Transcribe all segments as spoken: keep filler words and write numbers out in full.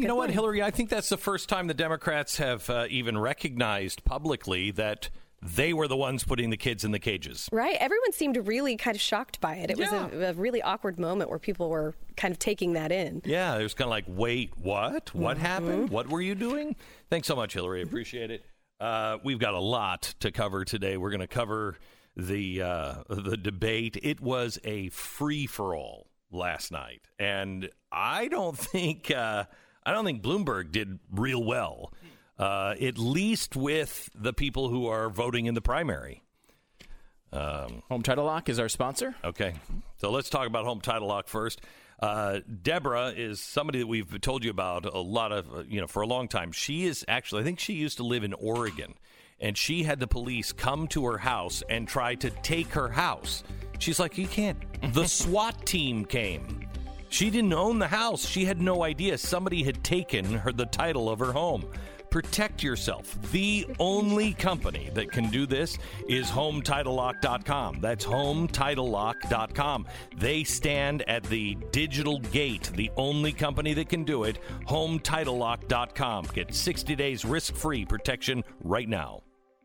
know what, Hillary? I think that's the first time the Democrats have uh, even recognized publicly that they were the ones putting the kids in the cages. Right. Everyone seemed really kind of shocked by it. It Yeah. was a, a really awkward moment where people were kind of taking that in. Yeah, it was kind of like, wait, what? What Mm-hmm. happened? What were you doing? Thanks so much, Hillary. Appreciate it. Uh, we've got a lot to cover today. We're going to cover the uh, the debate. It was a free-for-all last night, and I don't think uh, I don't think Bloomberg did real well, uh, at least with the people who are voting in the primary. Um, Home Title Lock is our sponsor. Okay, so let's talk about Home Title Lock first. Uh, Deborah is somebody that we've told you about a lot of, uh, you know, for a long time. She is actually, I think she used to live in Oregon, and she had the police come to her house and try to take her house. She's like, you can't. The SWAT team came. She didn't own the house. She had no idea somebody had taken her the title of her home. Protect yourself. The only company that can do this is home title lock dot com. That's home title lock dot com. They stand at the digital gate. The only company that can do it, home title lock dot com. Get sixty days risk-free protection right now.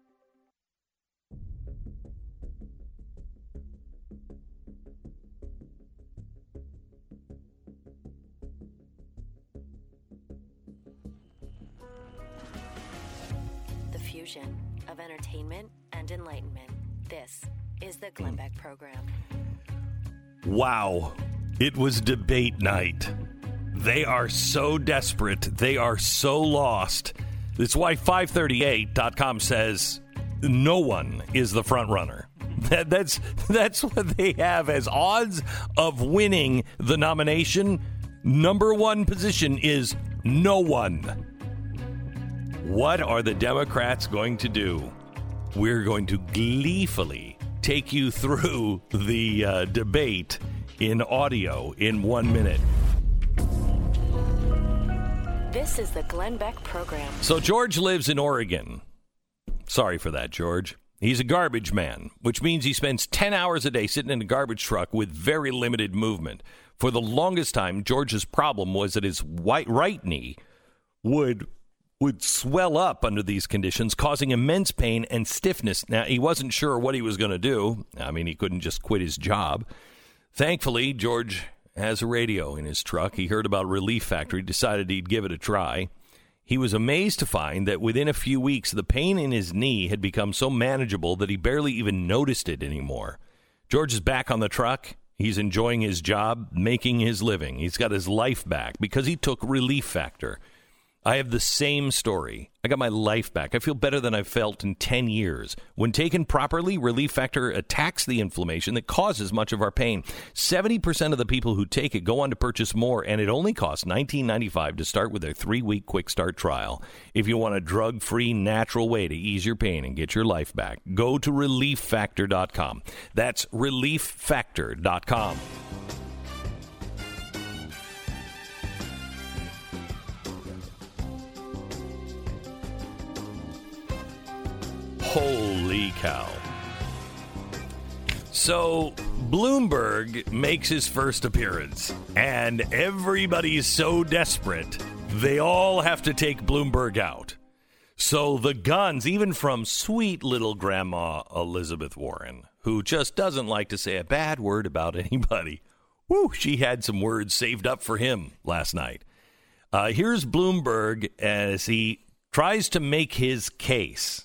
Fusion of entertainment and enlightenment. This is the Glenn Beck Program. Wow. It was debate night. They are so desperate. They are so lost. That's why five thirty-eight dot com says no one is the front runner. That, that's, that's what they have as odds of winning the nomination. Number one position is no one. What are the Democrats going to do? We're going to gleefully take you through the uh, debate in audio in one minute. This is the Glenn Beck Program. So George lives in Oregon. Sorry for that, George. He's a garbage man, which means he spends ten hours a day sitting in a garbage truck with very limited movement. For the longest time, George's problem was that his white right knee would... would swell up under these conditions, causing immense pain and stiffness. Now, he wasn't sure what he was going to do. I mean, he couldn't just quit his job. Thankfully, George has a radio in his truck. He heard about Relief Factor. He decided he'd give it a try. He was amazed to find that within a few weeks, the pain in his knee had become so manageable that he barely even noticed it anymore. George is back on the truck. He's enjoying his job, making his living. He's got his life back because he took Relief Factor. I have the same story. I got my life back. I feel better than I've felt in ten years. When taken properly, Relief Factor attacks the inflammation that causes much of our pain. seventy percent of the people who take it go on to purchase more, and it only costs nineteen ninety-five dollars to start with their three-week quick start trial. If you want a drug-free, natural way to ease your pain and get your life back, go to relief factor dot com. That's relief factor dot com. Holy cow. So Bloomberg makes his first appearance, and everybody's so desperate, they all have to take Bloomberg out. So the guns, even from sweet little Grandma Elizabeth Warren, who just doesn't like to say a bad word about anybody, whoo, she had some words saved up for him last night. Uh, here's Bloomberg as he tries to make his case.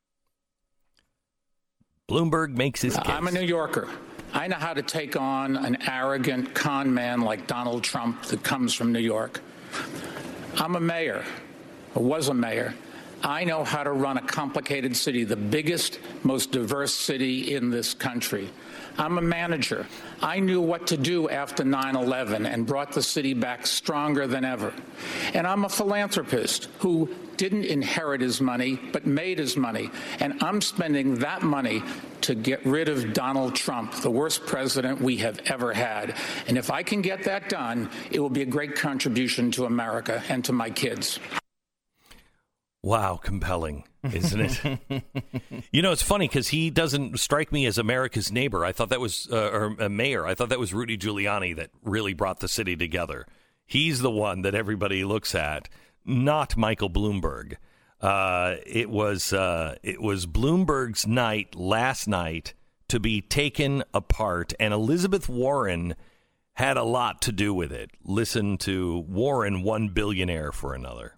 Bloomberg makes his case. I'm a New Yorker. I know how to take on an arrogant con man like Donald Trump that comes from New York. I'm a mayor, or was a mayor. I know how to run a complicated city, the biggest, most diverse city in this country. I'm a manager. I knew what to do after nine eleven and brought the city back stronger than ever. And I'm a philanthropist who didn't inherit his money, but made his money. And I'm spending that money to get rid of Donald Trump, the worst president we have ever had. And if I can get that done, it will be a great contribution to America and to my kids. Wow, compelling, isn't it? You know, it's funny because he doesn't strike me as America's neighbor. I thought that was, uh, or a mayor. I thought that was Rudy Giuliani that really brought the city together. He's the one that everybody looks at, not Michael Bloomberg. Uh, it was uh, it was Bloomberg's night last night to be taken apart, and Elizabeth Warren had a lot to do with it. Listen to Warren, one billionaire for another.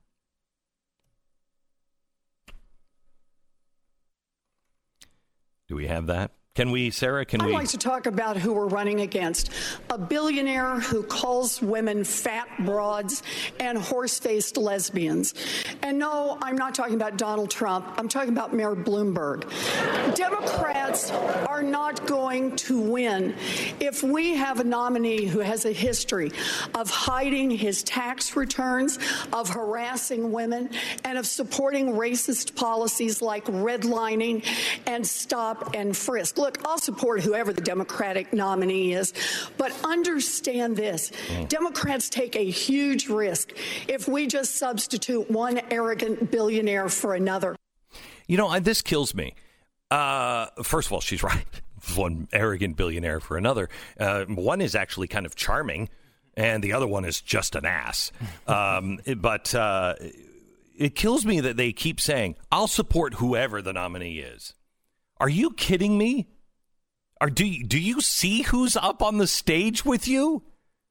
Do we have that? Can we, Sarah, can I'd we? I'd like to talk about who we're running against. A billionaire who calls women fat broads and horse-faced lesbians. And no, I'm not talking about Donald Trump. I'm talking about Mayor Bloomberg. Democrats are not going to win if we have a nominee who has a history of hiding his tax returns, of harassing women, and of supporting racist policies like redlining and stop and frisk. Look, I'll support whoever the Democratic nominee is, but understand this. Mm. Democrats take a huge risk if we just substitute one arrogant billionaire for another. You know, this kills me. Uh, first of all, she's right. One arrogant billionaire for another. Uh, one is actually kind of charming, and the other one is just an ass. Um, but uh, it kills me that they keep saying, I'll support whoever the nominee is. Are you kidding me? Or do you, do you see who's up on the stage with you?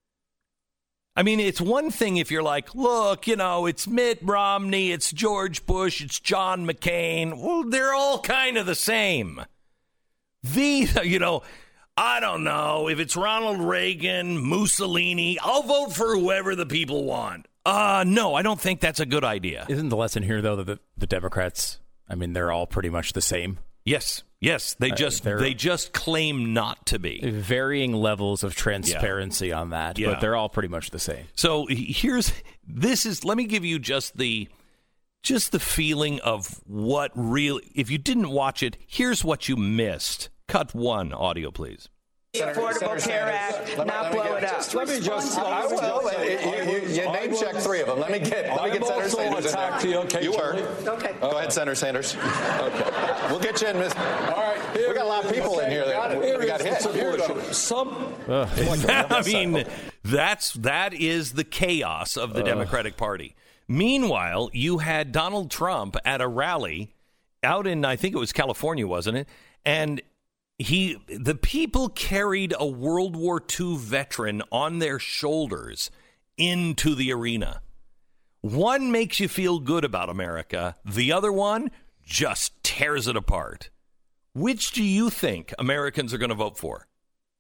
I mean, it's one thing if you're like, look, you know, it's Mitt Romney, it's George Bush, it's John McCain. Well, they're all kind of the same. The, you know, I don't know, if it's Ronald Reagan, Mussolini, I'll vote for whoever the people want. Uh, no, I don't think that's a good idea. Isn't the lesson here, though, that the, the Democrats, I mean, they're all pretty much the same? Yes, yes, they just uh, they just claim not to be. Varying levels of transparency yeah. on that, yeah. but they're all pretty much the same. So here's this is let me give you just the just the feeling of what really, if you didn't watch it, here's what you missed. Cut one, audio, please. The Affordable Care Act, not blow it up. Let me just. I will. You, you, you name check three of them. Let me get. Let me get Senator Sanders in there. You, okay, you were. Okay. Go ahead, Senator Sanders. Okay. We'll get you in, Miss. All right. Here we got a lot of people in here that we got hit. Some. I mean, that's that is the chaos of the uh. Democratic Party. Meanwhile, you had Donald Trump at a rally out in, I think it was California, wasn't it? And He, the people carried a World War Two veteran on their shoulders into the arena. One makes you feel good about America. The other one just tears it apart. Which do you think Americans are going to vote for?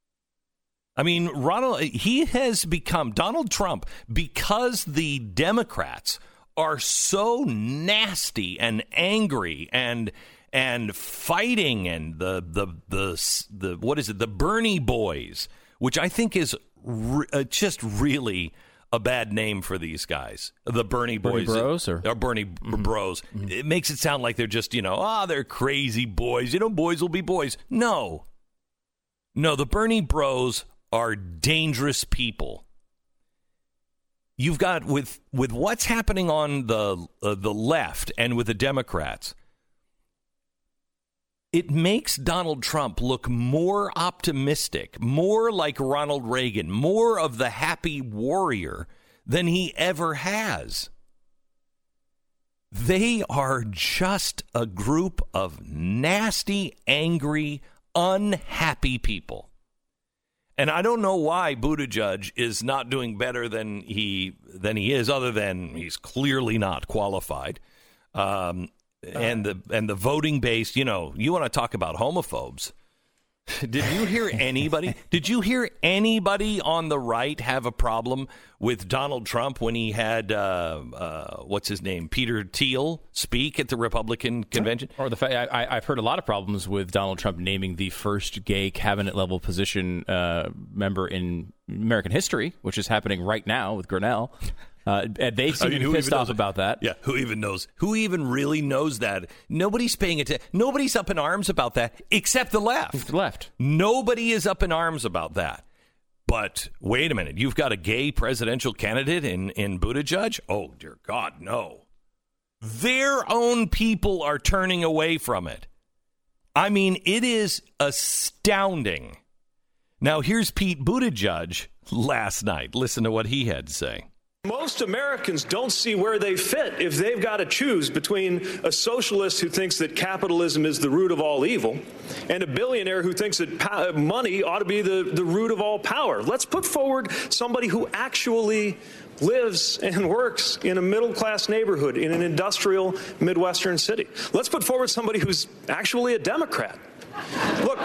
I mean, Ronald, he has become Donald Trump because the Democrats are so nasty and angry and and fighting, and the the the the what is it? The Bernie Boys, which I think is re- uh, just really a bad name for these guys. The Bernie Boys, Bernie Bros, or, or Bernie mm-hmm. Bros. Mm-hmm. It makes it sound like they're just, you know, ah, oh, they're crazy boys. You know, boys will be boys. No, no, the Bernie Bros are dangerous people. You've got with with what's happening on the uh, the left and with the Democrats. It makes Donald Trump look more optimistic, more like Ronald Reagan, more of the happy warrior than he ever has. They are just a group of nasty, angry, unhappy people. And I don't know why Buttigieg is not doing better than he than he is, other than he's clearly not qualified. Um And the and the voting base, you know, you want to talk about homophobes. Did you hear anybody? Did you hear anybody on the right have a problem with Donald Trump when he had uh, uh, what's his name, Peter Thiel, speak at the Republican convention? Or the fact I, I've heard a lot of problems with Donald Trump naming the first gay cabinet level position uh, member in American history, which is happening right now with Grinnell. Uh, they seem I mean, pissed off about that. Yeah, who even knows? Who even really knows that? Nobody's paying attention. Nobody's up in arms about that except the left. The left. Nobody is up in arms about that. But wait a minute. You've got a gay presidential candidate in, in Buttigieg? Oh, dear God, no. Their own people are turning away from it. I mean, it is astounding. Now, here's Pete Buttigieg last night. Listen to what he had to say. Most Americans don't see where they fit if they've got to choose between a socialist who thinks that capitalism is the root of all evil and a billionaire who thinks that pa- money ought to be the, the root of all power. Let's put forward somebody who actually lives and works in a middle-class neighborhood in an industrial Midwestern city. Let's put forward somebody who's actually a Democrat. Look.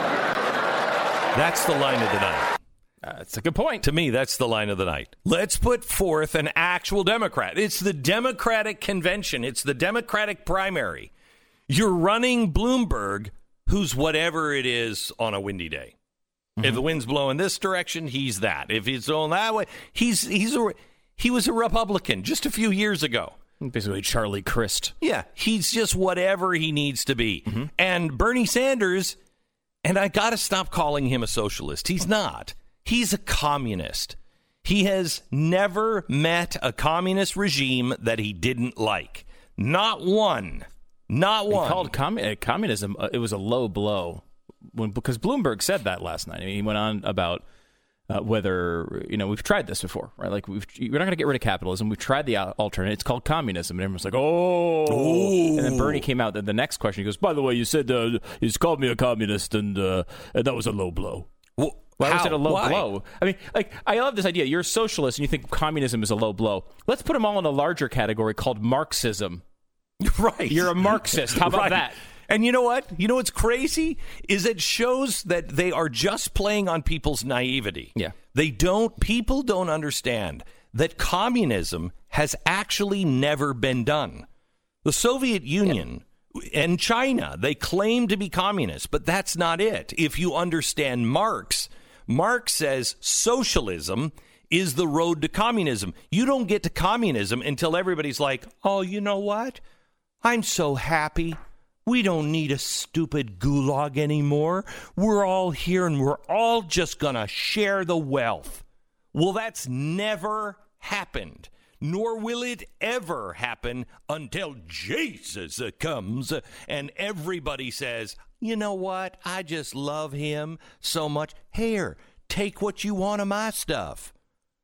That's the line of the night. Uh, that's a good point. To me, that's the line of the night. Let's put forth an actual Democrat. It's the Democratic convention. It's the Democratic primary. You're running Bloomberg, who's whatever it is on a windy day. Mm-hmm. If the wind's blowing this direction, he's that. If it's going that way, he's he's a, he was a Republican just a few years ago. Basically Charlie Crist. Yeah, he's just whatever he needs to be. Mm-hmm. And Bernie Sanders, and I got to stop calling him a socialist. He's not. He's a communist. He has never met a communist regime that he didn't like. Not one. Not one. He called commun- communism, uh, it was a low blow. When, because Bloomberg said that last night. I mean, he went on about uh, whether, you know, we've tried this before, right? Like, we've, we're not going to get rid of capitalism. We've tried the alternate. It's called communism. And everyone's like, oh. Ooh. And then Bernie came out, the, the next question, he goes, by the way, you said uh, he's called me a communist, and, uh, and that was a low blow. Well, Why How? was it a low Why? blow? I mean, like, I love this idea. You're a socialist and you think communism is a low blow. Let's put them all in a larger category called Marxism. Right. You're a Marxist. How about right. that? And you know what? You know what's crazy? Is it shows that they are just playing on people's naivety. Yeah. They don't, people don't understand that communism has actually never been done. The Soviet Union... Yeah. And China, they claim to be communist, but that's not it. If you understand Marx, Marx says socialism is the road to communism. You don't get to communism until everybody's like, oh, you know what? I'm so happy. We don't need a stupid gulag anymore. We're all here and we're all just going to share the wealth. Well, that's never happened. Nor will it ever happen until Jesus comes and everybody says, you know what? I just love him so much. Here, take what you want of my stuff.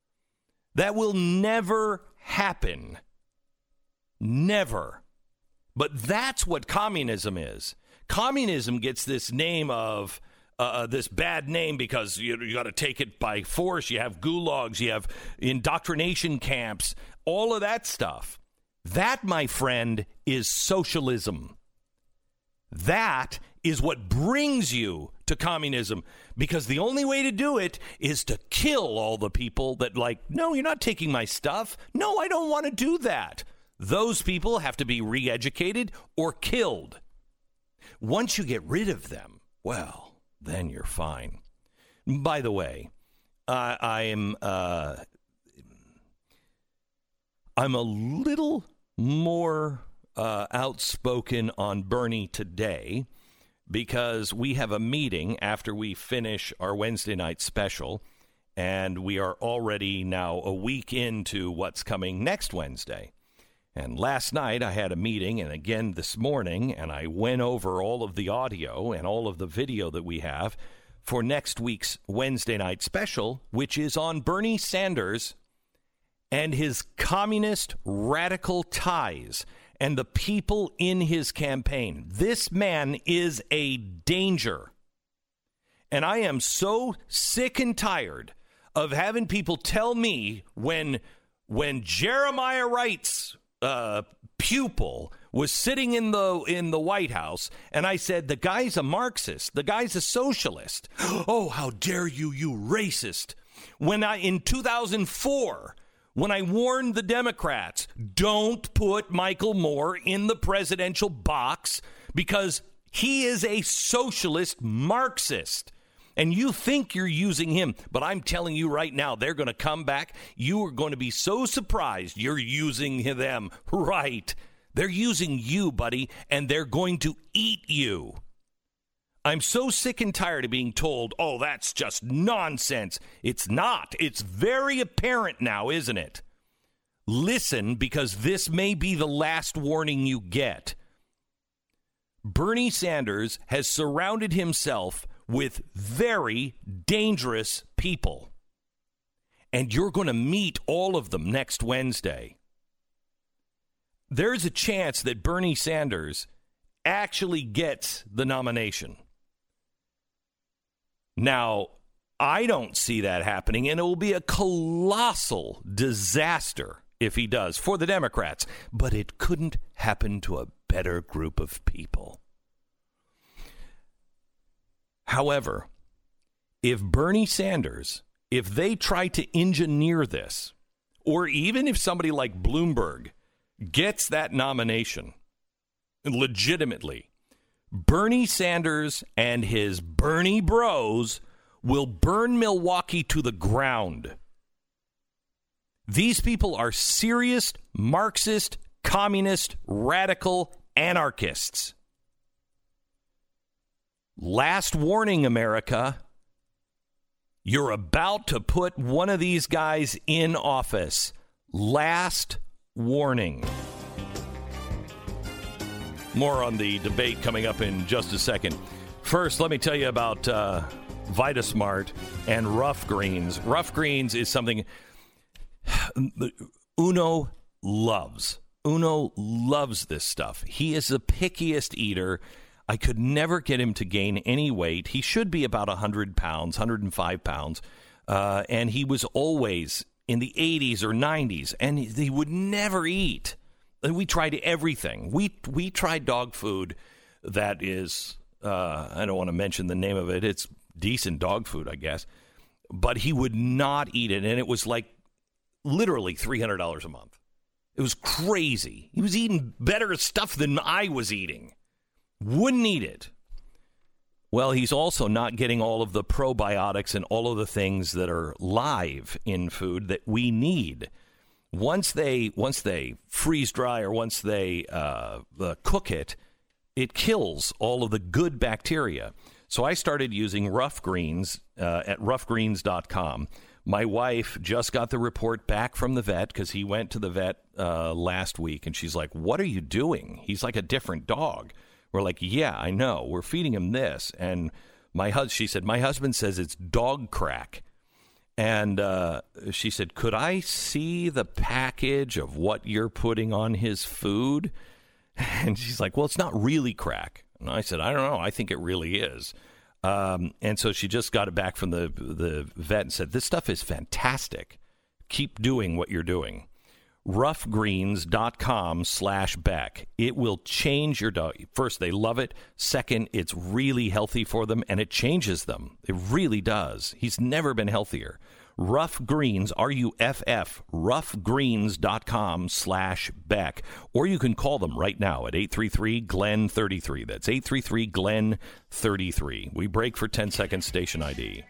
That will never happen. Never. But that's what communism is. Communism gets this name of... Uh, this bad name because you, you got to take it by force. You have gulags, you have indoctrination camps, all of that stuff. That, my friend, is socialism. That is what brings you to communism, because the only way to do it is to kill all the people that like, no, you're not taking my stuff. No, I don't want to do that. Those people have to be re-educated or killed. Once you get rid of them, well... then you're fine. By the way, uh, I am uh, I'm a little more uh, outspoken on Bernie today because we have a meeting after we finish our Wednesday night special, and we are already now a week into what's coming next Wednesday. And last night I had a meeting, and again this morning, and I went over all of the audio and all of the video that we have for next week's Wednesday night special, which is on Bernie Sanders and his communist radical ties and the people in his campaign. This man is a danger. And I am so sick and tired of having people tell me when, when Jeremiah Wright's Uh, pupil was sitting in the in the White House, and I said, the guy's a Marxist, the guy's a socialist. Oh, how dare you, you racist. When I, in two thousand four, when I warned the Democrats, don't put Michael Moore in the presidential box because he is a socialist Marxist. And you think you're using him, but I'm telling you right now, they're going to come back. You are going to be so surprised you're using them. Right. They're using you, buddy, and they're going to eat you. I'm so sick and tired of being told, oh, that's just nonsense. It's not. It's very apparent now, isn't it? Listen, because this may be the last warning you get. Bernie Sanders has surrounded himself with very dangerous people. and you're going to meet all of them next Wednesday. There's a chance that Bernie Sanders actually gets the nomination. Now, I don't see that happening, and it will be a colossal disaster if he does for the Democrats. But it couldn't happen to a better group of people. However, if Bernie Sanders, if they try to engineer this, or even if somebody like Bloomberg gets that nomination legitimately, Bernie Sanders and his Bernie bros will burn Milwaukee to the ground. These people are serious Marxist, communist, radical anarchists. Last warning, America. You're about to put one of these guys in office. Last warning. More on the debate coming up in just a second. First, let me tell you about uh, VitaSmart and Rough Greens. Rough Greens is something Uno loves. Uno loves this stuff. He is the pickiest eater. I could never get him to gain any weight. He should be about one hundred pounds, one hundred five pounds. Uh, and he was always in the eighties or nineties, and he would never eat. And we tried everything. We we tried dog food that is, uh, I don't want to mention the name of it. It's decent dog food, I guess. But he would not eat it, and it was like literally three hundred dollars a month. It was crazy. He was eating better stuff than I was eating. Wouldn't eat it. Well, he's also not getting all of the probiotics and all of the things that are live in food that we need. Once they once they freeze dry or once they uh, uh, cook it, it kills all of the good bacteria. So I started using Rough Greens uh, at rough greens dot com. My wife just got the report back from the vet because he went to the vet uh, last week, and she's like, "What are you doing? He's like a different dog." We're like, "Yeah, I know. We're feeding him this." And my hus- she said, "My husband says it's dog crack." And uh, she said, "Could I see the package of what you're putting on his food?" And she's like, "Well, it's not really crack." And I said, "I don't know. I think it really is." Um, and so she just got it back from the the vet and said, "This stuff is fantastic. Keep doing what you're doing." rough greens dot com slash Beck. It will change your dog. First, they love it. Second, it's really healthy for them, and it changes them. It really does. He's never been healthier. Rough Greens, R U F F, rough greens dot com slash Beck. Or you can call them right now at eight three three, G L E N thirty-three. That's eight three three, G L E N thirty-three. We break for ten seconds station I D.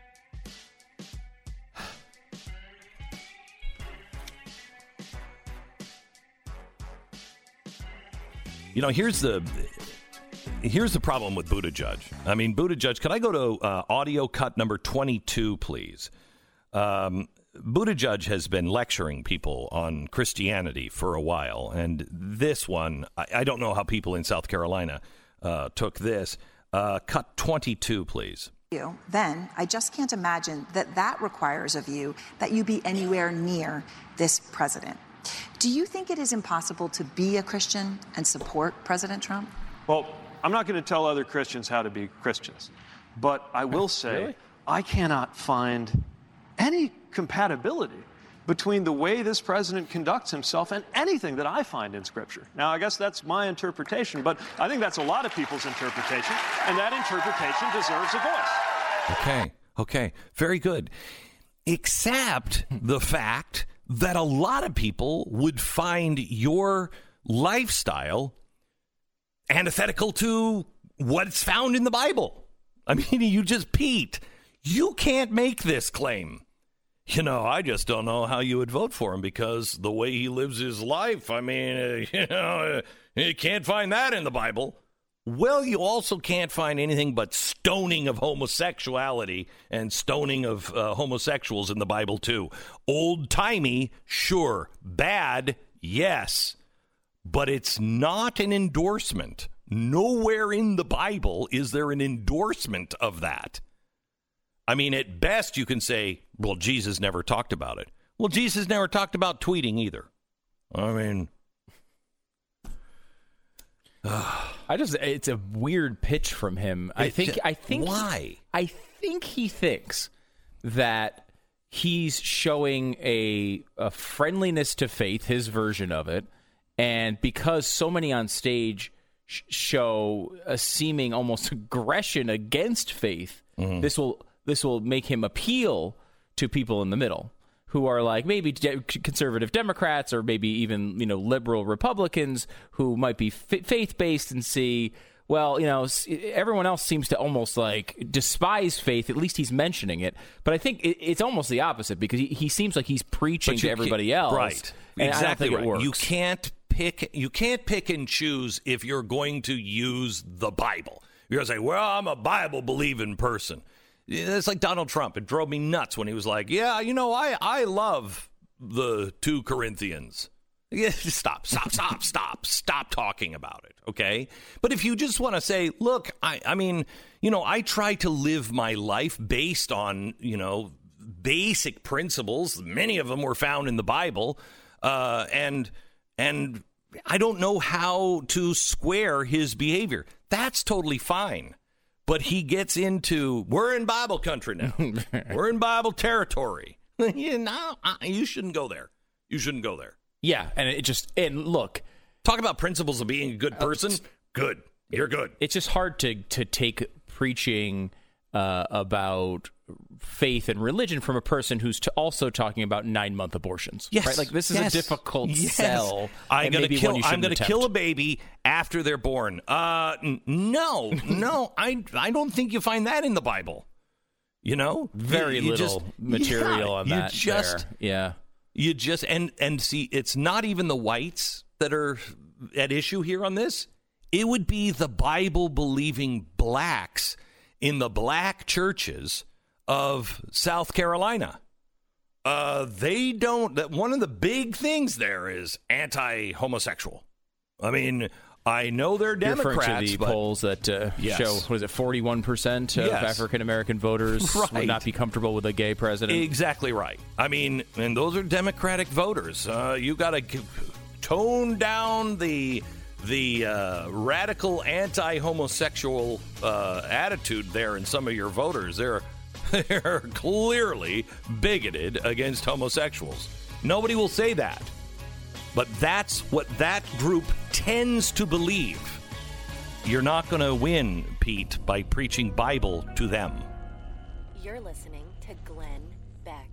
You know, here's the here's the problem with Buttigieg. I mean, Buttigieg, could I go to uh, audio cut number twenty-two, please? Um, Buttigieg has been lecturing people on Christianity for a while, and this one, I, I don't know how people in South Carolina uh, took this. Uh, cut twenty-two, please. You, then I just can't imagine that that requires of you that you be anywhere near this president. Do you think it is impossible to be a Christian and support President Trump? Well, I'm not going to tell other Christians how to be Christians, but I will say really? I cannot find any compatibility between the way this president conducts himself and anything that I find in Scripture. Now, I guess that's my interpretation, but I think that's a lot of people's interpretation, and that interpretation deserves a voice. Okay, okay, very good. Except the fact that a lot of people would find your lifestyle antithetical to what's found in the Bible. I mean, you just, Pete, you can't make this claim. You know, I just don't know how you would vote for him because the way he lives his life, I mean, uh, you know, uh, you can't find that in the Bible. Well, you also can't find anything but stoning of homosexuality and stoning of uh, homosexuals in the Bible, too. Old-timey, sure. Bad, yes. But it's not an endorsement. Nowhere in the Bible is there an endorsement of that. I mean, at best, you can say, well, Jesus never talked about it. Well, Jesus never talked about tweeting either. I mean... I just it's a weird pitch from him. I think I think why? I think he thinks that he's showing a a friendliness to faith, his version of it, and because so many on stage sh- show a seeming almost aggression against faith, mm-hmm. this will this will make him appeal to people in the middle, who are like maybe de- conservative Democrats or maybe even, you know, liberal Republicans who might be f- faith-based and see, well, you know, everyone else seems to almost like despise faith. At least he's mentioning it. But I think it, it's almost the opposite because he, he seems like he's preaching to everybody else. Right. And exactly I don't think right. it works. You can't pick you can't pick and choose if you're going to use the Bible. You're going to say, well, I'm a Bible-believing person. It's like Donald Trump. It drove me nuts when he was like, yeah, you know, I, I love the two Corinthians. Yeah, stop, stop, stop, stop, stop talking about it, okay? But if you just want to say, look, I, I mean, you know, I try to live my life based on, you know, basic principles. Many of them were found in the Bible. Uh, and and I don't know how to square his behavior. That's totally fine. But he gets into, we're in Bible country now. We're in Bible territory. you know, you shouldn't go there. You shouldn't go there. Yeah, and it just, and look. Talk about principles of being a good person. Uh, good. You're good. It's just hard to, to take preaching uh, about faith and religion from a person who's to also talking about nine-month abortions. Yes. Right? Like, this is yes. a difficult yes. sell. I'm going to kill, I'm gonna kill a baby after they're born. Uh, n- no, no, I, I don't think you find that in the Bible. You know? Very you, you little just, material yeah, on you that. Just, there. Yeah. You just, and, and see, it's not even the whites that are at issue here on this. It would be the Bible-believing blacks in the black churches of South Carolina. Uh, they don't, that one of the big things there is anti-homosexual. I mean, I know they're Democrats. You're referring to the but, polls that uh, yes. show, what is it, forty-one percent of yes. African-American voters right. would not be comfortable with a gay president? Exactly right. I mean, and those are Democratic voters. Uh, you got to tone down the the uh, radical anti-homosexual uh, attitude there in some of your voters. They're, they're clearly bigoted against homosexuals. Nobody will say that. But that's what that group tends to believe. You're not going to win, Pete, by preaching Bible to them. You're listening to Glenn Beck.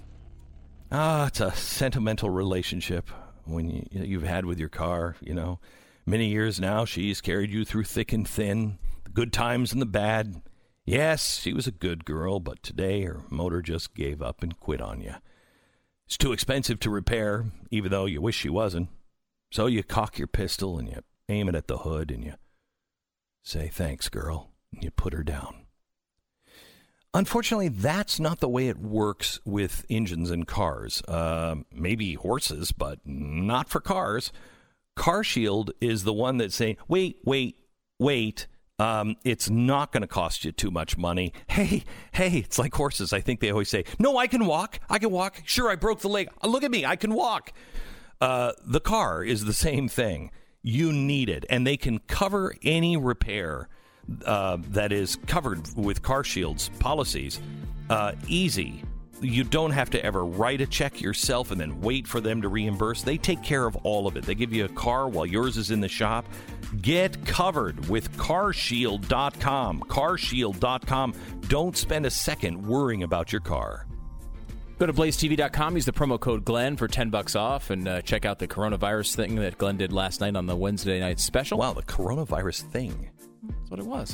Ah, it's a sentimental relationship when you, you've had with your car, you know. Many years now, she's carried you through thick and thin, the good times and the bad. Yes, she was a good girl, but today her motor just gave up and quit on you. It's too expensive to repair, even though you wish she wasn't. So you cock your pistol and you aim it at the hood and you say, thanks, girl, and you put her down. Unfortunately, that's not the way it works with engines in cars. Uh, maybe horses, but not for cars. CarShield is the one that's saying, wait, wait, wait. Um, it's not going to cost you too much money. Hey, hey, it's like horses. I think they always say, no, I can walk. I can walk. Sure, I broke the leg. Look at me. I can walk. Uh, the car is the same thing. You need it. And they can cover any repair uh, that is covered with CarShield's policies. Uh, easy. You don't have to ever write a check yourself and then wait for them to reimburse. They take care of all of it. They give you a car while yours is in the shop. Get covered with car shield dot com. car shield dot com. Don't spend a second worrying about your car. Go to blaze t v dot com. Use the promo code Glenn for ten bucks off and uh, check out the coronavirus thing that Glenn did last night on the Wednesday night special. Wow, the coronavirus thing. That's what it was.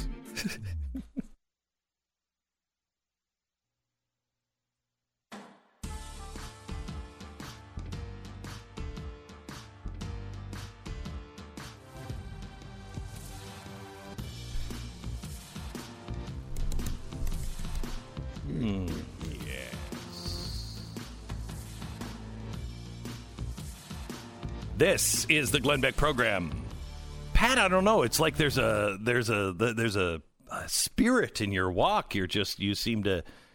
Mm, yes. This is the Glenn Beck program. Pat, I don't know. It's like there's a there's a there's a, a spirit in your walk. You're just you seem to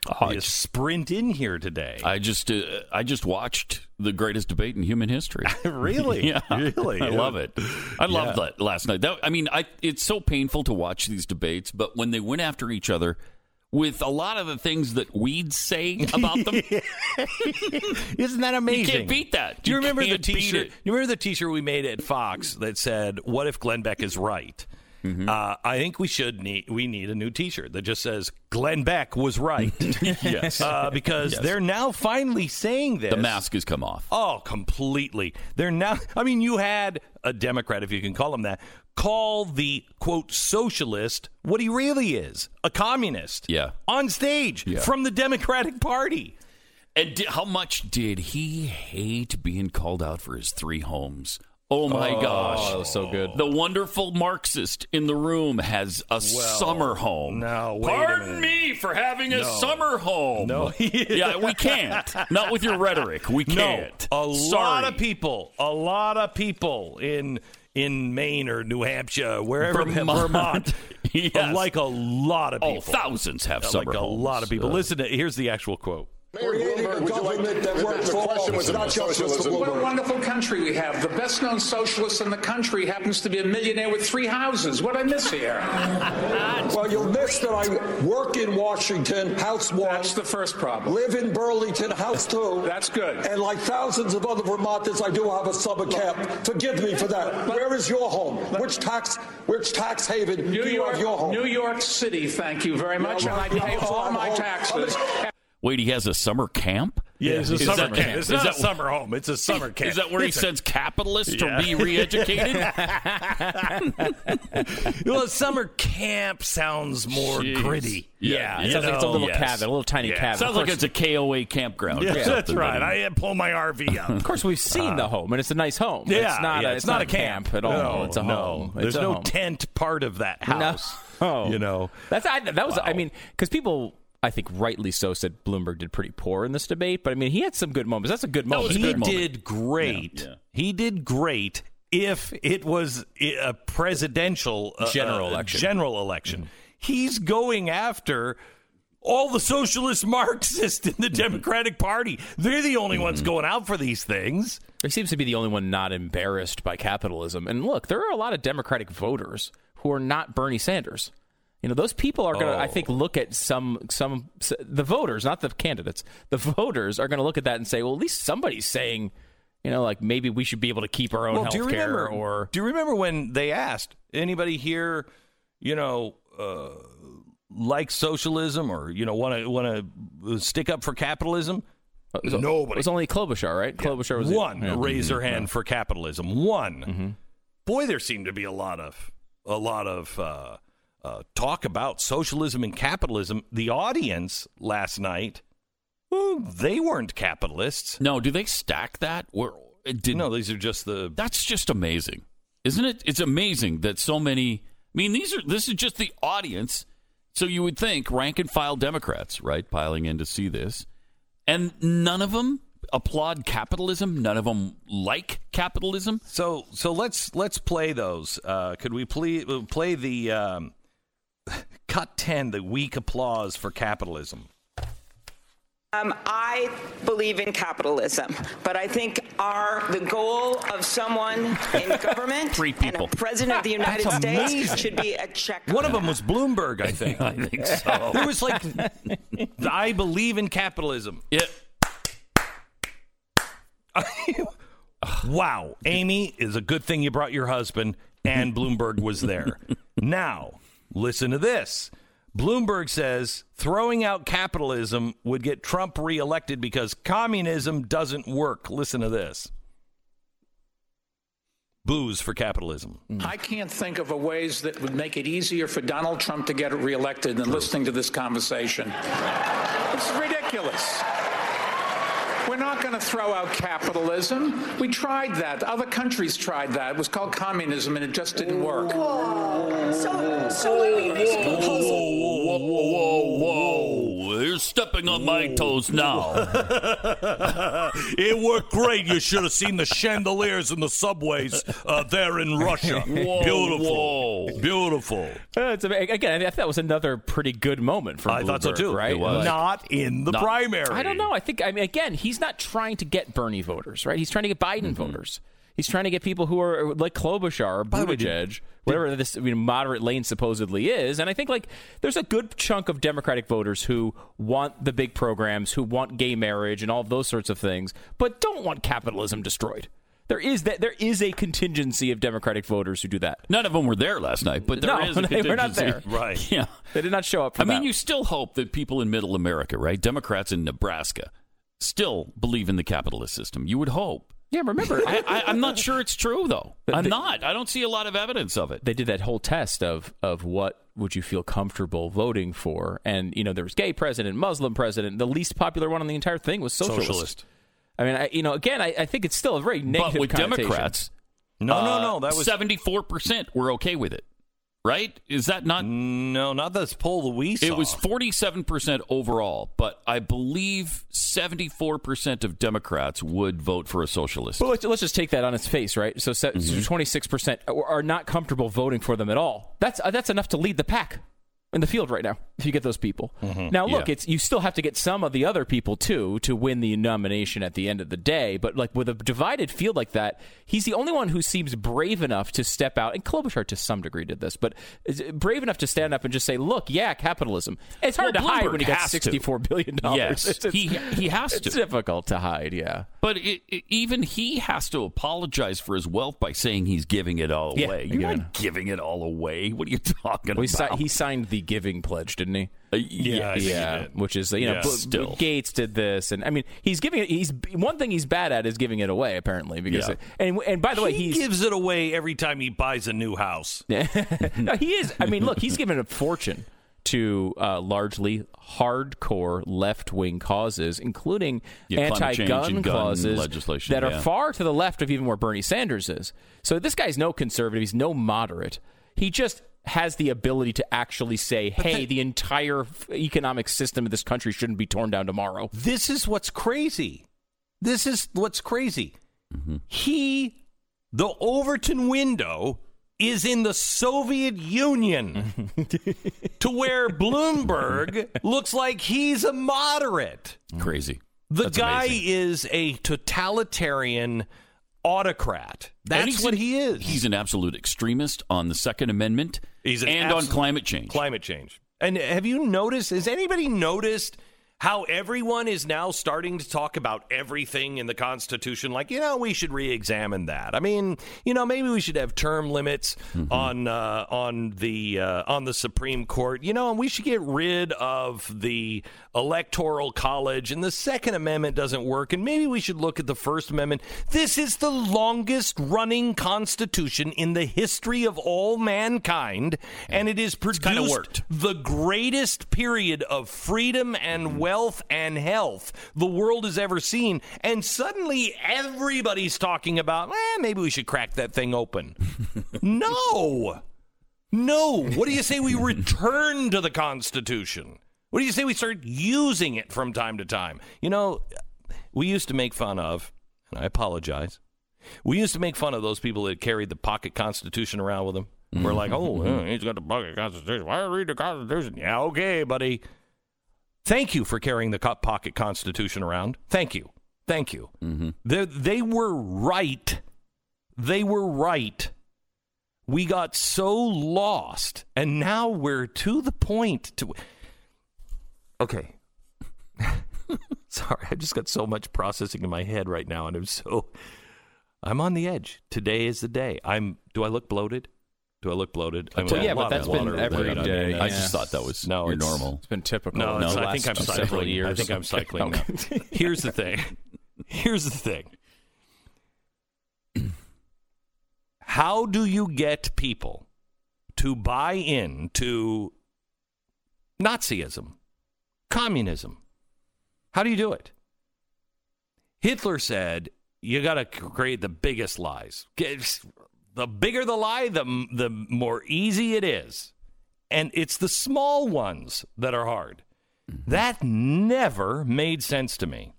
Oh, you sprint in here today. I just uh, I just watched the greatest debate in human history. Really? Yeah. Really? I love it. I Yeah. loved that last night. That, I mean, I, it's so painful to watch these debates, but when they went after each other with a lot of the things that we'd say about them. Isn't that amazing? You can't beat that. Do you, You remember the can't beat T-shirt? it. You remember the T-shirt we made at Fox that said, "What if Glenn Beck is right?" Mm-hmm. Uh, I think we should need we need a new T-shirt that just says Glenn Beck was right. Yes. uh, because Yes. they're now finally saying this. The mask has come off. Oh, completely. They're now. I mean, you had a Democrat, if you can call him that, call the quote socialist what he really is, a communist. Yeah. On stage Yeah. from the Democratic Party. And di- how much did he hate being called out for his three homes? Oh, my Oh, gosh. that was so good. The wonderful Marxist in the room has a summer home. No, wait a Pardon minute. me for having a No. summer home. No. Yeah, we can't. Not with your rhetoric. We can't. No, a Sorry. lot of people, a lot of people in in Maine or New Hampshire, wherever Vermont. Vermont, Yes. like a lot of people. Oh, thousands have like summer a homes. lot of people. Uh, Listen to here's the actual quote. Creating a government that works for all. It's not just for What a Bloomberg. wonderful country we have. The best-known socialist in the country happens to be a millionaire with three houses. What I miss here? Well, you'll miss that I work in Washington, house one. That's the first problem. Live in Burlington, house two. That's good. And like thousands of other Vermonters, I do have a summer camp. Forgive me for that. Where is your home? Which tax, which tax haven New do you York, have your home? New York City, thank you very much, Yeah, and I well, pay yeah, all I'm my home. taxes. Wait, he has a summer camp? Yeah, it's a Is summer that- camp. It's is not that- a summer home. It's a summer camp. Is that where he It's a- sends capitalists Yeah. to be re-educated? Well, summer camp sounds more Jeez. gritty. Yeah, It you sounds like it's a know, little yes. cabin, a little tiny Yeah. cabin. Sounds Of like course- it's a K O A campground. Yeah, or that's something, right. buddy. I pull my R V up. Of course, we've seen the home, and it's a nice home. Yeah, it's not. yeah, a, it's, not, a camp. at all. No, it's a no. home. There's It's a no home. tent part of that house. No. You know, That's I, that was. Wow. I mean, because people, I think rightly so, said Bloomberg did pretty poor in this debate. But I mean, he had some good moments. That's a good moment. was a he good moment. did great. Yeah, yeah. He did great. If it was a presidential uh, General uh, election. general election, he's going after all the socialist Marxists in the Democratic Party. They're the only ones going out for these things. He seems to be the only one not embarrassed by capitalism. And look, there are a lot of Democratic voters who are not Bernie Sanders. You know, those people are going to, Oh. I think, look at some, some, the voters, not the candidates. The voters are going to look at that and say, well, at least somebody's saying, you know, like maybe we should be able to keep our own Well, health do you care. remember? Or do you remember when they asked anybody here, you know, uh, like socialism or you know want to want to stick up for capitalism? it was, Nobody. It was only Klobuchar, right? Klobuchar was the- One yeah. raise their Mhm. hand for capitalism. One. Mm-hmm. Boy, there seemed to be a lot of a lot of uh, uh, talk about socialism and capitalism. The audience last night, well, they weren't capitalists. No, do they stack that? Or it did, No, these are just the. That's just amazing, isn't it? It's amazing that so many. I mean, these are this is just the audience. So you would think rank and file Democrats, right, piling in to see this, and none of them applaud capitalism. None of them like capitalism. So so let's let's play those. Uh, could we play play the um, cut ten, the weak applause for capitalism? Um, I believe in capitalism, but I think our the goal of someone in government Three and people. a president of the United That's States amazing. should be a check. One on of them that. was Bloomberg, I think. I think so. It was like, I believe in capitalism. Yeah. Wow, Amy, is a good thing you brought your husband, and Bloomberg was there. Now, listen to this. Bloomberg says throwing out capitalism would get Trump reelected because communism doesn't work. Listen to this. Boos for capitalism. I can't think of a ways that would make it easier for Donald Trump to get reelected than listening to this conversation. It's ridiculous. We're not going to throw out capitalism. We tried that. Other countries tried that. It was called communism, and it just didn't work. So, so let me make a proposal. Whoa, whoa, whoa, whoa! you're stepping on my toes now. It worked great. You should have seen the chandeliers in the subways uh, there in Russia. Whoa, Beautiful. whoa. Beautiful. Uh, it's, again, I thought that was another pretty good moment for I Bloomberg, thought so, too. right? It was. Not in the Not- primary. I don't know. I think, I mean, again, he's not trying to get Bernie voters, right? He's trying to get Biden Mm-hmm. voters. He's trying to get people who are like Klobuchar or By the way, did- Buttigieg, whatever this I mean, moderate lane supposedly is. And I think like there's a good chunk of Democratic voters who want the big programs, who want gay marriage and all of those sorts of things, but don't want capitalism destroyed. There is that. There is a contingency of Democratic voters who do that. None of them were there last night, but there no, is a they were not contingency. there. Right. Yeah. They did not show up for I mean, that. you still hope that people in middle America, right, Democrats in Nebraska, still believe in the capitalist system. You would hope. Yeah, remember. I, I, I'm not sure it's true, though. But I'm they- not. I don't see a lot of evidence of it. They did that whole test of of what would you feel comfortable voting for, and you know there was gay president, Muslim president. The least popular one on the entire thing was socialist. Socialist. I mean, I, you know, again, I, I think it's still a very negative But with connotation. Democrats, No, uh, no, no. That was seventy-four percent were okay with it, right? Is that not? No, not this poll that we saw. It was forty-seven percent overall, but I believe seventy-four percent of Democrats would vote for a socialist. Well, let's, let's just take that on its face, right? So Mm-hmm. twenty-six percent are not comfortable voting for them at all. That's uh, that's enough to lead the pack in the field right now, if you get those people. Mm-hmm. Now, look, Yeah. it's you still have to get some of the other people, too, to win the nomination at the end of the day. But, like, with a divided field like that, he's the only one who seems brave enough to step out. And Klobuchar, to some degree, did this. But is brave enough to stand up and just say, look, yeah, capitalism. It's hard Well, to hide Bloomberg when you got has to. sixty-four billion dollars. Yes, It's- it's- he he has It's to. difficult to hide, yeah. But it, it, even he has to apologize for his wealth by saying he's giving it all Yeah, away. you're You're giving- not giving it all away. What are you talking Well, he, si- about? he signed the giving pledge, didn't he? Uh, Yeah, I think he yeah, did. which is you know, Yeah. B- Still. B- Gates did this, and I mean, he's giving it. He's one thing he's bad at is giving it away, apparently. Because Yeah. and and by the way, he he's gives it away every time he buys a new house. no, he is. I mean, look, he's given a fortune to uh, largely hardcore left-wing causes, including Yeah, climate change anti-gun and gun clauses legislation, that yeah. are far to the left of even where Bernie Sanders is. So this guy's no conservative. He's no moderate. He just has the ability to actually say, hey, the entire f- economic system of this country shouldn't be torn down tomorrow. This is what's crazy. This is what's crazy. Mm-hmm. He, the Overton window, is in the Soviet Union to where Bloomberg looks like he's a moderate. Crazy. The That's guy amazing. is a totalitarian autocrat. And That's he's what an- he is. He's an absolute extremist on the Second Amendment He's an and on absolute- climate change. Climate change. And have you noticed, has anybody noticed how everyone is now starting to talk about everything in the Constitution? Like, you know, we should re-examine that. I mean, you know, maybe we should have term limits Mm-hmm. on uh, on the uh, on the Supreme Court. You know, and we should get rid of the Electoral College, and the Second Amendment doesn't work, and maybe we should look at the First Amendment. This is the longest running Constitution in the history of all mankind, and it is produced kinda worked. the greatest period of freedom and wealth and health the world has ever seen. And suddenly everybody's talking about, eh, maybe we should crack that thing open. No. No. What do you say we return to the Constitution? What do you say we start using it from time to time? You know, we used to make fun of, and I apologize, we used to make fun of those people that carried the pocket Constitution around with them. We're like, oh, yeah, he's got the pocket Constitution. Why read the Constitution? Yeah, okay, buddy. Thank you for carrying the co- pocket Constitution around. Thank you. Thank you. Mm-hmm. They, they were right. They were right. We got so lost, and now we're to the point to... Okay. Sorry, I just got so much processing in my head right now, and I'm so... I'm on the edge. Today is the day. I'm. Do I look bloated? Do I look bloated? I'm Well, a yeah, lot but that's of been water every than I day. mean, I Yeah. just thought that was No, your it's- normal. It's been typical. No, no, it's, I last think I'm several cycling. years. I think I'm cycling Okay. now. Here's the thing. Here's the thing. How do you get people to buy into Nazism, communism? How do you do it? Hitler said, you got to create the biggest lies. The bigger the lie, the, the more easy it is. And it's the small ones that are hard. That never made sense to me.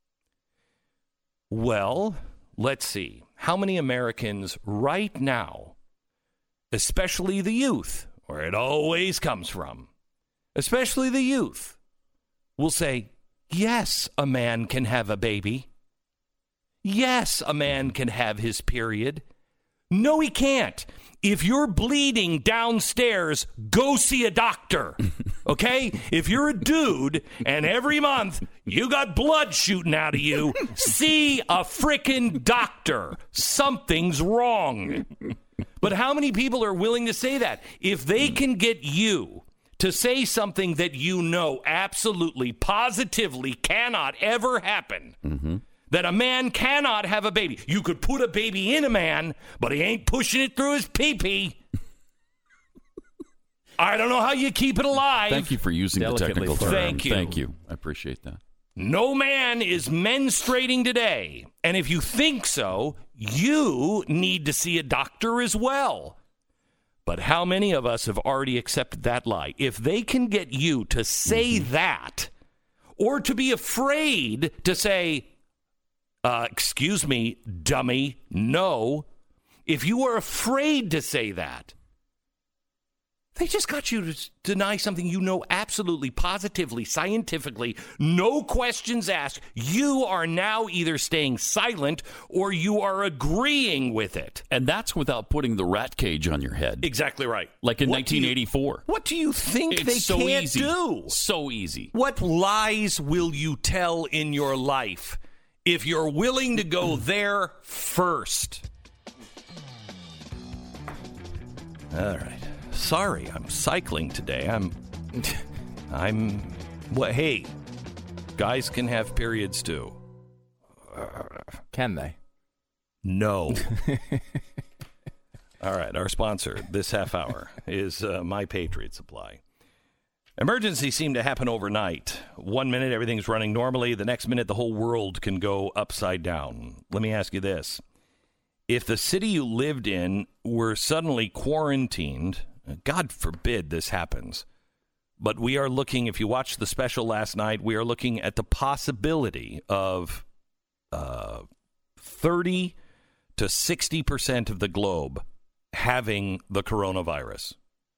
Well, let's see. How many Americans right now, especially the youth, where it always comes from, especially the youth, will say, yes, a man can have a baby. Yes, a man can have his period. No, he can't. If you're bleeding downstairs, go see a doctor, okay? If you're a dude and every month you got blood shooting out of you, see a frickin' doctor. Something's wrong. But how many people are willing to say that? If they can get you to say something that you know absolutely, positively cannot ever happen, mm-hmm. that a man cannot have a baby. You could put a baby in a man, but he ain't pushing it through his pee-pee. I don't know how you keep it alive. Thank you for using the technical term. Thank you. Thank you. I appreciate that. No man is menstruating today. And if you think so, you need to see a doctor as well. But how many of us have already accepted that lie? If they can get you to say mm-hmm. that, or to be afraid to say, uh, excuse me, dummy, no. If you are afraid to say that, they just got you to deny something you know absolutely, positively, scientifically, no questions asked. You are now either staying silent or you are agreeing with it. And that's without putting the rat cage on your head. Exactly right. Like in what nineteen eighty-four. Do you, what do you think it's they so can't easy. do? So easy. What lies will you tell in your life if you're willing to go there first? All right. Sorry, I'm cycling today. I'm, I'm, well, hey, guys can have periods too. Can they? No. All right, our sponsor this half hour is uh, My Patriot Supply. Emergencies seem to happen overnight. One minute, everything's running normally. The next minute, the whole world can go upside down. Let me ask you this. If the city you lived in were suddenly quarantined, God forbid this happens, but we are looking, if you watched the special last night, we are looking at the possibility of uh, thirty to sixty percent of the globe having the coronavirus.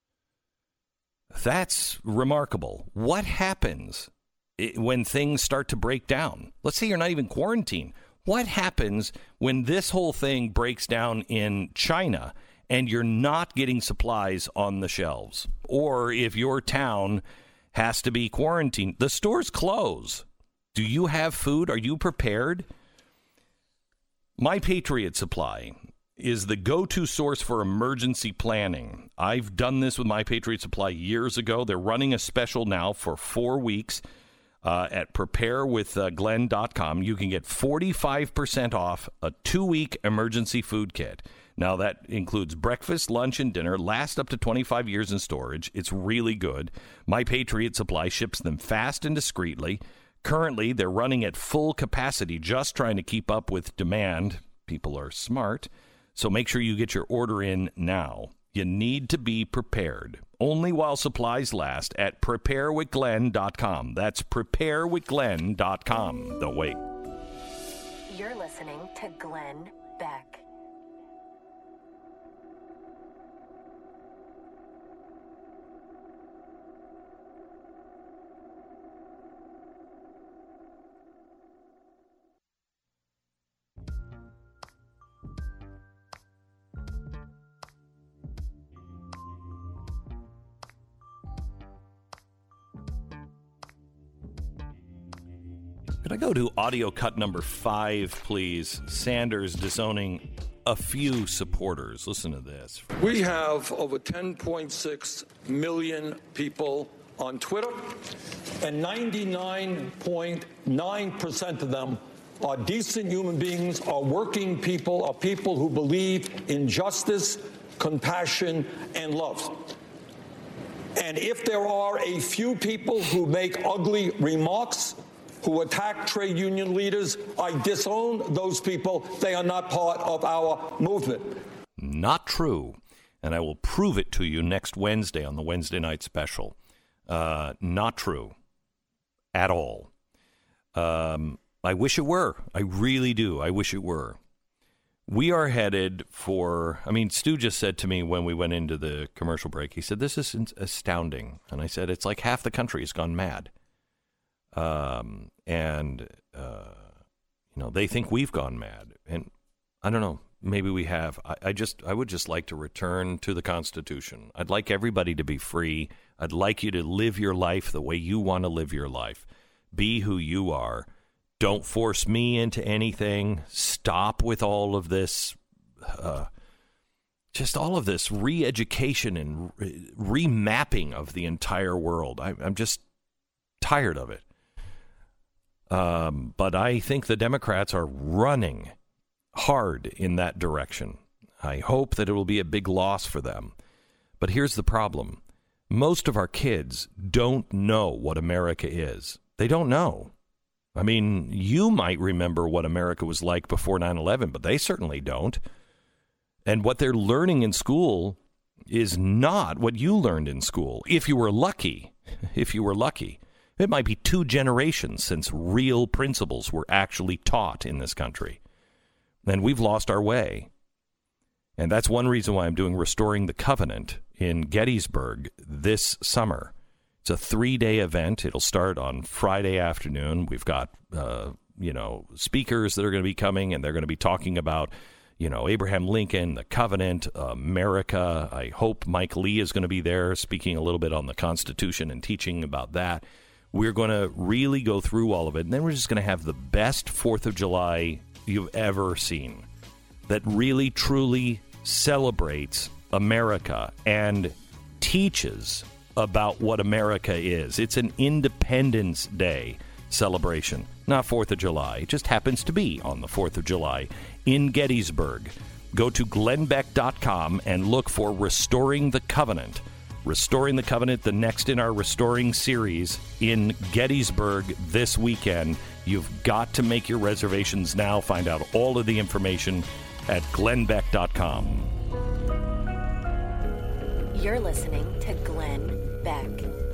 That's remarkable. What happens when things start to break down? Let's say you're not even quarantined. What happens when this whole thing breaks down in China and you're not getting supplies on the shelves? Or if your town has to be quarantined, the stores close. Do you have food? Are you prepared? My Patriot Supply is the go-to source for emergency planning. I've done this with My Patriot Supply years ago. They're running a special now for four weeks uh, at prepare with glenn dot com. You can get forty-five percent off a two-week emergency food kit. Now, that includes breakfast, lunch, and dinner, last up to twenty-five years in storage. It's really good. My Patriot Supply ships them fast and discreetly. Currently, they're running at full capacity, just trying to keep up with demand. People are smart. So make sure you get your order in now. You need to be prepared. Only while supplies last at prepare with glenn dot com. That's prepare with glenn dot com. Don't wait. You're listening to Glenn Beck. Could I go to audio cut number five, please? Sanders disowning a few supporters. Listen to this. We have over ten point six million people on Twitter, and ninety-nine point nine percent of them are decent human beings, are working people, are people who believe in justice, compassion, and love. And if there are a few people who make ugly remarks, who attack trade union leaders, I disown those people. They are not part of our movement. Not true. And I will prove it to you next Wednesday on the Wednesday night special. Uh, not true. at all. Um, I wish it were. I really do. I wish it were. We are headed for, I mean, Stu just said to me when we went into the commercial break, he said, this is astounding. And I said, it's like half the country has gone mad. Um, and, uh, you know, they think we've gone mad. And I don't know, maybe we have. I, I just, I would just like to return to the Constitution. I'd like everybody to be free. I'd like you to live your life the way you want to live your life. Be who you are. Don't force me into anything. Stop with all of this, uh, just all of this re-education and re- remapping of the entire world. I, I'm just tired of it. Um, but I think the Democrats are running hard in that direction. I hope that it will be a big loss for them. But here's the problem. Most of our kids don't know what America is. They don't know. I mean, you might remember what America was like before nine eleven, but they certainly don't. And what they're learning in school is not what you learned in school. If you were lucky, if you were lucky, it might be two generations since real principles were actually taught in this country. And we've lost our way. And that's one reason why I'm doing Restoring the Covenant in Gettysburg this summer. It's a three-day event. It'll start on Friday afternoon. We've got, uh, you know, speakers that are going to be coming, and they're going to be talking about, you know, Abraham Lincoln, the Covenant, America. I hope Mike Lee is going to be there speaking a little bit on the Constitution and teaching about that. We're going to really go through all of it, and then we're just going to have the best fourth of July you've ever seen that really, truly celebrates America and teaches about what America is. It's an Independence Day celebration, not fourth of July. It just happens to be on the fourth of July in Gettysburg. Go to glenn beck dot com and look for Restoring the Covenant. Restoring the Covenant, the next in our Restoring series in Gettysburg this weekend. You've got to make your reservations now. Find out all of the information at glenn beck dot com. You're listening to Glenn Beck.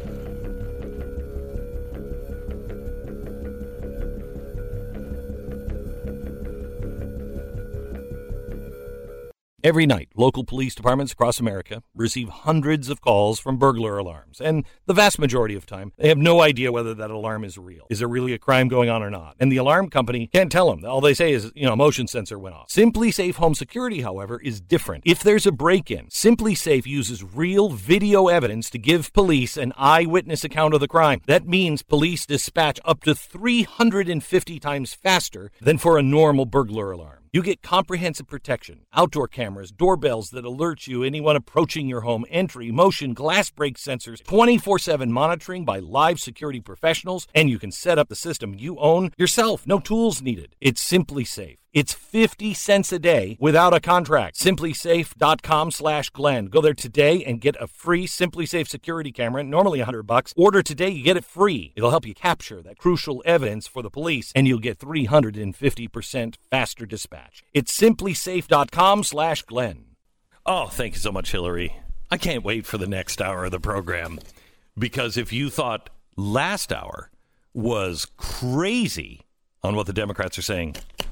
Every night, local police departments across America receive hundreds of calls from burglar alarms. And the vast majority of time, they have no idea whether that alarm is real. Is there really a crime going on or not? And the alarm company can't tell them. All they say is, you know, a motion sensor went off. SimpliSafe Home Security, however, is different. If there's a break-in, SimpliSafe uses real video evidence to give police an eyewitness account of the crime. That means police dispatch up to three hundred fifty times faster than for a normal burglar alarm. You get comprehensive protection, outdoor cameras, doorbells that alert you anyone approaching your home, entry, motion, glass break sensors, twenty-four seven monitoring by live security professionals, and you can set up the system you own yourself. No tools needed. It's SimpliSafe. It's fifty cents a day without a contract. SimpliSafe dot com slash Glenn. Go there today and get a free SimpliSafe security camera, normally one hundred bucks. Order today, you get it free. It'll help you capture that crucial evidence for the police, and you'll get three hundred fifty percent faster dispatch. It's SimpliSafe dot com slash Glenn. Oh, thank you so much, Hillary. I can't wait for the next hour of the program, because if you thought last hour was crazy on what the Democrats are saying,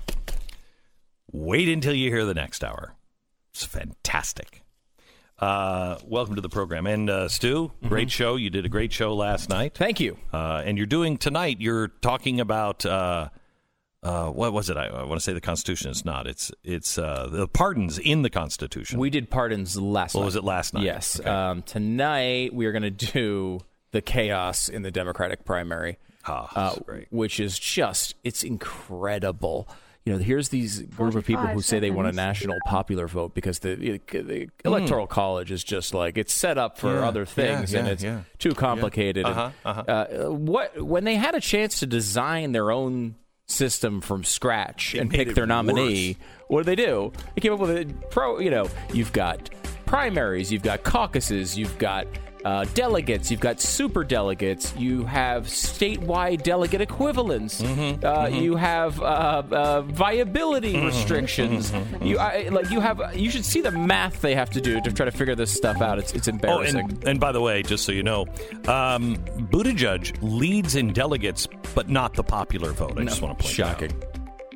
wait until you hear the next hour. It's fantastic. Uh, welcome to the program. And uh, Stu, great mm-hmm. show. You did a great show last night. Thank you. Uh, and you're doing tonight, you're talking about, uh, uh, what was it? I, I want to say the Constitution. It's not. It's it's uh, the pardons in the Constitution. We did pardons last well, night. was it last night? Yes. Okay. Um, tonight, we are going to do the chaos in the Democratic primary, oh, uh, great. which is just, it's incredible. You know, here's these group of people who say they want a national popular vote because the, the Electoral mm. College is just like, it's set up for yeah, other things, yeah, and yeah, it's yeah. too complicated. Yeah. Uh-huh, and, uh-huh. Uh, what when they had a chance to design their own system from scratch They and made pick it their nominee, worse. what did they do? They came up with a pro. You know, you've got primaries, you've got caucuses, you've got uh, delegates, you've got super delegates, you have statewide delegate equivalents, Mm-hmm, uh, mm-hmm. you have uh, uh, viability Mm-hmm, restrictions. mm-hmm, You I, like you have you should see the math they have to do to try to figure this stuff out. It's it's embarrassing. Oh, and, and by the way, just so you know, um, Buttigieg leads in delegates, but not the popular vote. I No, just want to point shocking. that out.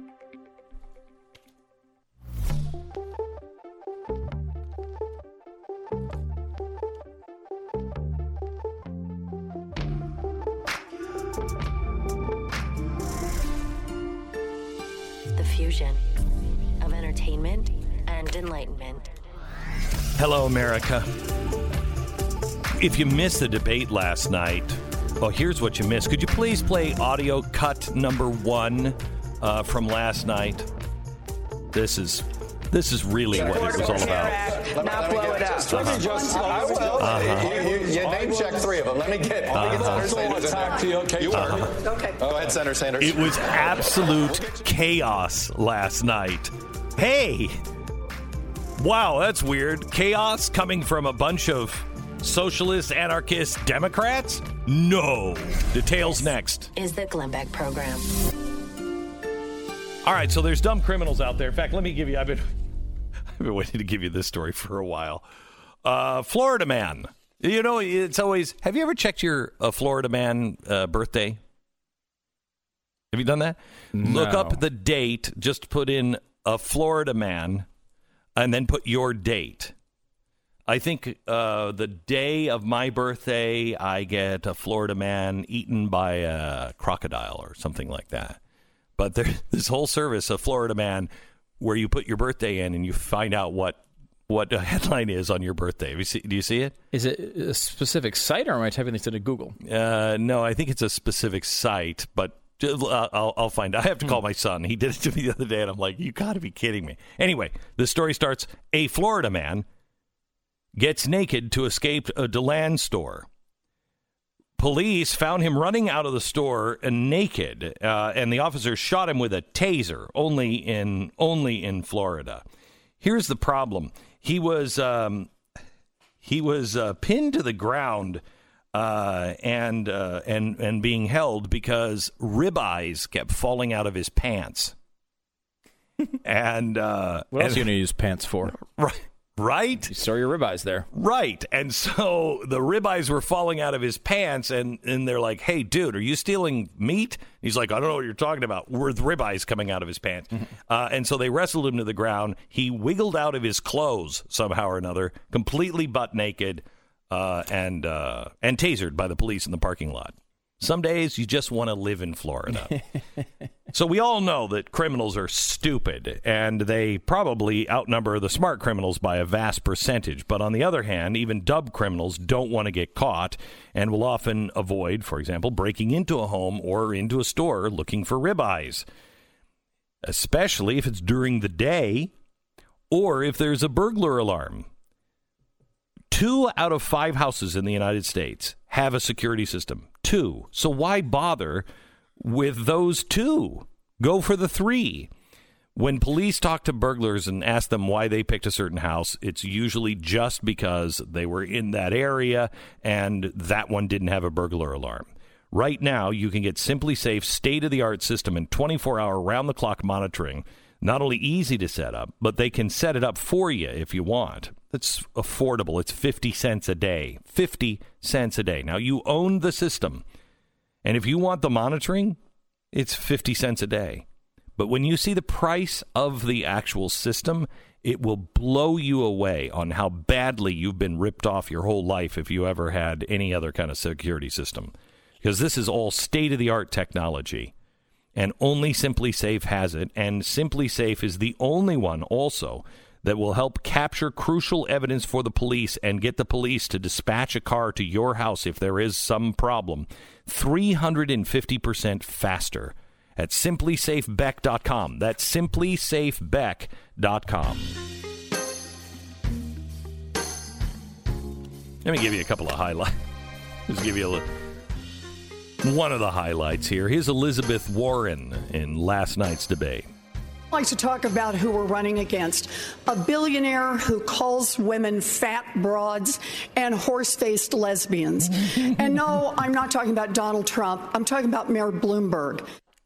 The fusion of entertainment and enlightenment. Hello, America. If you missed the debate last night, well, here's what you missed. Could you please play audio cut number one uh, from last night? This is this is really what it was all about. Not blow it up. Let me just. I will. Uh-huh. You, you, you name check three of them. Let me get. Let me get Senator Sanders in there. you, okay? You were. Uh-huh. Okay. Go ahead, Senator Sanders. It was absolute chaos last night. Hey! Wow, that's weird. Chaos coming from a bunch of socialist, anarchist Democrats? No. Details next. Is the Glenn Beck Program. All right, so there's dumb criminals out there. In fact, let me give you, I've been, I've been waiting to give you this story for a while. Uh, Florida man. You know, it's always, have you ever checked your uh, Florida man uh, birthday? Have you done that? No. Look up the date, just put in a Florida man, and then put your date. I think uh, the day of my birthday, I get a Florida man eaten by a crocodile or something like that. But there's this whole service, a Florida man, where you put your birthday in and you find out what what the headline is on your birthday. Have you see, do you see it? Is it a specific site, or am I typing this into Google? Uh, no, I think it's a specific site, but uh, I'll, I'll find out. I have to call my son. He did it to me the other day, and I'm like, you got to be kidding me. Anyway, the story starts, a Florida man gets naked to escape a DeLand store. Police found him running out of the store and naked, uh, and the officers shot him with a taser, only in only in Florida. Here's the problem. He was um, he was uh, pinned to the ground uh, and uh, and and being held because ribeyes kept falling out of his pants. and uh, What else and, are you going to use pants for? Right. Right? You store your ribeyes there. Right. And so the ribeyes were falling out of his pants, and, and they're like, hey, dude, are you stealing meat? He's like, I don't know what you're talking about. We're the ribeyes coming out of his pants. Mm-hmm. Uh, and so they wrestled him to the ground. He wiggled out of his clothes somehow or another, completely butt naked, uh, and, uh, and tasered by the police in the parking lot. Some days you just want to live in Florida. So we all know that criminals are stupid, and they probably outnumber the smart criminals by a vast percentage. But on the other hand, even dumb criminals don't want to get caught and will often avoid, for example, breaking into a home or into a store looking for ribeyes, especially if it's during the day or if there's a burglar alarm. Two out of five houses in the United States have a security system. Two. So why bother with those two? Go for the three. When police talk to burglars and ask them why they picked a certain house, it's usually just because they were in that area and that one didn't have a burglar alarm. Right now, you can get Simply Safe state-of-the-art system and twenty-four hour round-the-clock monitoring. Not only easy to set up, but they can set it up for you if you want. It's affordable. It's fifty cents a day. fifty cents a day. Now, you own the system. And if you want the monitoring, it's fifty cents a day. But when you see the price of the actual system, it will blow you away on how badly you've been ripped off your whole life if you ever had any other kind of security system. Because this is all state-of-the-art technology. And only Simply Safe has it. And Simply Safe is the only one also that will help capture crucial evidence for the police and get the police to dispatch a car to your house if there is some problem three hundred fifty percent faster at simply safe beck dot com. That's simply safe beck dot com. Let me give you a couple of highlights. Just give you a little. One of the highlights here. Here's Elizabeth Warren in last night's debate. I'd like to talk about who we're running against. A billionaire who calls women fat broads and horse-faced lesbians. And no, I'm not talking about Donald Trump. I'm talking about Mayor Bloomberg.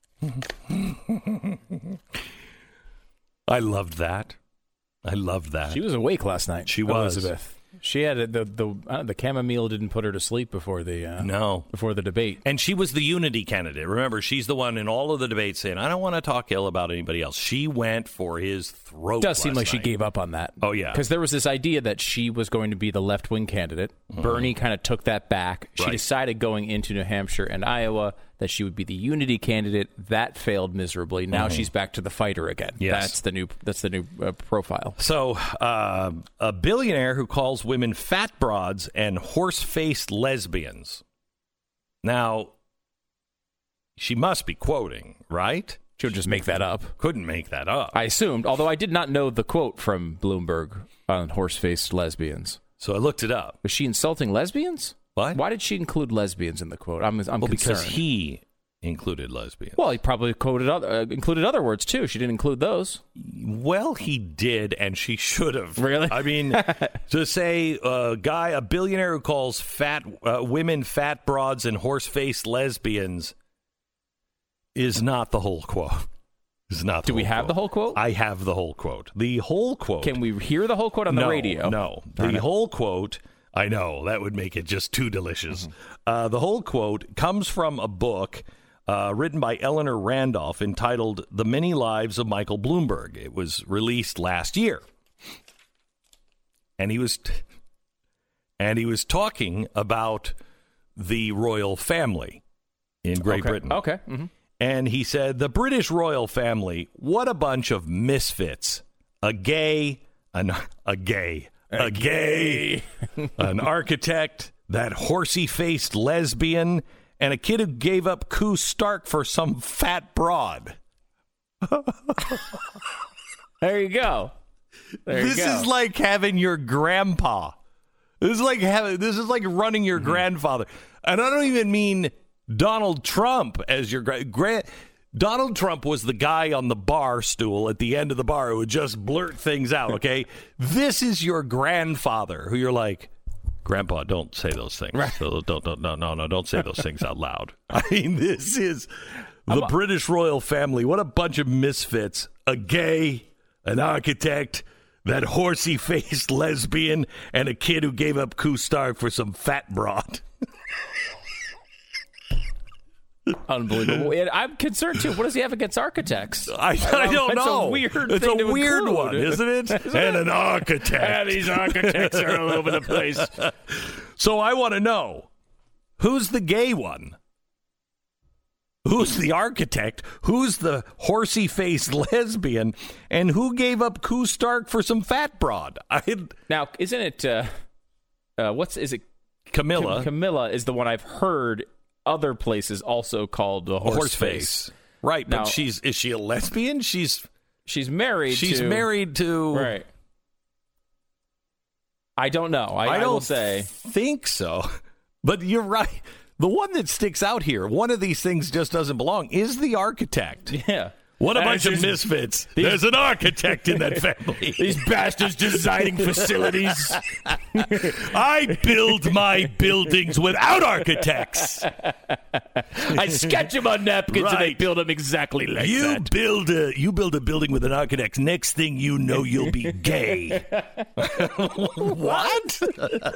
I loved that. I loved that. She was awake last night. She was. Elizabeth. She had a, the the uh, the chamomile didn't put her to sleep before the uh, no before the debate, and she was the unity candidate. Remember, she's the one in all of the debates saying, "I don't want to talk ill about anybody else." She went for his throat. It does seem like night. she gave up on that. Oh yeah, because there was this idea that she was going to be the left wing candidate. Mm-hmm. Bernie kind of took that back. She right. decided going into New Hampshire and Iowa that she would be the unity candidate. That failed miserably. Now mm-hmm. she's back to the fighter again. Yes. That's the new that's the new uh, profile. So uh, a billionaire who calls women fat broads and horse-faced lesbians. Now, she must be quoting, right? She'll just make that up. Couldn't make that up. I assumed, although I did not know the quote from Bloomberg on horse-faced lesbians. So I looked it up. Was she insulting lesbians? What? Why did she include lesbians in the quote? I'm, I'm well, concerned. because he included lesbians. Well, he probably quoted other, uh, included other words, too. She didn't include those. Well, he did, and she should have. Really? I mean, to say a guy, a billionaire who calls fat uh, women fat broads and horse-faced lesbians is not the whole quote. Is not. The Do we whole have quote. the whole quote? I have the whole quote. The whole quote. Can we hear the whole quote on no, the radio? No. The whole quote, I know, that would make it just too delicious. Mm-hmm. Uh, the whole quote comes from a book uh, written by Eleanor Randolph entitled The Many Lives of Michael Bloomberg. It was released last year. And he was t- and he was talking about the royal family in Great okay. Britain. Okay. Mm-hmm. And he said, the British royal family, what a bunch of misfits. A gay, an, a gay, a, a gay, an architect, that horsey-faced lesbian, and a kid who gave up Koo Stark for some fat broad. There you go. There this you go. is like having your grandpa. This is like having. This is like running your mm-hmm. grandfather. And I don't even mean Donald Trump as your gra- grand. Donald Trump was the guy on the bar stool at the end of the bar who would just blurt things out, okay? This is your grandfather who you're like, Grandpa, don't say those things. Right. So don't, don't, no, no, no, don't say those things out loud. I mean, this is the I'm, British royal family. What a bunch of misfits. A gay, an architect, that horsey-faced lesbian, and a kid who gave up Koo Stark for some fat broad. Unbelievable. And I'm concerned, too. What does he have against architects? I, I don't That's know. A weird it's thing a to weird include. one, isn't it? Isn't and it? an architect. Yeah, these architects are all over the place. So I want to know, who's the gay one? Who's the architect? Who's the horsey-faced lesbian? And who gave up Koo Stark for some fat broad? I Now, isn't it, uh, uh, what's, is it? Camilla. Cam- Camilla is the one I've heard other places also called the horse, horse face. face. Right, but now, she's, is she a lesbian? She's, she's married she's to. married to. Right. I don't know. I, I I don't will say. think so. But you're right. The one that sticks out here, one of these things just doesn't belong, is the architect. Yeah. What a And bunch of just, misfits. There's an architect in that family. These bastards designing facilities. I build my buildings without architects. I sketch them on napkins Right. and they build them exactly like you that. Build a, you build a building with an architect. Next thing you know, you'll be gay. What?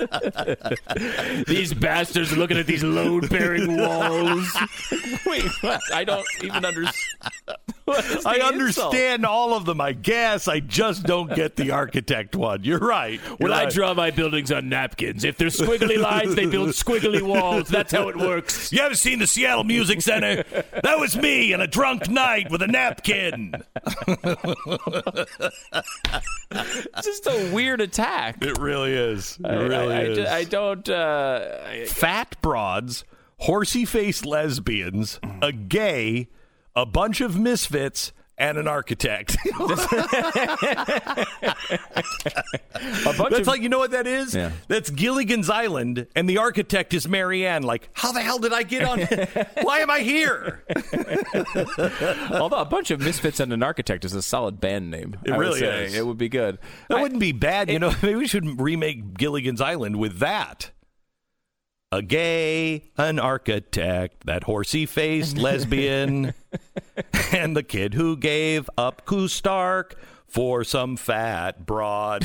These bastards are looking at these load-bearing walls. Wait, what? I don't even understand. I understand all of them, I guess. I just don't get the architect one. You're right. Well, You're I right. draw my buildings on napkins. If there's squiggly lines, they build squiggly walls. That's how it works. You ever seen the Seattle Music Center? That was me on a drunk night with a napkin. It's just a weird attack. It really is. It I, really I, I, is. ju- I don't... Uh, I, Fat broads, horsey-faced lesbians, a gay, a bunch of misfits, and an architect. A bunch That's of- like, you know what that is? Yeah. That's Gilligan's Island, and the architect is Marianne. Like, how the hell did I get on? Why am I here? Although a bunch of misfits and an architect is a solid band name. It I would really say. is. It would be good. That I- wouldn't be bad. You it- know, maybe we should remake Gilligan's Island with that. A gay, an architect, that horsey-faced lesbian, and the kid who gave up Kustark for some fat broad.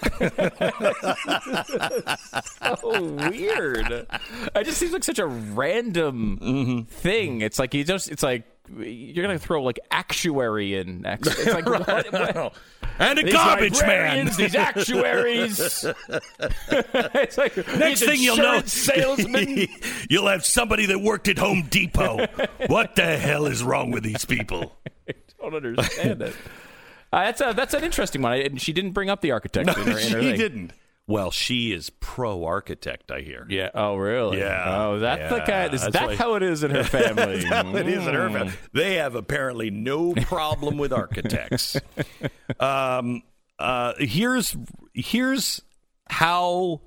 So weird. It just seems like such a random Mm-hmm. thing. It's like you just. It's like you're gonna throw like actuary in. Ex- It's like Right. what, what? And a These garbage man. librarians, These actuaries. It's like Next these thing you'll know, insurance salesmen. you'll have somebody that worked at Home Depot. What the hell is wrong with these people? I don't understand it. Uh, that's a that's an interesting one. I, and she didn't bring up the architect. No, in her, in her she thing. didn't. Well, she is pro-architect, I hear. Yeah. Oh, really? Yeah. Oh, that's the Yeah. kind. Is That's that why- how it is in her family? That's how it is in her Mm. family. They have apparently no problem with architects. um, uh, here's here's how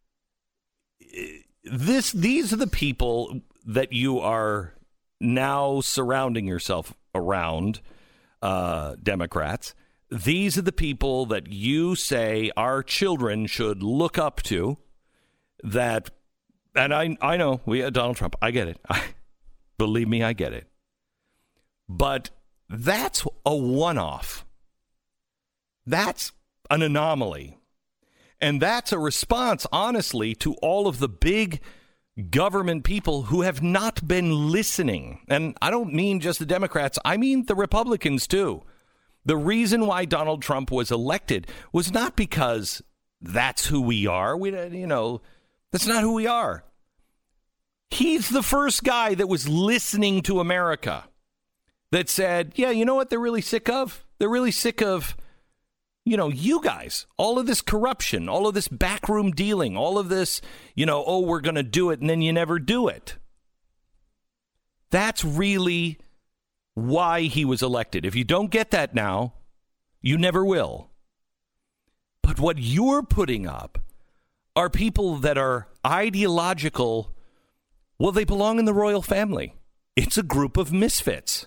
this. These are the people that you are now surrounding yourself around, uh, Democrats. These are the people that you say our children should look up to. That, and I I know we had Donald Trump. I get it. I, believe me, I get it. But that's a one-off. That's an anomaly. And that's a response, honestly, to all of the big government people who have not been listening. And I don't mean just the Democrats. I mean the Republicans, too. The reason why Donald Trump was elected was not because that's who we are. We, you know, that's not who we are. He's the first guy that was listening to America, that said, yeah, you know what they're really sick of? They're really sick of, you know, you guys, all of this corruption, all of this backroom dealing, all of this, you know, oh, we're going to do it, and then you never do it. That's really why he was elected. If you don't get that now, you never will. But what you're putting up are people that are ideological. Well, they belong in the royal family. It's a group of misfits.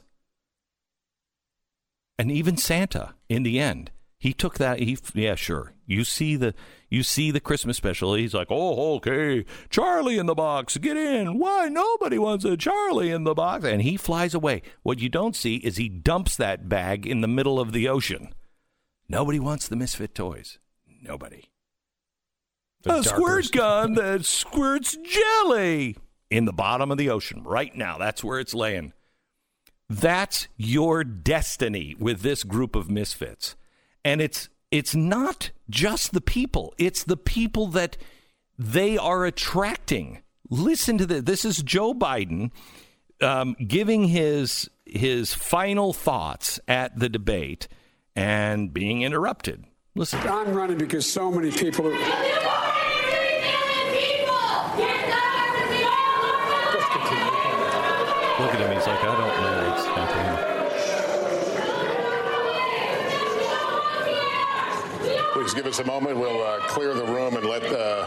And even Santa, in the end, he took that. He, yeah, sure. You see the you see the Christmas special. He's like, oh, okay, Charlie in the box, get in. Why nobody wants a Charlie in the box? And he flies away. What you don't see is he dumps that bag in the middle of the ocean. Nobody wants the misfit toys. Nobody. The a squirt gun that squirts jelly in the bottom of the ocean right now. That's where it's laying. That's your destiny with this group of misfits. And it's it's not just the people. It's the people that they are attracting. Listen to this. This is Joe Biden um, giving his his final thoughts at the debate and being interrupted. Listen. I'm running because so many people are... Look at him. He's like, I don't know what's happening. Please give us a moment. We'll uh, clear the room and let... Uh,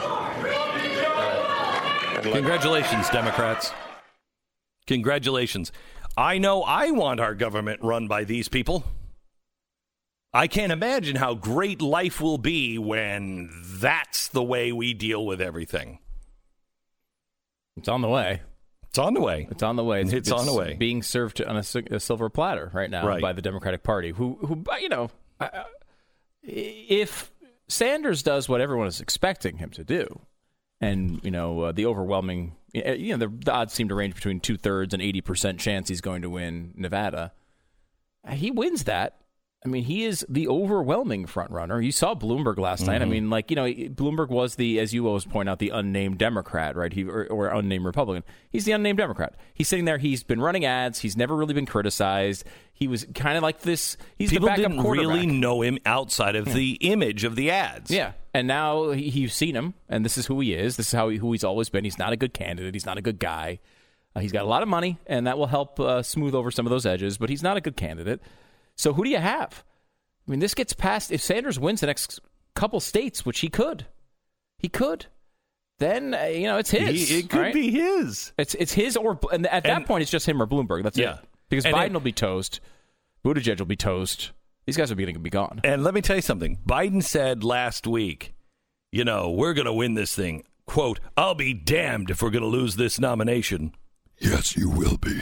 and let Congratulations, Democrats. Congratulations. I know I want our government run by these people. I can't imagine how great life will be when that's the way we deal with everything. It's on the way. It's on the way. It's on the way. It's, It's on the way. Being served on a, si- a silver platter right now Right. by the Democratic Party, who, who, you know, uh, if Sanders does what everyone is expecting him to do, and you know uh, the overwhelming, you know, the, the odds seem to range between two thirds and eighty percent chance he's going to win Nevada. He wins that. I mean, he is the overwhelming front runner. You saw Bloomberg last Mm-hmm. night. I mean, like, you know, Bloomberg was the, as you always point out, the unnamed Democrat, right? He or, or unnamed Republican. He's the unnamed Democrat. He's sitting there. He's been running ads. He's never really been criticized. He was kind of like this. He's People the backup didn't quarterback. really know him outside of Yeah. the image of the ads. Yeah, and now he, you've seen him, and this is who he is. This is how he, who he's always been. He's not a good candidate. He's not a good guy. Uh, he's got a lot of money, and that will help uh, smooth over some of those edges, but he's not a good candidate. So who do you have? I mean, this gets passed. If Sanders wins the next couple states, which he could, he could, then, uh, you know, it's his. He, it could right? be his. It's it's his, or and at that and, point, it's just him or Bloomberg. That's yeah. it. Because and Biden it, will be toast. Buttigieg will be toast. These guys are going to be gone. And let me tell you something. Biden said last week, you know, we're going to win this thing. Quote, I'll be damned if we're going to lose this nomination. Yes, you will be.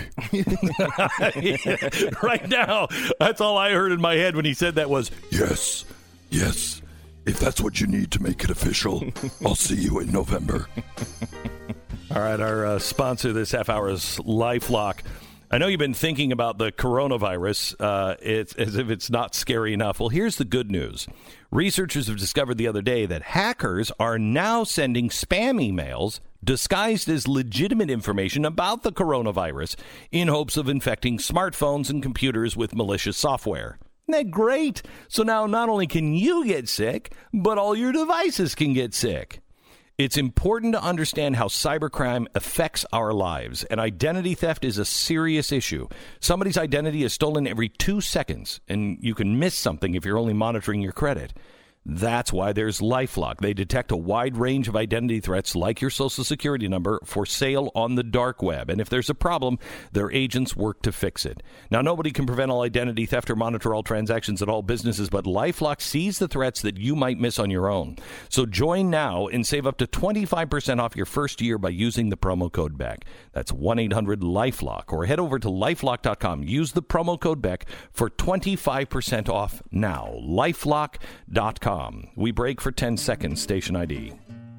Right now, that's all I heard in my head when he said that was, yes, yes. If that's what you need to make it official, I'll see you in November. All right, our uh, sponsor this half hour is LifeLock. I know you've been thinking about the coronavirus uh, it's, as if it's not scary enough. Well, here's the good news. Researchers have discovered the other day that hackers are now sending spam emails disguised as legitimate information about the coronavirus in hopes of infecting smartphones and computers with malicious software. Isn't that great? So now not only can you get sick, but all your devices can get sick. It's important to understand how cybercrime affects our lives, and identity theft is a serious issue. Somebody's identity is stolen every two seconds, and you can miss something if you're only monitoring your credit. That's why there's LifeLock. They detect a wide range of identity threats like your social security number for sale on the dark web. And if there's a problem, their agents work to fix it. Now, nobody can prevent all identity theft or monitor all transactions at all businesses, but LifeLock sees the threats that you might miss on your own. So join now and save up to twenty-five percent off your first year by using the promo code BECK. That's one eight hundred LifeLock, or head over to lifelock dot com. Use the promo code BECK for twenty-five percent off now. lifelock dot com. We break for ten seconds. Station I D.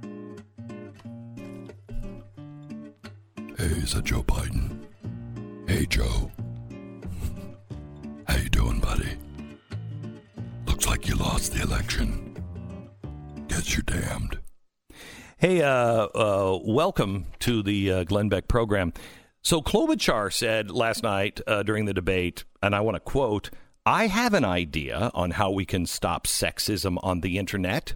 Hey, is that Joe Biden? Hey, Joe. How you doing, buddy? Looks like you lost the election. Guess you're damned. Hey, uh, uh, welcome to the uh, Glenn Beck program. So Klobuchar said last night uh, during the debate, and I want to quote, I have an idea on how we can stop sexism on the internet.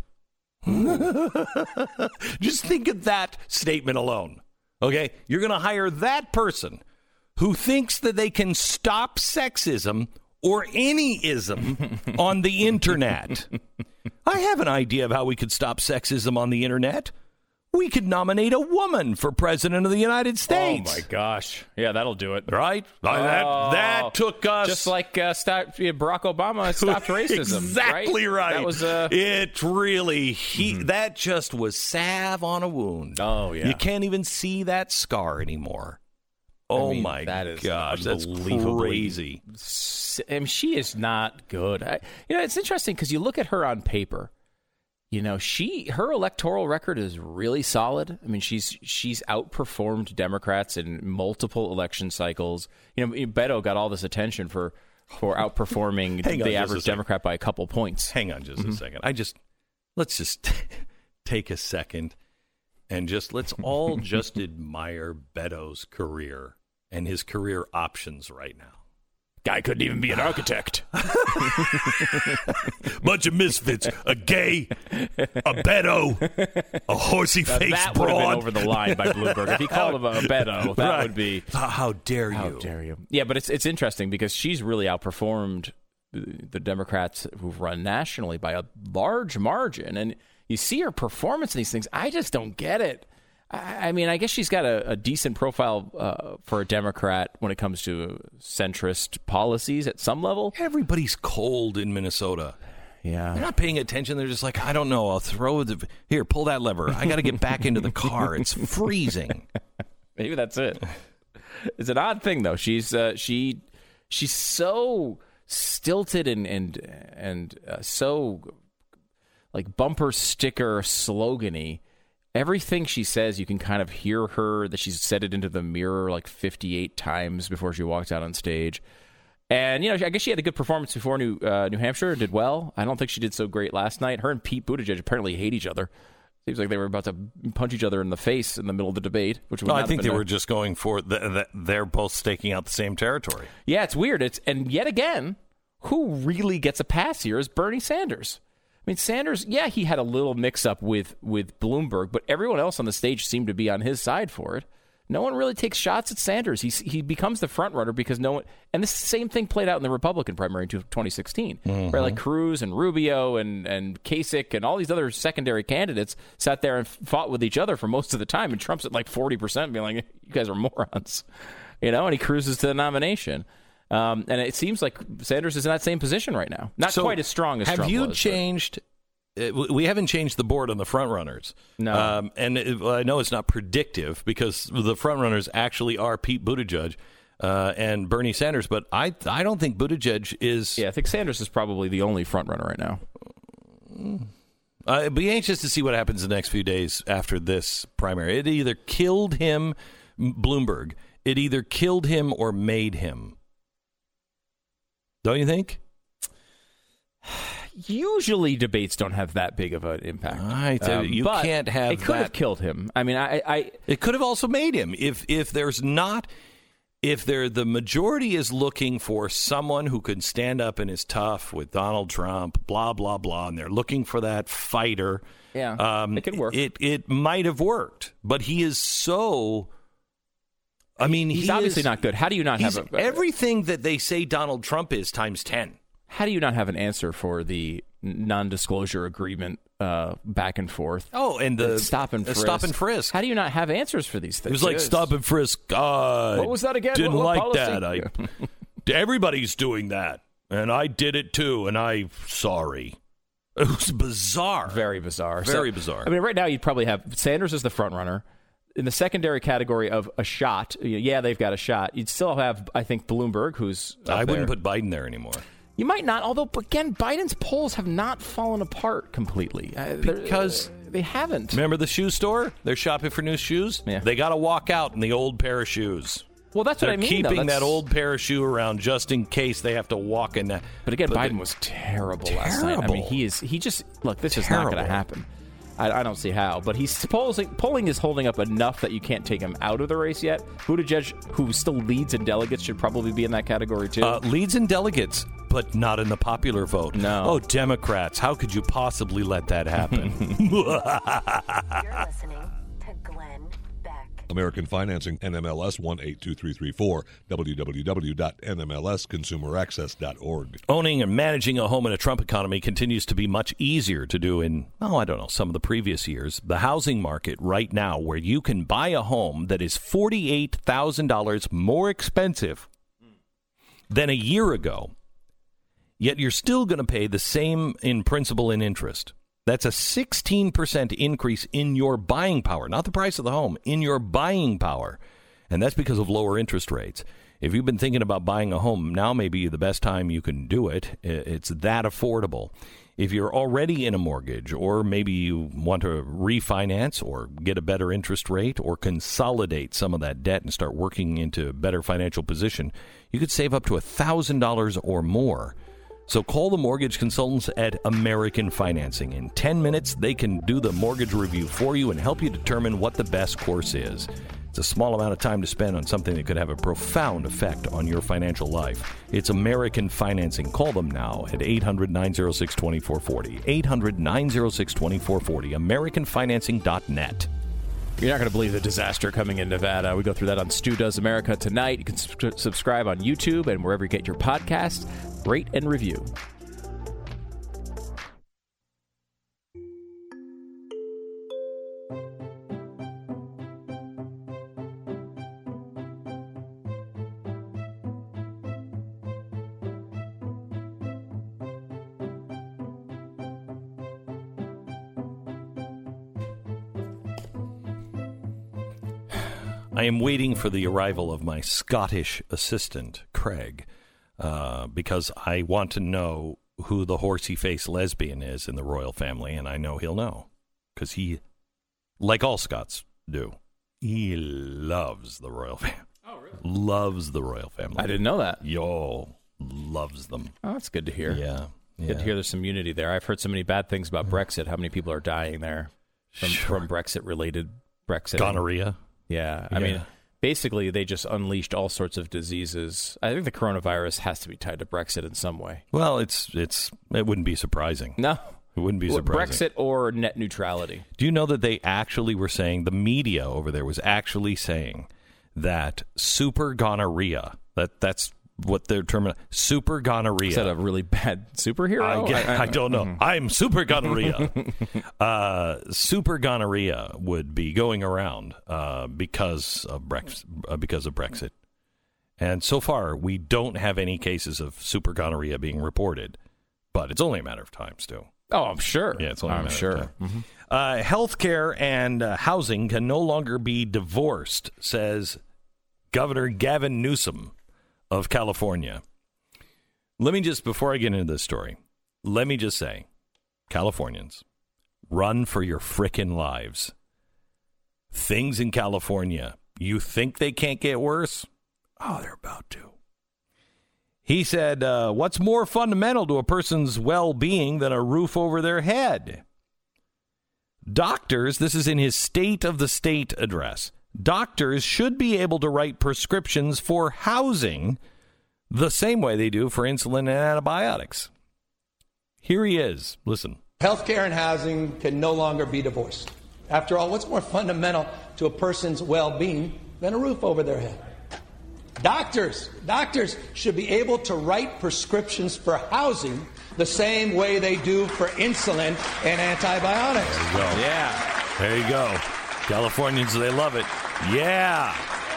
Just think of that statement alone. Okay, you're going to hire that person who thinks that they can stop sexism or any ism on the internet. I have an idea of how we could stop sexism on the internet. We could nominate a woman for president of the United States. Oh, my gosh. Yeah, that'll do it. Right? Oh, that, that took us... Just like uh, stop, yeah, Barack Obama stopped racism. Exactly right. right. That was, uh... It really... He, mm-hmm. That just was salve on a wound. Oh, yeah. You can't even see that scar anymore. Oh, I mean, my that is gosh. That's crazy. I mean, she is not good. I, you know, it's interesting because you look at her on paper. You know, she her electoral record is really solid. I mean, she's she's outperformed Democrats in multiple election cycles. You know, Beto got all this attention for for outperforming the average Democrat by a couple points. Hang on just mm-hmm. a second. I just let's just t- take a second and just let's all just admire Beto's career and his career options right now. Guy couldn't even be an architect. Bunch of misfits. A gay, a Beto, a horsey-faced that broad. That would have been over the line by Bloomberg. If he called him a Beto, that right. would be... How dare you? How dare you? Yeah, but it's it's interesting because she's really outperformed the Democrats who've run nationally by a large margin. And you see her performance in these things. I just don't get it. I mean, I guess she's got a, a decent profile uh, for a Democrat when it comes to centrist policies at some level. Everybody's cold in Minnesota. Yeah. They're not paying attention. They're just like, I don't know. I'll throw the... Here, pull that lever. I got to get back into the car. It's freezing. Maybe that's it. It's an odd thing, though. She's uh, she she's so stilted and, and, and uh, so like bumper sticker slogan-y. Everything she says, you can kind of hear her, that she's said it into the mirror like fifty-eight times before she walked out on stage. And, you know, I guess she had a good performance before New uh, New Hampshire, did well. I don't think she did so great last night. Her and Pete Buttigieg apparently hate each other. Seems like they were about to punch each other in the face in the middle of the debate. Which would no, not I think they a... were just going for, the, the, they're both staking out the same territory. Yeah, it's weird. It's And yet again, who really gets a pass here is Bernie Sanders. I mean, Sanders, yeah, he had a little mix-up with, with Bloomberg, but everyone else on the stage seemed to be on his side for it. no one really takes shots at Sanders. He he becomes the front runner because no one. And this same thing played out in the Republican primary in twenty sixteen, mm-hmm. right? Like Cruz and Rubio and and Kasich and all these other secondary candidates sat there and fought with each other for most of the time, and Trump's at like forty percent, being like, "You guys are morons," you know. And he cruises to the nomination. Um, and it seems like Sanders is in that same position right now. Not so quite as strong as have Trump you was, changed? But... We haven't changed the board on the front runners. No. Um, and it, well, I know it's not predictive because the front runners actually are Pete Buttigieg uh, and Bernie Sanders. But I I don't think Buttigieg is. Yeah, I think Sanders is probably the only front runner right now. I'd be anxious to see what happens the next few days after this primary. It either killed him, Bloomberg. It either killed him or made him. Don't you think? Usually debates don't have that big of an impact. I tell you, um, you can't have It could that. have killed him. I mean, I, I. It could have also made him. If if there's not, if there the majority is looking for someone who can stand up and is tough with Donald Trump, blah blah blah, and they're looking for that fighter. Yeah, um, it could work. It it might have worked, but he is so. I mean, he's he obviously is, not good. How do you not have a, a, everything that they say Donald Trump is times ten? How do you not have an answer for the non-disclosure agreement uh, back and forth? Oh, and the stop and frisk. stop and frisk. How do you not have answers for these things? It was like stop and frisk. Uh, what was that again? Didn't what, what like policy? that. I, everybody's doing that, and I did it too, and I'm sorry. It was bizarre. Very bizarre. Very so, bizarre. I mean, right now you'd probably have Sanders as the front runner. In the secondary category of a shot, yeah, they've got a shot. You'd still have, I think, Bloomberg, who's up I wouldn't there. put Biden there anymore. You might not, although, again, Biden's polls have not fallen apart completely. Uh, because uh, they haven't. Remember the shoe store? They're shopping for new shoes? Yeah. They got to walk out in the old pair of shoes. Well, that's They're what I mean. keeping though. that old pair of shoe around just in case they have to walk in that. But again, but Biden the, was terrible, terrible last night. I mean, he is. He just look. This terrible. is not going to happen. I, I don't see how. But he's polling, polling is holding up enough that you can't take him out of the race yet. Buttigieg, who still leads in delegates, should probably be in that category too. Uh, leads in delegates, but not in the popular vote. No. Oh, Democrats! How could you possibly let that happen? You're listening to Glenn Beck. American Financing, N M L S one eight two three three four, w w w dot n m l s consumer access dot org. Owning and managing a home in a Trump economy continues to be much easier to do in, oh, I don't know, some of the previous years. The housing market right now, where you can buy a home that is forty-eight thousand dollars more expensive than a year ago, yet you're still going to pay the same in principal and interest. That's a sixteen percent increase in your buying power, not the price of the home, in your buying power. And that's because of lower interest rates. If you've been thinking about buying a home, now may be the best time you can do it. It's that affordable. If you're already in a mortgage, or maybe you want to refinance or get a better interest rate or consolidate some of that debt and start working into a better financial position, you could save up to one thousand dollars or more. So call the mortgage consultants at American Financing. In ten minutes, they can do the mortgage review for you and help you determine what the best course is. It's a small amount of time to spend on something that could have a profound effect on your financial life. It's American Financing. Call them now at eight hundred, nine oh six, two four four zero. eight hundred, nine oh six, two four four zero. american financing dot net. You're not going to believe the disaster coming in Nevada. We go through that on Stu Does America tonight. You can su- subscribe on YouTube and wherever you get your podcasts. Rate and review. I am waiting for the arrival of my Scottish assistant, Craig, uh, because I want to know who the horsey-faced lesbian is in the royal family, and I know he'll know, because he, like all Scots do, he loves the royal family. Oh, really? Loves the royal family. I didn't know that. Yo, loves them. Oh, that's good to hear. Yeah. yeah. Good to hear there's some unity there. I've heard so many bad things about Brexit, how many people are dying there from, Sure. from Brexit-related Brexit. Gonorrhea. Yeah, I Yeah. mean, basically, they just unleashed all sorts of diseases. I think the coronavirus has to be tied to Brexit in some way. Well, it's it's it wouldn't be surprising. No. It wouldn't be surprising. Brexit or net neutrality. Do you know that they actually were saying, the media over there was actually saying that super gonorrhea, that that's what they're terming, super gonorrhea. Is that a really bad superhero? I, guess, I, I don't know. Mm-hmm. I'm super gonorrhea. uh, super gonorrhea would be going around uh, because of Brexit, uh, because of Brexit. And so far, we don't have any cases of super gonorrhea being reported. But it's only a matter of time, Stu. Oh, I'm sure. Yeah, it's only I'm a matter sure. of time. Mm-hmm. Uh, healthcare and uh, housing can no longer be divorced, says Governor Gavin Newsom of California. Let me just, before I get into this story, let me just say, Californians, run for your frickin' lives. Things in California, you think they can't get worse? Oh, they're about to. He said, uh, what's more fundamental to a person's well-being than a roof over their head? Doctors, this is in his State of the State address, doctors should be able to write prescriptions for housing the same way they do for insulin and antibiotics. Here he is. Listen. Healthcare and housing can no longer be divorced. After all, what's more fundamental to a person's well-being than a roof over their head? Doctors, doctors should be able to write prescriptions for housing the same way they do for insulin and antibiotics. There you go. Yeah. There you go. Californians, they love it. Yeah.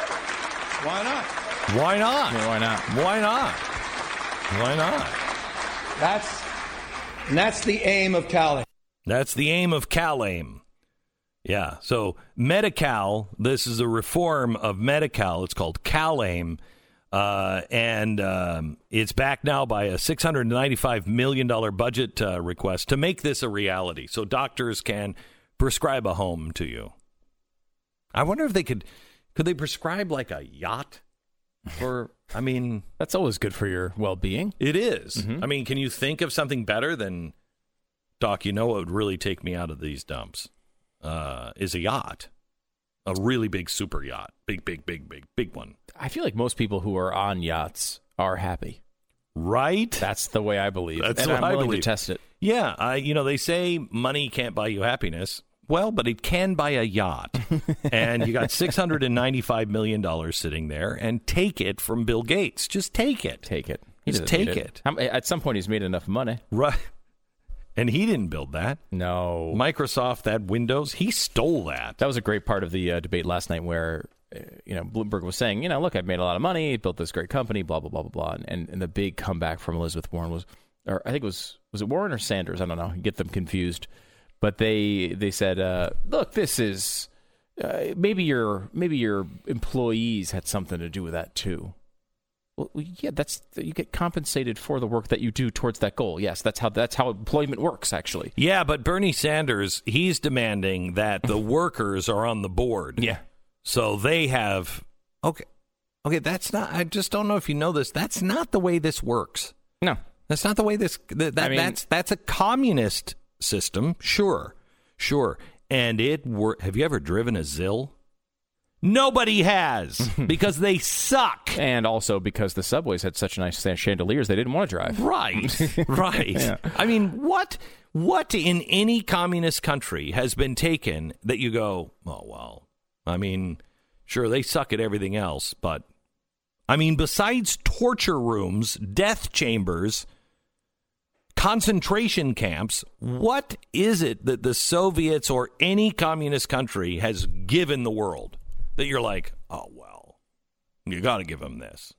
Why not? Why not? Yeah, why not? Why not? Why not? That's and that's the aim of CalAIM. That's the aim of CalAIM. Yeah. So Medi-Cal, this is a reform of Medi-Cal. It's called CalAIM. Uh, and um, it's backed now by a six hundred ninety-five million dollars budget uh, request to make this a reality so doctors can prescribe a home to you. I wonder if they could, could they prescribe like a yacht? For, I mean, that's always good for your well-being. It is. Mm-hmm. I mean, can you think of something better than, Doc, you know what would really take me out of these dumps? Uh, is a yacht. A really big super yacht. Big, big, big, big, big one. I feel like most people who are on yachts are happy. Right? That's the way I believe. That's and what I'm I willing believe. to test it. Yeah. I, you know, they say money can't buy you happiness. Well, but it can buy a yacht. And you got six hundred ninety-five million dollars sitting there, and take it from Bill Gates. Just take it. Take it. He Just take it. it. At some point, he's made enough money. Right. And he didn't build that. No. Microsoft, that Windows, he stole that. That was a great part of the uh, debate last night where, uh, you know, Bloomberg was saying, you know, look, I've made a lot of money, built this great company, blah, blah, blah, blah, blah. And, and the big comeback from Elizabeth Warren was, or I think it was, was it Warren or Sanders? I don't know. Get them confused. But they they said, uh, look, this is, uh, maybe your maybe your employees had something to do with that too. Well, yeah, that's you get compensated for the work that you do towards that goal. Yes, that's how that's how employment works, actually. Yeah, but Bernie Sanders, he's demanding that the workers are on the board. Yeah, so they have okay, okay. That's not. I just don't know if you know this. That's not the way this works. No, that's not the way this. That, that I mean, that's that's a communist system. Sure, sure. And it wor- have you ever driven a Zill? Nobody has, because they suck. And also because the subways had such nice chandeliers, they didn't want to drive. Right, right. Yeah. I mean, what what in any communist country has been taken that you go, oh, well, I mean, sure, they suck at everything else, but, I mean, besides torture rooms, death chambers, concentration camps, what is it that the Soviets or any communist country has given the world that you're like, oh, well, you got to give them this?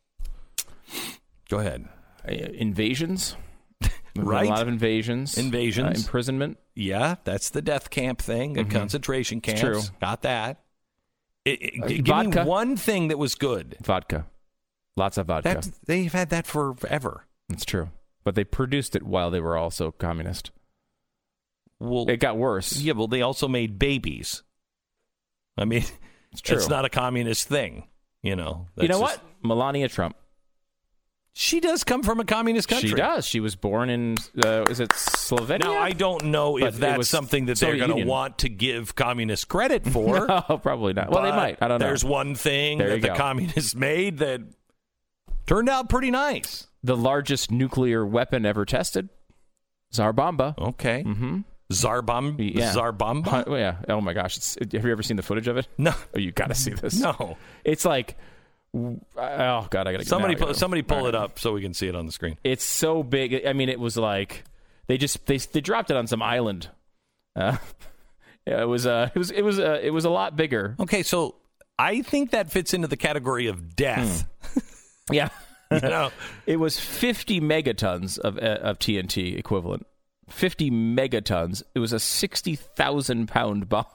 Go ahead. Uh, invasions. Right. A lot of invasions. Invasions. Uh, imprisonment. Yeah, that's the death camp thing, Mm-hmm. the concentration camps. True. Got that. It, it, Uh, give vodka. me one thing that was good. Vodka. Lots of vodka. That, they've had that forever. It's true. But they produced it while they were also communist. Well, it got worse. Yeah, well, they also made babies. I mean, it's true. It's not a communist thing, you know. You know just, what? Melania Trump. She does come from a communist country. She does. She was born in, uh, is it Slovenia? Now, I don't know But if it that's was something that Soviet they're going to Union. want to give communists credit for. No, probably not. Well, they But might. I don't know. There's one thing There that you the go. communists made that turned out pretty nice. The largest nuclear weapon ever tested, Tsar Bomba. Okay. Mm-hmm. Zarbom, yeah. Zarbomba? Hun- oh, yeah. Oh, my gosh. It's, have you ever seen the footage of it? No. Oh, you got to see this. No. It's like, oh, God, I got to Somebody, now I pu- somebody pull right. it up so we can see it on the screen. It's so big. I mean, it was like, they just, they, they dropped it on some island. Uh, yeah, it was, uh, it was, it was, uh, it was a lot bigger. Okay, so I think that fits into the category of death. Hmm. Yeah. You know? It was fifty megatons of, uh, of T N T equivalent. fifty megatons. It was a sixty thousand pound bomb.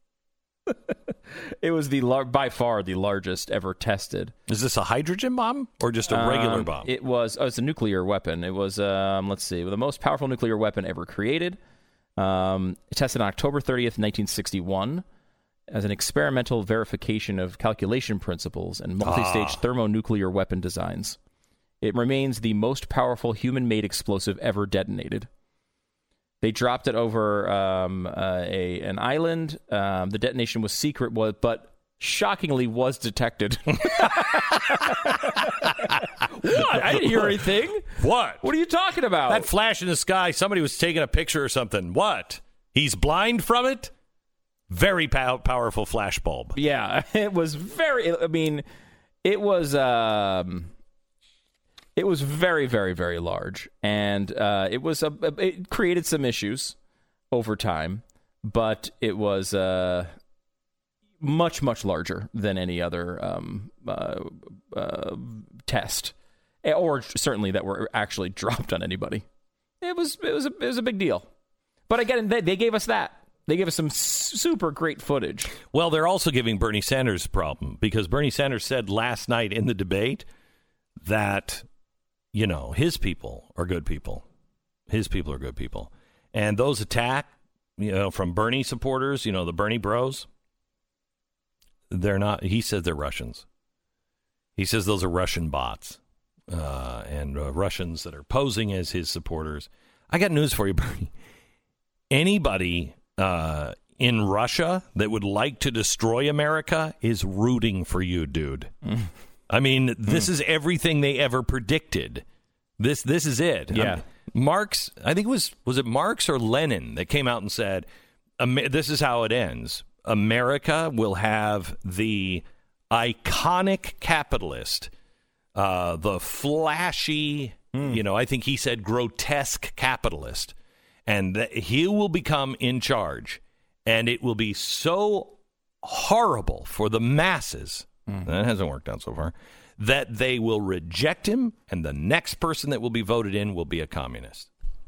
It was the lar- by far the largest ever tested. Is this a hydrogen bomb or just a regular Um, bomb? It was. Oh, it's a nuclear weapon. It was. Um, let's see, the most powerful nuclear weapon ever created. Um, it tested on October thirtieth, nineteen sixty-one, as an experimental verification of calculation principles and multi-stage Ah. thermonuclear weapon designs. It remains the most powerful human-made explosive ever detonated. They dropped it over um, uh, a an island. Um, the detonation was secret, was, but shockingly was detected. What? I didn't hear anything. What? What are you talking about? That flash in the sky, somebody was taking a picture or something. What? He's blind from it? Very pow- powerful flash bulb. Yeah, it was very, I mean, it was... Um, It was very, very, very large, and uh, it was a, it created some issues over time, but it was uh, much, much larger than any other um, uh, uh, test, or certainly that were actually dropped on anybody. It was it was a, it was a big deal, but again, they, they gave us that. They gave us some super great footage. Well, they're also giving Bernie Sanders a problem because Bernie Sanders said last night in the debate that, you know, his people are good people. His people are good people. And those attack, you know, from Bernie supporters, you know, the Bernie bros, they're not, he says they're Russians. He says those are Russian bots uh, and uh, Russians that are posing as his supporters. I got news for you, Bernie. Anybody uh, in Russia that would like to destroy America is rooting for you, dude. Mm. I mean, this mm. is everything they ever predicted. This this is it. Yeah. Um, Marx, I think it was, was it Marx or Lenin that came out and said, this is how it ends. America will have the iconic capitalist, uh, the flashy, mm. you know, I think he said grotesque capitalist, and that he will become in charge, and it will be so horrible for the masses. Mm. That hasn't worked out so far. That they will reject him, and the next person that will be voted in will be a communist.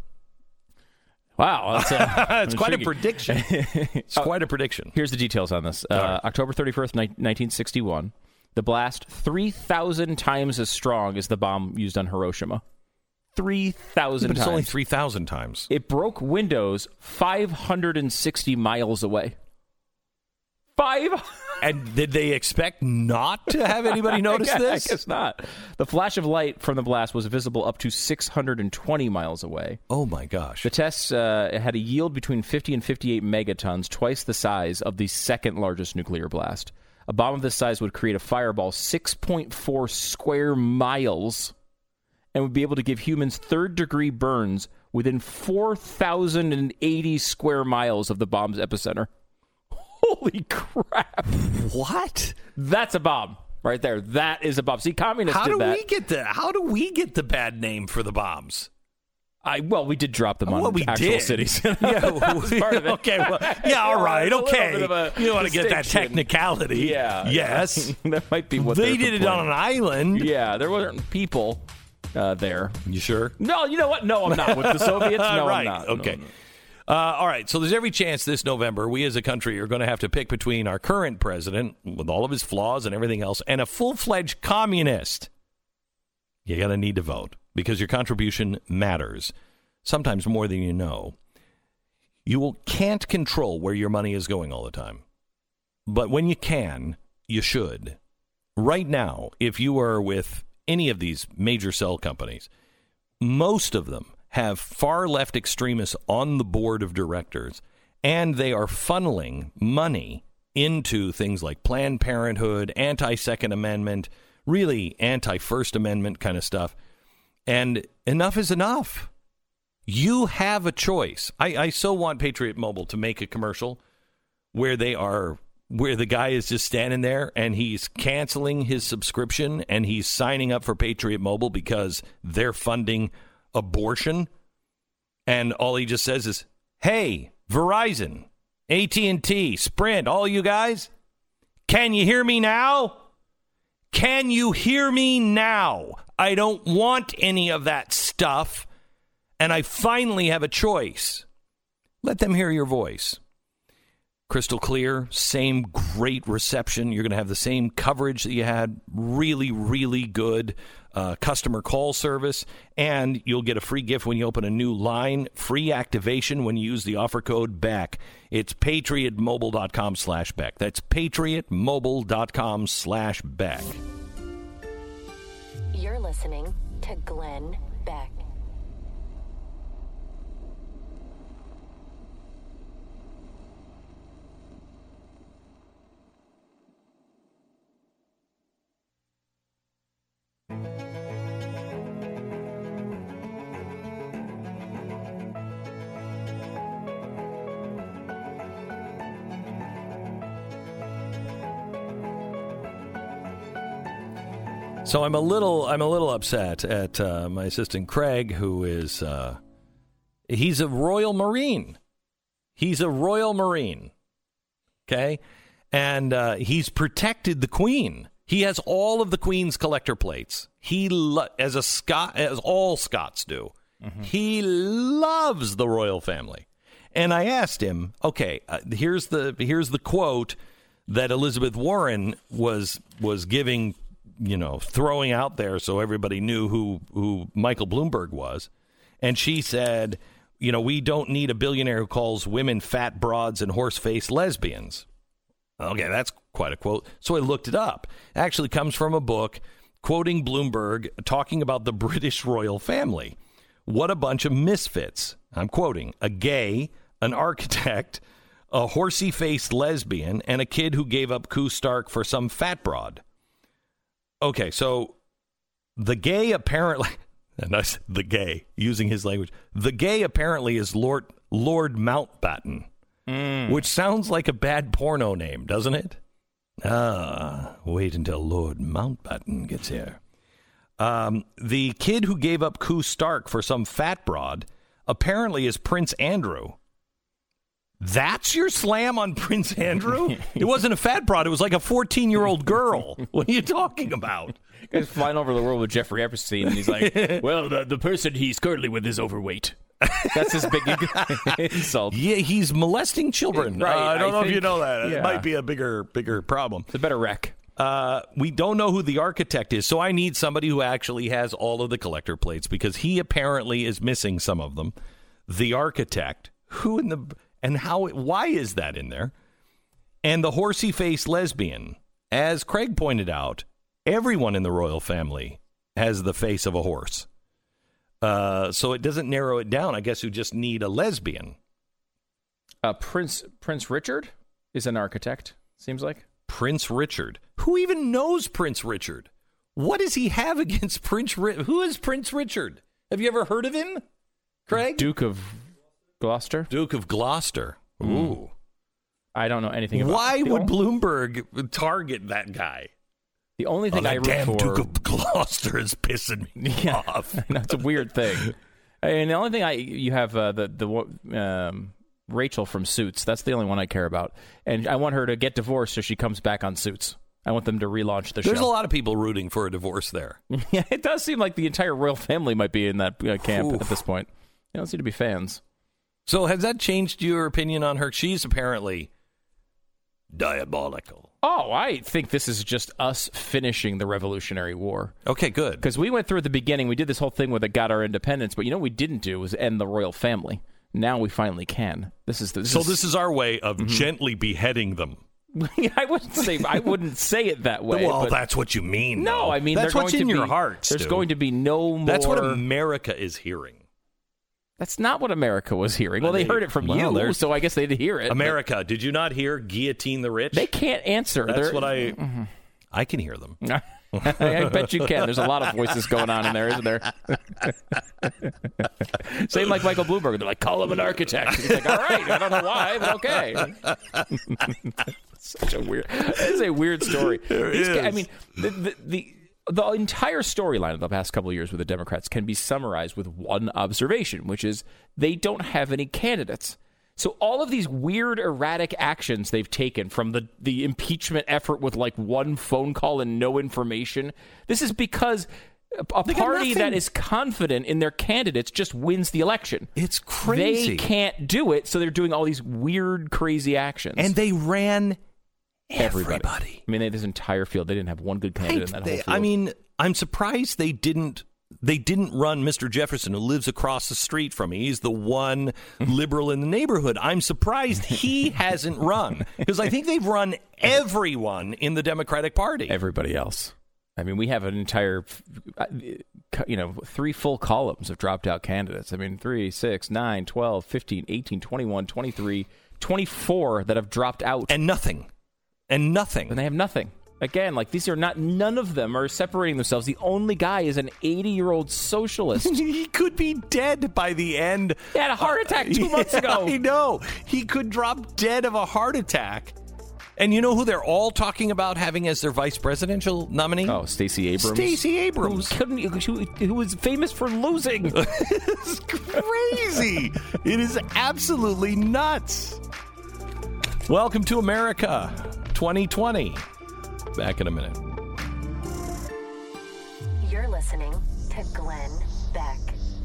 Wow, that's a, it's quite a prediction. It's quite a prediction. Here's the details on this. Uh, right. October thirty-first, nineteen sixty-one, the blast three thousand times as strong as the bomb used on Hiroshima. three thousand But times. it's only three thousand times. It broke windows five hundred sixty miles away. Five. And did they expect not to have anybody notice I this? I guess not. The flash of light from the blast was visible up to six hundred twenty miles away. Oh, my gosh. The tests uh, had a yield between fifty and fifty-eight megatons, twice the size of the second largest nuclear blast. A bomb of this size would create a fireball six point four square miles and would be able to give humans third-degree burns within four thousand eighty square miles of the bomb's epicenter. Holy crap. What? That's a bomb right there. That is a bomb. See, communists how did do that. we get the How do we get the bad name for the bombs? I Well, we did drop them on well, we actual did. cities. Yeah, That's part of it. Okay, well, yeah, all right, yeah, okay. You don't want to get that technicality. Yeah. Yes. That might be what they did it on an island. Yeah, there weren't people uh, there. You sure? No, you know what? No, I'm not. With the Soviets, no, right. I'm not. Okay. No, no. Uh, all right, so there's every chance this November we as a country are going to have to pick between our current president, with all of his flaws and everything else, and a full-fledged communist. You're going to need to vote because your contribution matters, sometimes more than you know. You will, can't control where your money is going all the time. But when you can, you should. Right now, if you are with any of these major cell companies, most of them have far-left extremists on the board of directors, and they are funneling money into things like Planned Parenthood, anti-Second Amendment, really anti-First Amendment kind of stuff. And enough is enough. You have a choice. I, I so want Patriot Mobile to make a commercial where they are, where the guy is just standing there and he's canceling his subscription and he's signing up for Patriot Mobile because they're funding abortion. And all he just says is, hey, Verizon, A T and T, Sprint, all you guys, can you hear me now? Can you hear me now? I don't want any of that stuff. And I finally have a choice. Let them hear your voice. Crystal clear, same great reception. You're going to have the same coverage that you had. Really, really good uh, customer call service. And you'll get a free gift when you open a new line. Free activation when you use the offer code BECK. It's patriotmobile.com slash Beck. That's patriotmobile.com slash Beck. You're listening to Glenn Beck. So I'm a little, I'm a little upset at uh, my assistant Craig, who is, uh, he's a Royal Marine. He's a Royal Marine, okay, and uh, he's protected the Queen. He has all of the Queen's collector plates. He, lo- as a Scot, as all Scots do, mm-hmm. he loves the royal family. And I asked him, okay, uh, here's the here's the quote that Elizabeth Warren was was giving. You know, throwing out there so everybody knew who, who Michael Bloomberg was. And she said, you know, we don't need a billionaire who calls women fat broads and horse-faced lesbians. Okay, that's quite a quote. So I looked it up. It actually comes from a book quoting Bloomberg talking about the British royal family. What a bunch of misfits. I'm quoting, a gay, an architect, a horsey-faced lesbian, and a kid who gave up Koo Stark for some fat broad. Okay, so the gay apparently, and that's the gay, using his language, the gay apparently is Lord Lord Mountbatten, mm. which sounds like a bad porno name, doesn't it? Ah, wait until Lord Mountbatten gets here. Um, the kid who gave up Koo Stark for some fat broad apparently is Prince Andrew. That's your slam on Prince Andrew? It wasn't a fat broad. It was like a fourteen-year-old girl. What are you talking about? He's flying over the world with Jeffrey Epstein, and he's like, well, the, the person he's currently with is overweight. That's his big insult. Yeah, he's molesting children. Right, uh, I don't I know think, if you know that. Yeah. It might be a bigger, bigger problem. It's a better wreck. Uh, we don't know who the architect is, so I need somebody who actually has all of the collector plates, because he apparently is missing some of them. The architect, who in the... And how? Why is that in there? And the horsey-faced lesbian, as Craig pointed out, everyone in the royal family has the face of a horse. Uh, so it doesn't narrow it down. I guess you just need a lesbian. Uh, Prince Prince Richard is an architect, seems like. Prince Richard. Who even knows Prince Richard? What does he have against Prince Richard? Who is Prince Richard? Have you ever heard of him, Craig? Duke of... Gloucester? Duke of Gloucester. Ooh. Mm. I don't know anything about Why it. would Bloomberg target that guy? The only thing oh, I root damn for... Duke of Gloucester is pissing me yeah, off. That's a weird thing. And the only thing I... You have uh, the, the um, Rachel from Suits. That's the only one I care about. And I want her to get divorced so she comes back on Suits. I want them to relaunch the There's show. There's a lot of people rooting for a divorce there. Yeah, it does seem like the entire royal family might be in that uh, camp Oof. at this point. They don't seem to be fans. So has that changed your opinion on her? She's apparently diabolical. Oh, I think this is just us finishing the Revolutionary War. Okay, good. Because we went through at the beginning, we did this whole thing where it got our independence, but you know what we didn't do was end the royal family. Now we finally can. This is the, this So is, this is our way of mm-hmm. gently beheading them. I wouldn't say I wouldn't say it that way. Well, but that's what you mean. No, though. I mean that's what's going in to your be, heart. There's Stu. going to be no more. That's what America is hearing. That's not what America was hearing. Well, they, they heard it from well, you, so I guess they did hear it. America, did you not hear guillotine the rich? They can't answer. That's They're, what I... Mm-hmm. I can hear them. I bet you can. There's a lot of voices going on in there, isn't there? Same like Michael Bloomberg. They're like, call him an architect. He's like, all right, I don't know why, but okay. Such a weird. It's a weird story. These guys, I mean, the the the, the entire storyline of the past couple of years with the Democrats can be summarized with one observation, which is they don't have any candidates. So all of these weird, erratic actions they've taken, from the, the impeachment effort with like one phone call and no information, this is because a They got party nothing. that is confident in their candidates just wins the election. It's crazy. They can't do it, so they're doing all these weird, crazy actions. And they ran everybody. everybody. I mean, they had this entire field. They didn't have one good candidate in that They- whole field. I mean, I'm surprised they didn't. They didn't run Mister Jefferson, who lives across the street from me. He's the one liberal in the neighborhood. I'm surprised he hasn't run, because I think they've run everyone in the Democratic Party. Everybody else. I mean, we have an entire, you know, three full columns of dropped out candidates. I mean, three, six, nine, twelve, fifteen, eighteen, twenty-one, twenty-three, twenty-four that have dropped out. And nothing. And nothing. And they have nothing. Again, like, these are not, none of them are separating themselves. The only guy is an eighty-year-old socialist. He could be dead by the end. He had a heart attack two Uh, months yeah, ago. I know. He could drop dead of a heart attack. And you know who they're all talking about having as their vice presidential nominee? Oh, Stacey Abrams. Stacey Abrams. Who, couldn't, who, who was famous for losing. It's crazy. It is absolutely nuts. Welcome to America twenty twenty. Back in a minute. You're listening to Glenn Beck.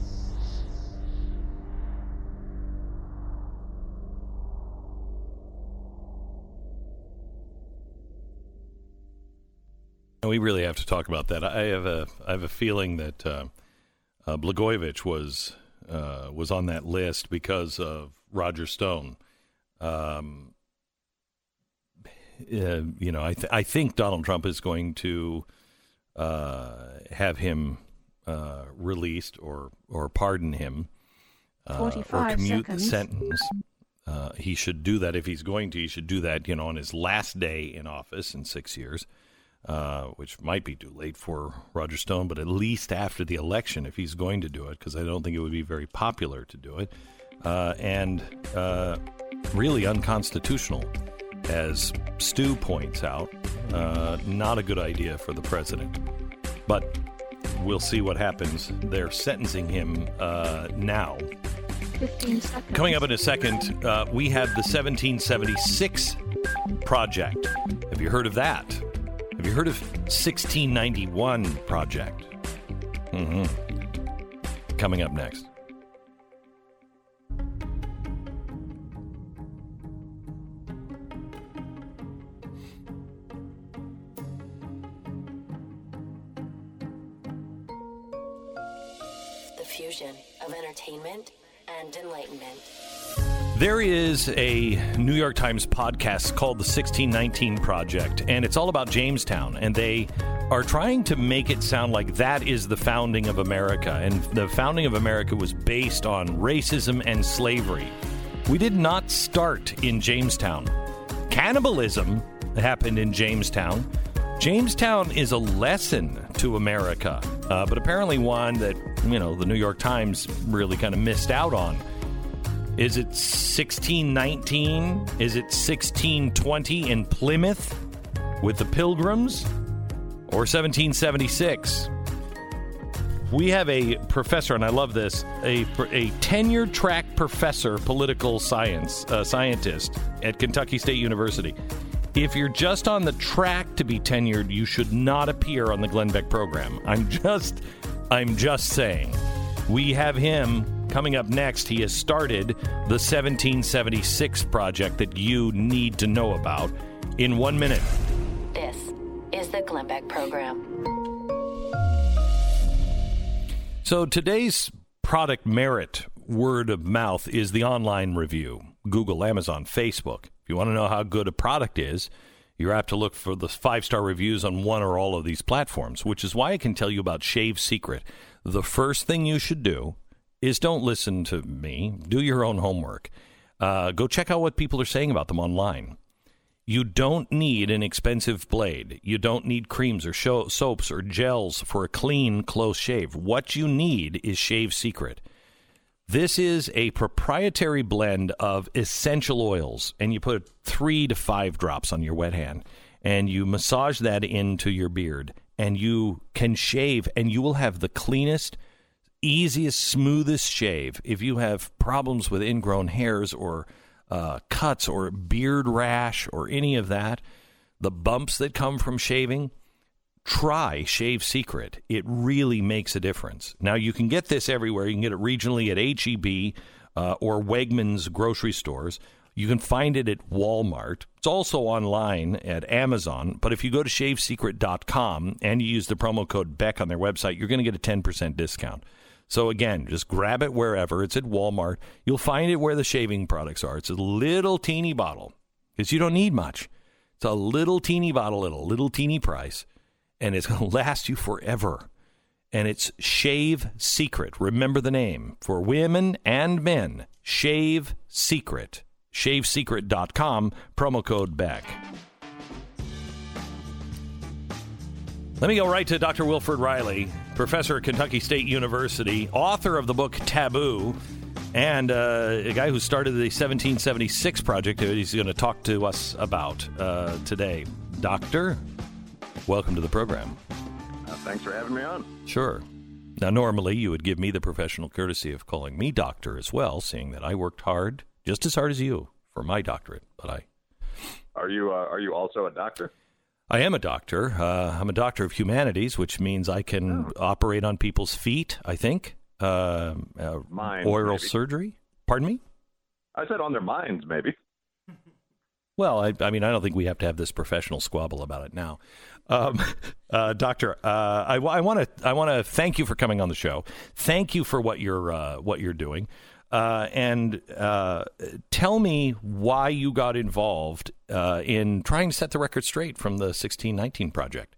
We really have to talk about that. I have a I have a feeling that uh, uh, Blagojevich was uh, was on that list because of Roger Stone. Um, uh, you know, I th- I think Donald Trump is going to uh, have him uh, released or or pardon him uh, or commute the sentence. Uh, he should do that if he's going to. He should do that, you know, on his last day in office in six years. Uh, which might be too late for Roger Stone, but at least after the election, if he's going to do it, because I don't think it would be very popular to do it, uh, and uh, really unconstitutional, as Stu points out. Uh, not a good idea for the president, but we'll see what happens. They're sentencing him uh, now. fifteen seconds. Coming up in a second, uh, we have the seventeen seventy-six Project. Have you heard of that? Have you heard of sixteen ninety-one Project? Mm-hmm. Coming up next. The fusion of entertainment and enlightenment. There is a New York Times podcast called the sixteen nineteen Project, and it's all about Jamestown, and they are trying to make it sound like that is the founding of America, and the founding of America was based on racism and slavery. We did not start in Jamestown. Cannibalism happened in Jamestown. Jamestown is a lesson to America, uh, but apparently one that, you know, the New York Times really kind of missed out on. Is it sixteen nineteen? Is it sixteen twenty in Plymouth with the Pilgrims? Or seventeen seventy-six? We have a professor, and I love this, a, a tenured track professor, political science uh, scientist at Kentucky State University. If you're just on the track to be tenured, you should not appear on the Glenn Beck program. I'm just, I'm just saying. We have him coming up next. He has started the seventeen seventy-six Project that you need to know about in one minute. This is the Glenn Beck program. So today's product merit word of mouth is the online review. Google, Amazon, Facebook. If you want to know how good a product is, you're apt to look for the five-star reviews on one or all of these platforms, which is why I can tell you about Shave Secret. The first thing you should do is don't listen to me. Do your own homework. Uh, go check out what people are saying about them online. You don't need an expensive blade. You don't need creams or sho- soaps or gels for a clean, close shave. What you need is Shave Secret. This is a proprietary blend of essential oils, and you put three to five drops on your wet hand, and you massage that into your beard, and you can shave, and you will have the cleanest, easiest, smoothest shave. If you have problems with ingrown hairs or Uh, cuts or beard rash or any of that, the bumps that come from shaving, try Shave Secret. It really makes a difference. Now, you can get this everywhere. You can get it regionally at H E B uh, or Wegmans grocery stores. You can find it at Walmart. It's also online at Amazon. But if you go to shave secret dot com and you use the promo code Beck on their website, you're going to get a ten percent discount. So, again, just grab it wherever. It's at Walmart. You'll find it where the shaving products are. It's a little teeny bottle because you don't need much. It's a little teeny bottle at a little teeny price, and it's going to last you forever. And it's Shave Secret. Remember the name. For women and men, Shave Secret. shave secret dot com, promo code Beck. Let me go right to Doctor Wilfred Riley, professor at Kentucky State University, author of the book Taboo, and uh, a guy who started the seventeen seventy-six project that he's going to talk to us about uh, today. Doctor, welcome to the program. Uh, thanks for having me on. Sure. Now, normally you would give me the professional courtesy of calling me doctor as well, seeing that I worked hard, just as hard as you, for my doctorate. But I are you uh, are you also a doctor? I am a doctor. Uh, I'm a doctor of humanities, which means I can oh. operate on people's feet, I think. Uh, uh, minds, oral maybe. surgery? Pardon me? I said on their minds, maybe. Well, I, I mean, I don't think we have to have this professional squabble about it now. Um, uh, doctor, uh, I, I want to I want to thank you for coming on the show. Thank you for what you're uh, what you're doing. Uh, and uh, tell me why you got involved uh, in trying to set the record straight from the sixteen nineteen Project.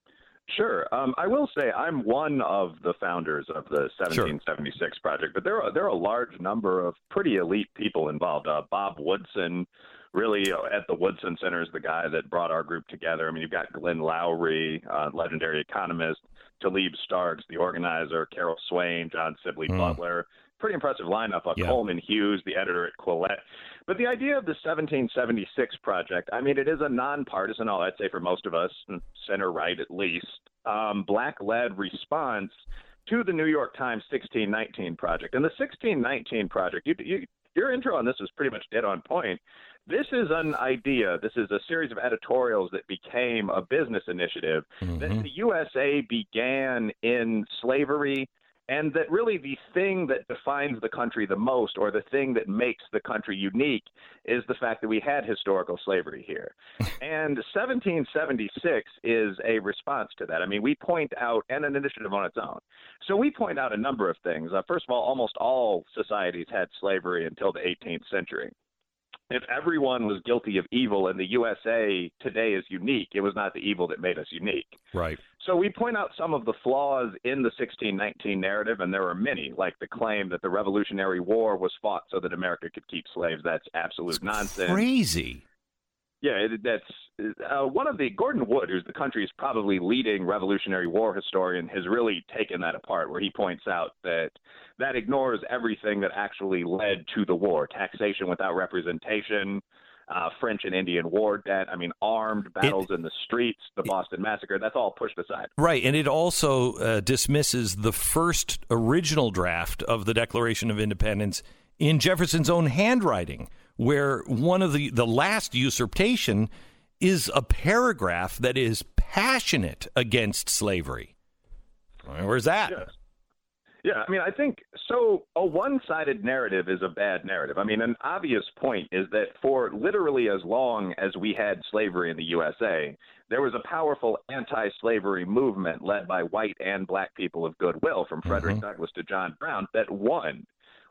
Sure. Um, I will say I'm one of the founders of the seventeen seventy-six sure. Project, but there are there are a large number of pretty elite people involved. Uh, Bob Woodson, really uh, at the Woodson Center, is the guy that brought our group together. I mean, you've got Glenn Lowry, uh, legendary economist, Talib Starks, the organizer, Carol Swain, John Sibley mm. Butler. Pretty impressive lineup. Uh, yeah. Coleman Hughes, the editor at Quillette. But the idea of the seventeen seventy-six Project, I mean, it is a nonpartisan, I'd say for most of us, center-right at least, um, black-led response to the New York Times sixteen nineteen Project. And the sixteen nineteen Project, you, you, your intro on this was pretty much dead on point. This is an idea. This is a series of editorials that became a business initiative mm-hmm. that the U S A began in slavery, and that really the thing that defines the country the most, or the thing that makes the country unique, is the fact that we had historical slavery here. And seventeen seventy-six is a response to that. I mean, we point out, and an initiative on its own. So we point out a number of things. Uh, first of all, almost all societies had slavery until the eighteenth century. If everyone was guilty of evil and the U S A today is unique, it was not the evil that made us unique. Right. So we point out some of the flaws in the sixteen nineteen narrative, and there are many, like the claim that the Revolutionary War was fought so that America could keep slaves. That's absolute it's nonsense. Crazy. Yeah, it, that's uh, one of the Gordon Wood, who's the country's probably leading Revolutionary War historian, has really taken that apart, where he points out that that ignores everything that actually led to the war: taxation without representation, uh, French and Indian war debt. I mean, armed battles it, in the streets, the Boston Massacre. That's all pushed aside. Right, and it also uh, dismisses the first original draft of the Declaration of Independence in Jefferson's own handwriting, where one of the, the last usurpation is a paragraph that is passionate against slavery. Where's that? Yes. Yeah, I mean, I think so. A one-sided narrative is a bad narrative. I mean, an obvious point is that for literally as long as we had slavery in the U S A, there was a powerful anti-slavery movement led by white and black people of goodwill, from Frederick mm-hmm. Douglass to John Brown, that won.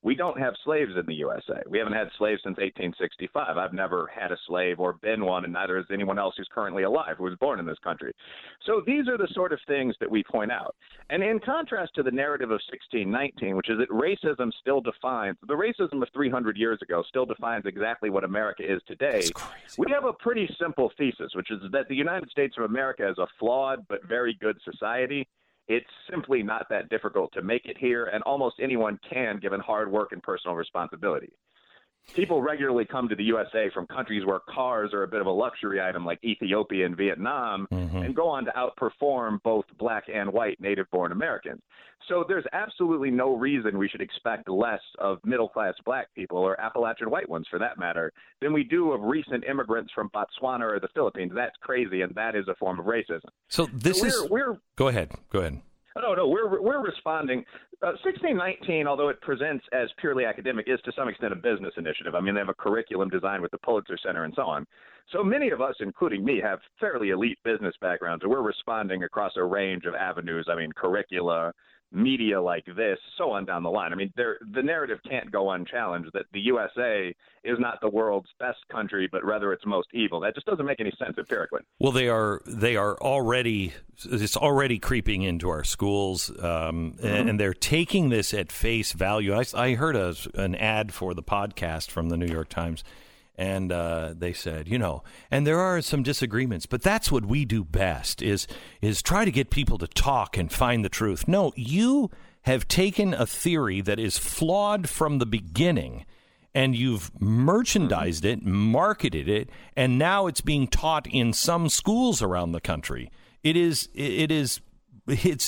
We don't have slaves in the U S A. We haven't had slaves since eighteen sixty-five. I've never had a slave or been one, and neither has anyone else who's currently alive who was born in this country. So these are the sort of things that we point out. And in contrast to the narrative of sixteen nineteen, which is that racism still defines, the racism of three hundred years ago still defines exactly what America is today, we have a pretty simple thesis, which is that the United States of America is a flawed but very good society. It's simply not that difficult to make it here, and almost anyone can, given hard work and personal responsibility. People regularly come to the U S A from countries where cars are a bit of a luxury item, like Ethiopia and Vietnam, mm-hmm. and go on to outperform both black and white native-born Americans. So there's absolutely no reason we should expect less of middle-class black people, or Appalachian white ones for that matter, than we do of recent immigrants from Botswana or the Philippines. That's crazy, and that is a form of racism. So this so we're, is... We're, go ahead. Go ahead. No, no, we're we're responding. Uh, sixteen nineteen, although it presents as purely academic, is to some extent a business initiative. I mean, they have a curriculum designed with the Pulitzer Center and so on. So many of us, including me, have fairly elite business backgrounds, and we're responding across a range of avenues. I mean, curricula, media like this, so on down the line. I mean, there, the narrative can't go unchallenged that the U S A is not the world's best country, but rather its most evil. That just doesn't make any sense empirically. Well, they are they are already it's already creeping into our schools, um, mm-hmm. and they're taking this at face value. I, I heard a, an ad for the podcast from the New York Times. And uh, they said, you know, and there are some disagreements, but that's what we do best is is try to get people to talk and find the truth. No, you have taken a theory that is flawed from the beginning, and you've merchandised it, marketed it, and now it's being taught in some schools around the country. It is, it is, it's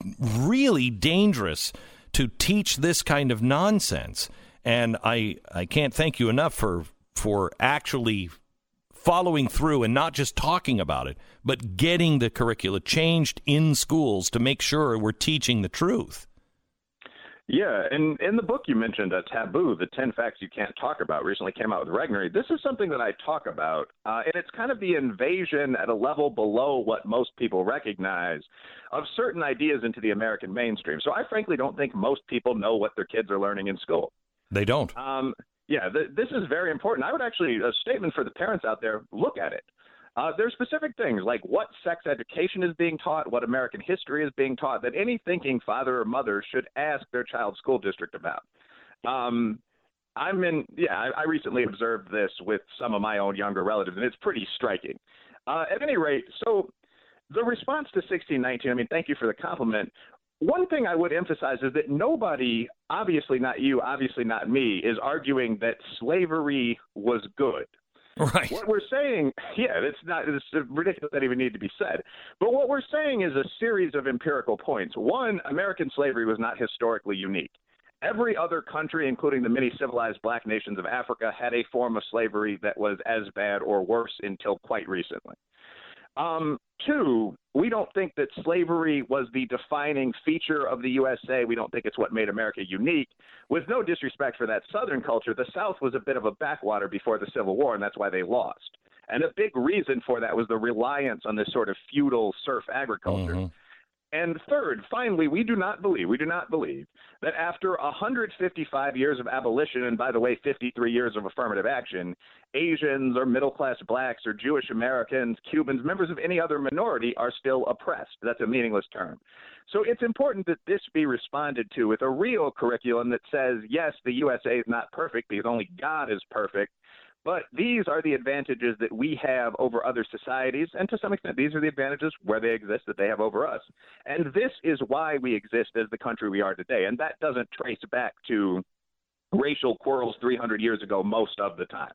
really dangerous to teach this kind of nonsense. And I, I can't thank you enough for. for actually following through and not just talking about it, but getting the curricula changed in schools to make sure we're teaching the truth. Yeah, and in the book you mentioned, uh, Taboo, the ten Facts You Can't Talk About, recently came out with Regnery. This is something that I talk about, uh, and it's kind of the invasion at a level below what most people recognize of certain ideas into the American mainstream. So I frankly don't think most people know what their kids are learning in school. They don't. Um Yeah, th- this is very important. I would actually, a statement for the parents out there, look at it. Uh, there are specific things like what sex education is being taught, what American history is being taught, that any thinking father or mother should ask their child's school district about. Um, I'm in, yeah, I, I recently observed this with some of my own younger relatives, and it's pretty striking. Uh, at any rate, so the response to sixteen nineteen, I mean, thank you for the compliment. One thing I would emphasize is that nobody, obviously not you, obviously not me, is arguing that slavery was good. Right. What we're saying, yeah, it's not, it's ridiculous that even need to be said. But what we're saying is a series of empirical points. One, American slavery was not historically unique. Every other country, including the many civilized black nations of Africa, had a form of slavery that was as bad or worse until quite recently. Um, two, we don't think that slavery was the defining feature of the U S A. We don't think it's what made America unique. With no disrespect for that Southern culture, the South was a bit of a backwater before the Civil War, and that's why they lost. And a big reason for that was the reliance on this sort of feudal serf agriculture. Mm-hmm. And third, finally, we do not believe, we do not believe that after one hundred fifty-five years of abolition, and by the way, fifty-three years of affirmative action, Asians or middle-class blacks or Jewish Americans, Cubans, members of any other minority are still oppressed. That's a meaningless term. So it's important that this be responded to with a real curriculum that says, yes, the U S A is not perfect because only God is perfect. But these are the advantages that we have over other societies, and to some extent, these are the advantages where they exist that they have over us. And this is why we exist as the country we are today, and that doesn't trace back to racial quarrels three hundred years ago most of the time.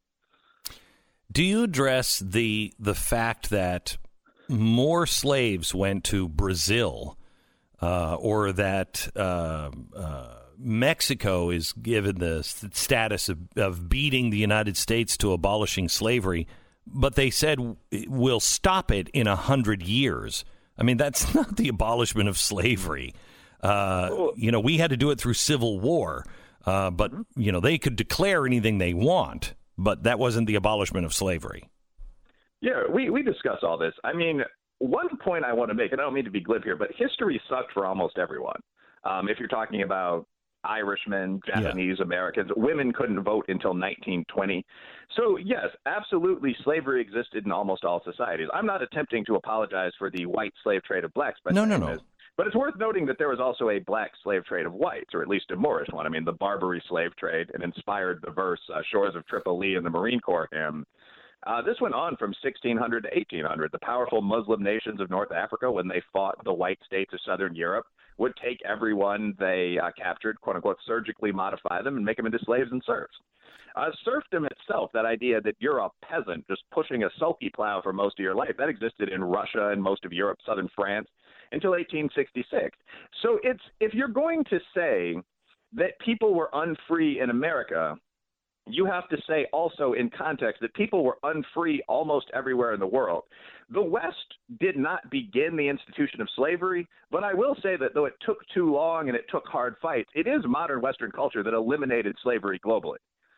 Do you address the the fact that more slaves went to Brazil, uh, or that uh, uh, Mexico is given the status of, of beating the United States to abolishing slavery, but they said we'll stop it in a hundred years? I mean, that's not the abolishment of slavery. Uh, you know, we had to do it through civil war, uh, but, you know, they could declare anything they want, but that wasn't the abolishment of slavery. Yeah, we, we discuss all this. I mean, one point I want to make, and I don't mean to be glib here, but history sucked for almost everyone. Um, if you're talking about Irishmen, Japanese yeah. Americans. Women couldn't vote until nineteen twenty. So, yes, absolutely, slavery existed in almost all societies. I'm not attempting to apologize for the white slave trade of blacks. But no, no, no. But it's worth noting that there was also a black slave trade of whites, or at least a Moorish one. I mean, the Barbary slave trade, and inspired the verse, uh, Shores of Tripoli in the Marine Corps hymn. Uh, this went on from sixteen hundred to eighteen hundred. The powerful Muslim nations of North Africa, when they fought the white states of Southern Europe, would take everyone they uh, captured, quote-unquote, surgically modify them and make them into slaves and serfs. Uh, serfdom itself, that idea that you're a peasant just pushing a sulky plow for most of your life, that existed in Russia and most of Europe, southern France, until eighteen sixty-six. So it's if you're going to say that people were unfree in America, you have to say also in context that people were unfree almost everywhere in the world. The West did not begin the institution of slavery, but I will say that though it took too long and it took hard fights, it is modern Western culture that eliminated slavery globally.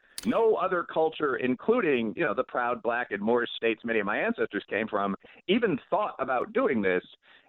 No other culture, including, you know, the proud black and Moorish states many of my ancestors came from, even thought about doing this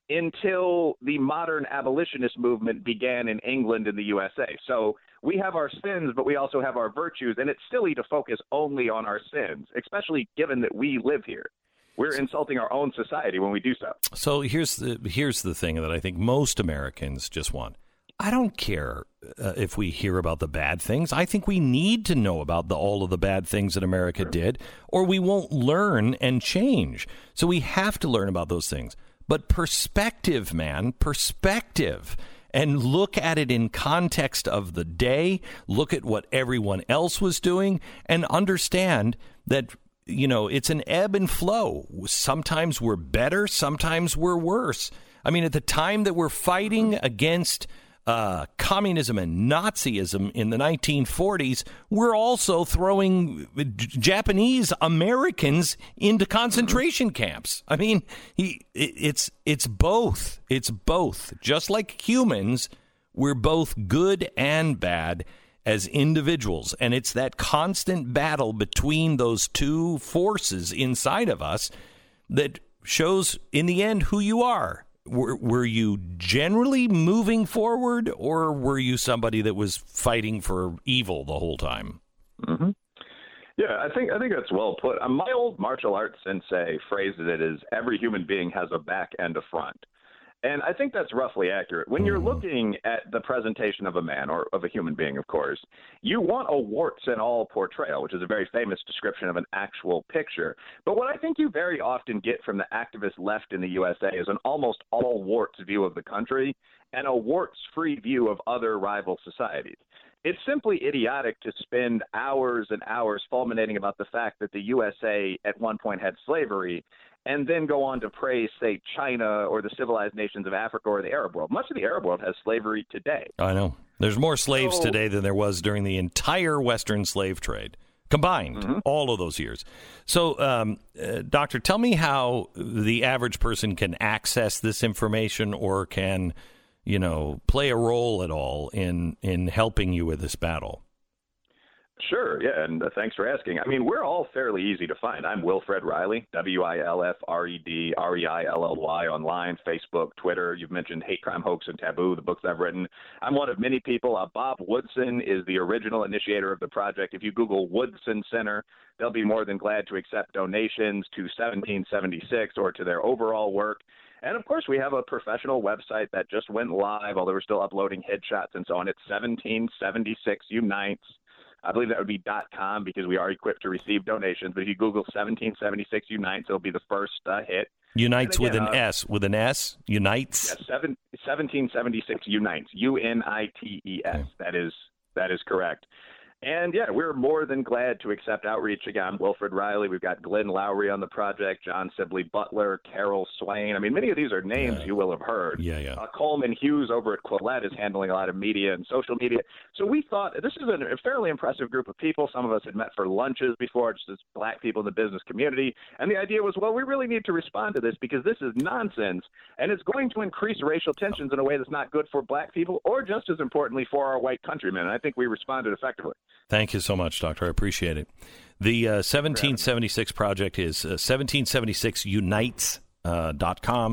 until the modern abolitionist movement began in England and the U S A. So we have our sins, but we also have our virtues, and it's silly to focus only on our sins, especially given that we live here. We're insulting our own society when we do so. So here's the here's the thing that I think most Americans just want. I don't care uh, if we hear about the bad things. I think we need to know about the, all of the bad things that America did, or we won't learn and change. So we have to learn about those things. But perspective, man, perspective. And look at it in context of the day. Look at what everyone else was doing and understand that, you know, it's an ebb and flow. Sometimes we're better. Sometimes we're worse. I mean, at the time that we're fighting against uh, communism and Nazism in the nineteen forties, we're also throwing Japanese Americans into concentration camps. I mean, he, it's it's both. It's both. Just like humans, we're both good and bad as individuals. And it's that constant battle between those two forces inside of us that shows, in the end, who you are. Were, were you generally moving forward, or were you somebody that was fighting for evil the whole time? Mm-hmm. Yeah, I think I think that's well put. Uh, my old martial arts sensei phrased it as every human being has a back and a front. And I think that's roughly accurate. When you're looking at the presentation of a man, or of a human being, of course, you want a warts and all portrayal, which is a very famous description of an actual picture. But what I think you very often get from the activist left in the U S A is an almost all warts view of the country and a warts-free view of other rival societies. It's simply idiotic to spend hours and hours fulminating about the fact that the U S A at one point had slavery and then go on to praise, say, China or the civilized nations of Africa or the Arab world. Much of the Arab world has slavery today. I know. There's more slaves so, today than there was during the entire Western slave trade, combined, mm-hmm. all of those years. So, um, uh, Doctor, tell me how the average person can access this information or can, you know, play a role at all in, in helping you with this battle. Sure, yeah, and uh, thanks for asking. I mean, we're all fairly easy to find. I'm Wilfred Reilly, W I L F R E D R E I L L Y, online, Facebook, Twitter. You've mentioned Hate, Crime, Hoax, and Taboo, the books I've written. I'm one of many people. Uh, Bob Woodson is the original initiator of the project. If you Google Woodson Center, they'll be more than glad to accept donations to seventeen seventy-six or to their overall work. And, of course, we have a professional website that just went live, although we're still uploading headshots and so on. It's seventeen seventy-six Unites. I believe that would be .com because we are equipped to receive donations. But if you Google seventeen seventy-six Unites, it'll be the first uh, hit. Unites again, with an uh, S. With an S? Unites? Yes, seven, seventeen seventy-six Unites. U N I T E S. Okay. That is, that is correct. And, yeah, we're more than glad to accept outreach. Again, Wilfred Reilly. We've got Glenn Lowry on the project, John Sibley Butler, Carol Swain. I mean, many of these are names yeah. you will have heard. Yeah, yeah. Uh, Coleman Hughes over at Quillette is handling a lot of media and social media. So we thought this is a fairly impressive group of people. Some of us had met for lunches before, just as black people in the business community. And the idea was, well, we really need to respond to this because this is nonsense, and it's going to increase racial tensions in a way that's not good for black people or, just as importantly, for our white countrymen. And I think we responded effectively. Thank you so much, Doctor. I appreciate it. The uh, seventeen seventy-six project is uh, seventeen seventy-six unites dot com,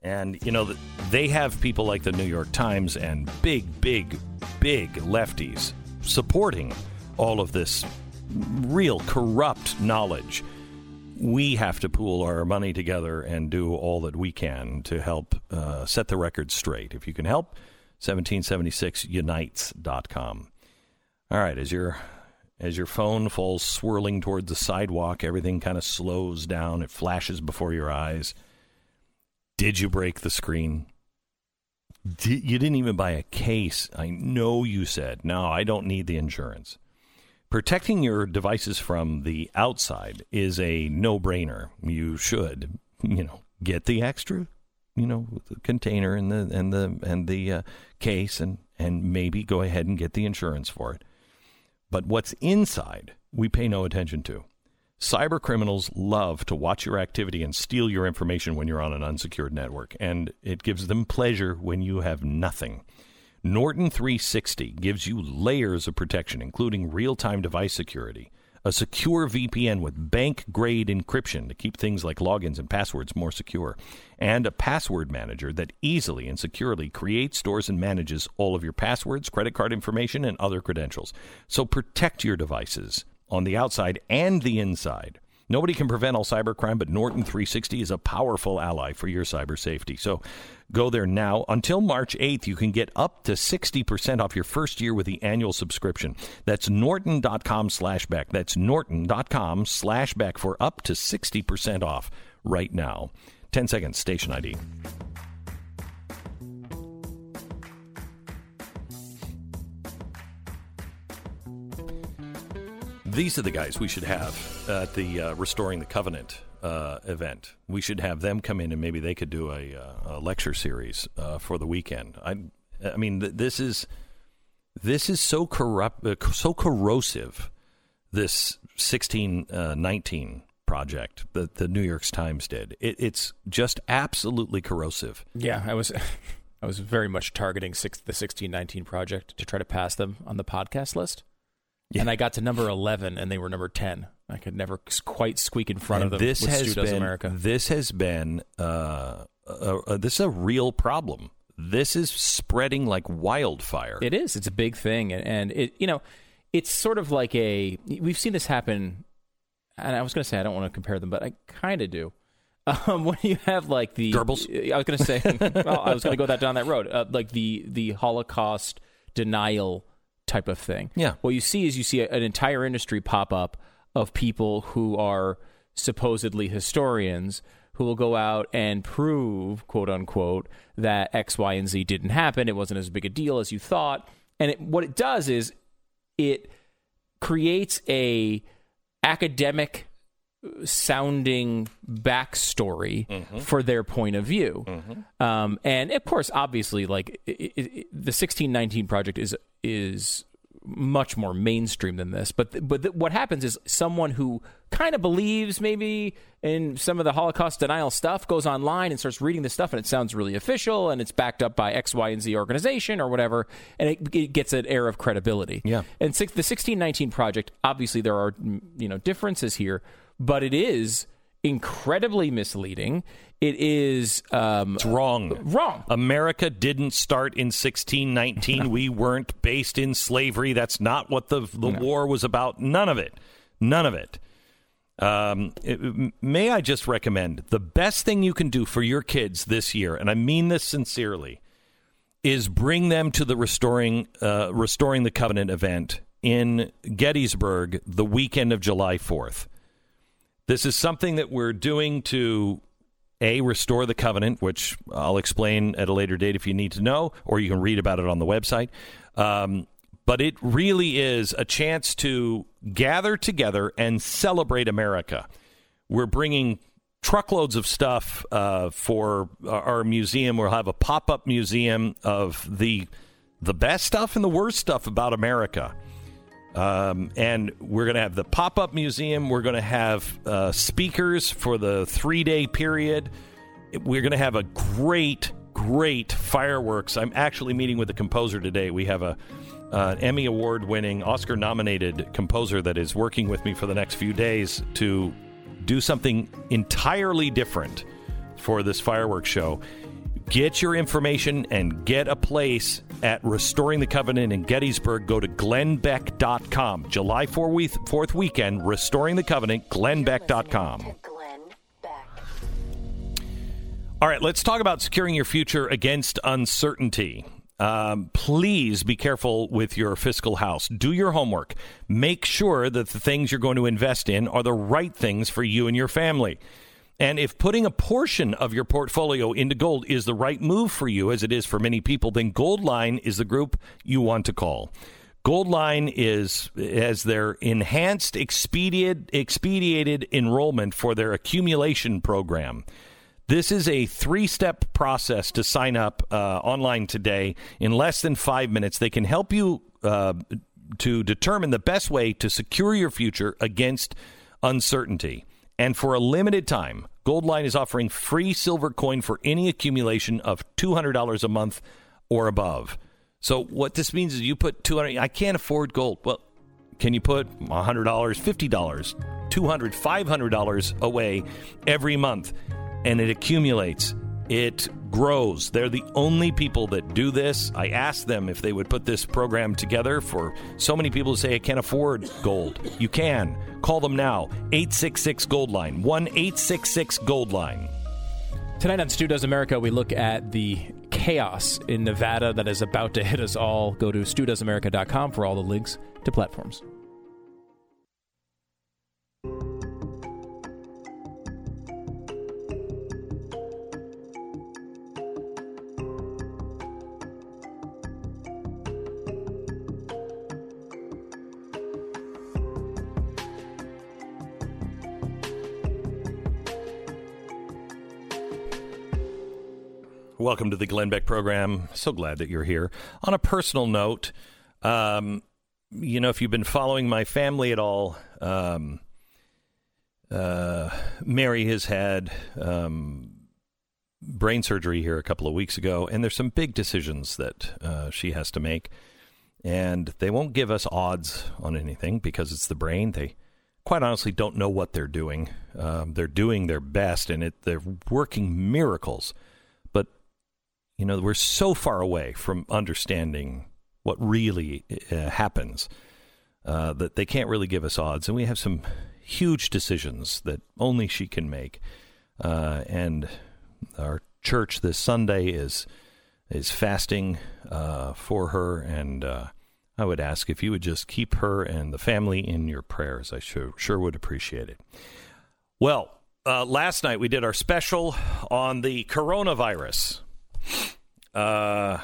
And, you know, they have people like the New York Times and big, big, big lefties supporting all of this real corrupt knowledge. We have to pool our money together and do all that we can to help uh, set the record straight. If you can help, seventeen seventy-six unites dot com. All right, as your as your phone falls swirling towards the sidewalk, everything kind of slows down. It flashes before your eyes. Did you break the screen? Did, you didn't even buy a case. I know you said, no, I don't need the insurance. Protecting your devices from the outside is a no-brainer. You should, you know, get the extra, you know, the container and the and the and the uh, case, and and maybe go ahead and get the insurance for it. But what's inside, we pay no attention to. Cyber criminals love to watch your activity and steal your information when you're on an unsecured network, and it gives them pleasure when you have nothing. Norton three sixty gives you layers of protection, including real-time device security, a secure V P N with bank-grade encryption to keep things like logins and passwords more secure, and a password manager that easily and securely creates, stores, and manages all of your passwords, credit card information, and other credentials. So protect your devices on the outside and the inside. Nobody can prevent all cybercrime, but Norton three sixty is a powerful ally for your cyber safety. So go there now. Until March eighth, you can get up to sixty percent off your first year with the annual subscription. That's norton.com slash back. That's norton.com slash back for up to sixty percent off right now. ten seconds, station I D. These are the guys we should have at the uh, Restoring the Covenant uh, event. We should have them come in, and maybe they could do a, uh, a lecture series uh, for the weekend. I, I mean, th- this is this is so corrupt, uh, so corrosive. This sixteen nineteen project that the New York Times did. It, it's just absolutely corrosive. Yeah, I was. I was very much targeting six, the sixteen nineteen project to try to pass them on the podcast list. Yeah. And I got to number eleven, and they were number ten. I could never quite squeak in front and of them this with has Stu Does been, America. This has been, uh, a, a, this is a real problem. This is spreading like wildfire. It is. It's a big thing. And, and it, you know, it's sort of like a, we've seen this happen, and I was going to say I don't want to compare them, but I kind of do. Um, when you have like the... Goebbels? I was going to say, well, I was going to go that down that road. Uh, like the, the Holocaust denial type of thing. Yeah. What you see is you see an entire industry pop up of people who are supposedly historians who will go out and prove, quote unquote, that X, Y, and Z didn't happen. It wasn't as big a deal as you thought. And it, what it does is it creates a academic sounding backstory mm-hmm. for their point of view. Mm-hmm. Um, and of course, obviously, like it, it, the sixteen nineteen project is is much more mainstream than this. But but th- what happens is someone who kind of believes maybe in some of the Holocaust denial stuff goes online and starts reading this stuff, and it sounds really official, and it's backed up by X, Y, and Z organization or whatever, and it, it gets an air of credibility. Yeah. And six, the sixteen nineteen project, obviously there are you know differences here, but it is incredibly misleading. It is um, it's wrong. Wrong. America didn't start in sixteen nineteen. No. We weren't based in slavery. That's not what the the no. war was about. None of it. None of it. Um, it. May I just recommend the best thing you can do for your kids this year, and I mean this sincerely, is bring them to the Restoring uh, Restoring the Covenant event in Gettysburg the weekend of July fourth. This is something that we're doing to, A, restore the covenant, which I'll explain at a later date if you need to know, or you can read about it on the website. Um, but it really is a chance to gather together and celebrate America. We're bringing truckloads of stuff uh, for our museum. We'll have a pop-up museum of the the best stuff and the worst stuff about America. Um, and we're going to have the pop-up museum. We're going to have uh, speakers for the three-day period. We're going to have a great, great fireworks. I'm actually meeting with the composer today. We have a uh, Emmy Award-winning, Oscar-nominated composer that is working with me for the next few days to do something entirely different for this fireworks show. Get your information and get a place at Restoring the Covenant in Gettysburg. Go to glenn beck dot com. July fourth weekend, Restoring the Covenant, glenn beck dot com. All right, let's talk about securing your future against uncertainty. Um, please be careful with your fiscal house. Do your homework. Make sure that the things you're going to invest in are the right things for you and your family. And if putting a portion of your portfolio into gold is the right move for you, as it is for many people, then Goldline is the group you want to call. Goldline is has their enhanced expedited, expedited enrollment for their accumulation program. This is a three-step process to sign up uh, online today. In less than five minutes, they can help you uh, to determine the best way to secure your future against uncertainty. And for a limited time, Goldline is offering free silver coin for any accumulation of two hundred dollars a month or above. So what this means is you put two hundred dollars, I can't afford gold. Well, can you put one hundred dollars, fifty dollars, two hundred dollars, five hundred dollars away every month? And it accumulates. It grows. They're the only people that do this. I asked them if they would put this program together for so many people who say, I can't afford gold. You can. Call them now. eight six six Goldline. one eight six six Goldline. Tonight on Stu Does America, we look at the chaos in Nevada that is about to hit us all. Go to stu does america dot com for all the links to platforms. Welcome to the Glenn Beck program. So glad that you're here. On a personal note, um, you know, if you've been following my family at all, um, uh, Mary has had um, brain surgery here a couple of weeks ago, and there's some big decisions that uh, she has to make. And they won't give us odds on anything because it's the brain. They quite honestly don't know what they're doing. Um, they're doing their best, and it, they're working miracles. You know, we're so far away from understanding what really uh, happens uh, that they can't really give us odds. And we have some huge decisions that only she can make. Uh, and our church this Sunday is is fasting uh, for her. And uh, I would ask if you would just keep her and the family in your prayers. I sure, sure would appreciate it. Well, uh, last night we did our special on the coronavirus. Uh,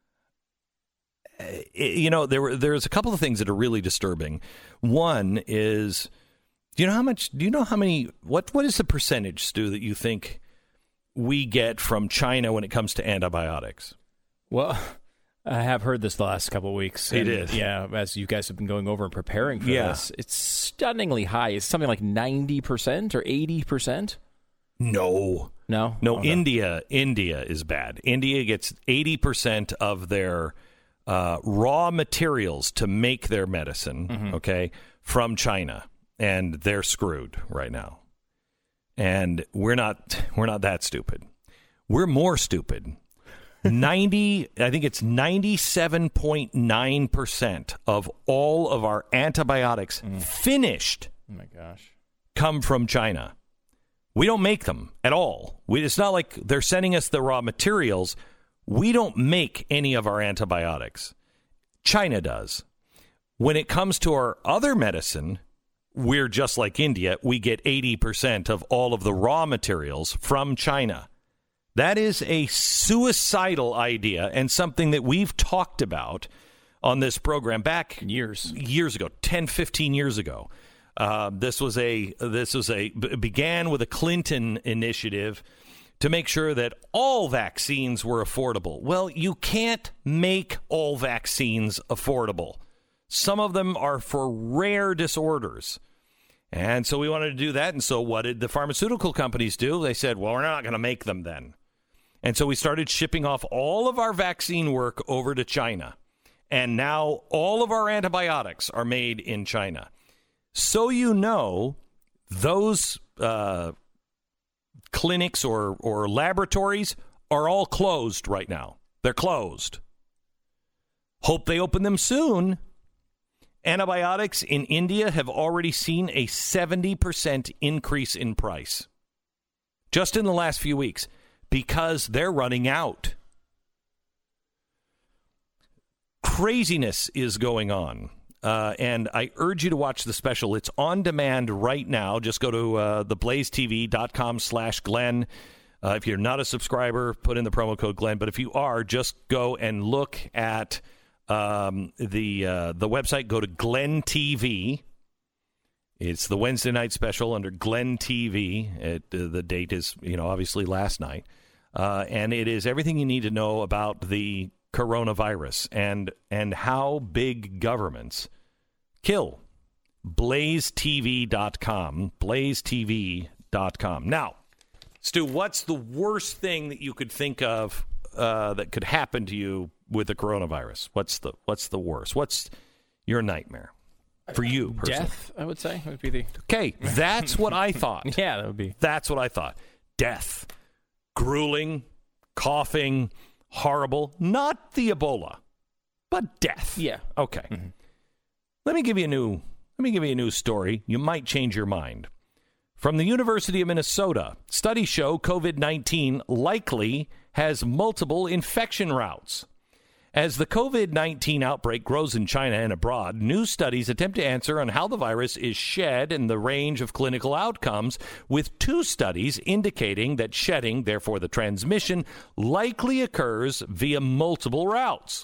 you know, there were there's a couple of things that are really disturbing. One is, do you know how much? Do you know how many? What what is the percentage, Stu, that you think we get from China when it comes to antibiotics? Well, I have heard this the last couple of weeks. It is, yeah. As you guys have been going over and preparing for yeah. this, it's stunningly high. It's something like ninety percent or eighty percent. No. No? No, okay. India India is bad. India gets eighty percent of their uh, raw materials to make their medicine, mm-hmm. okay, from China. And they're screwed right now. And we're not we're not that stupid. We're more stupid. ninety I think it's ninety-seven point nine percent of all of our antibiotics mm. finished oh my gosh. come from China. We don't make them at all. We, it's not like they're sending us the raw materials. We don't make any of our antibiotics. China does. When it comes to our other medicine, we're just like India. We get eighty percent of all of the raw materials from China. That is a suicidal idea and something that we've talked about on this program back years, years ago, ten, fifteen years ago. Uh, this was a this was a began with a Clinton initiative to make sure that all vaccines were affordable. Well, you can't make all vaccines affordable. Some of them are for rare disorders. And so we wanted to do that. And so what did the pharmaceutical companies do? They said, well, we're not going to make them then. And so we started shipping off all of our vaccine work over to China. And now all of our antibiotics are made in China. So you know, those uh, clinics or, or laboratories are all closed right now. They're closed. Hope they open them soon. Antibiotics in India have already seen a seventy percent increase in price just in the last few weeks because they're running out. Craziness is going on. Uh, and I urge you to watch the special. It's on demand right now. Just go to uh, theblazetv.com slash Glenn. Uh, if you're not a subscriber, put in the promo code Glenn. But if you are, just go and look at um, the uh, the website. Go to Glenn T V. It's the Wednesday night special under Glenn T V. It, uh, the date is, you know, obviously last night. Uh, and it is everything you need to know about the coronavirus and and how big governments kill. blaze T V dot com. blaze T V dot com. Now, Stu, what's the worst thing that you could think of uh, that could happen to you with the coronavirus? What's the what's the worst? What's your nightmare for you personally? Death, I would say, would be the... Okay, that's what I thought. Yeah, that would be... That's what I thought. Death. Grueling, coughing, horrible. Not the Ebola, but death. Yeah. Okay. Mm-hmm. Let me give you a new let me give you a new story. You might change your mind. From the University of Minnesota, studies show COVID nineteen likely has multiple infection routes. As the COVID nineteen outbreak grows in China and abroad, new studies attempt to answer on how the virus is shed and the range of clinical outcomes, with two studies indicating that shedding, therefore the transmission, likely occurs via multiple routes.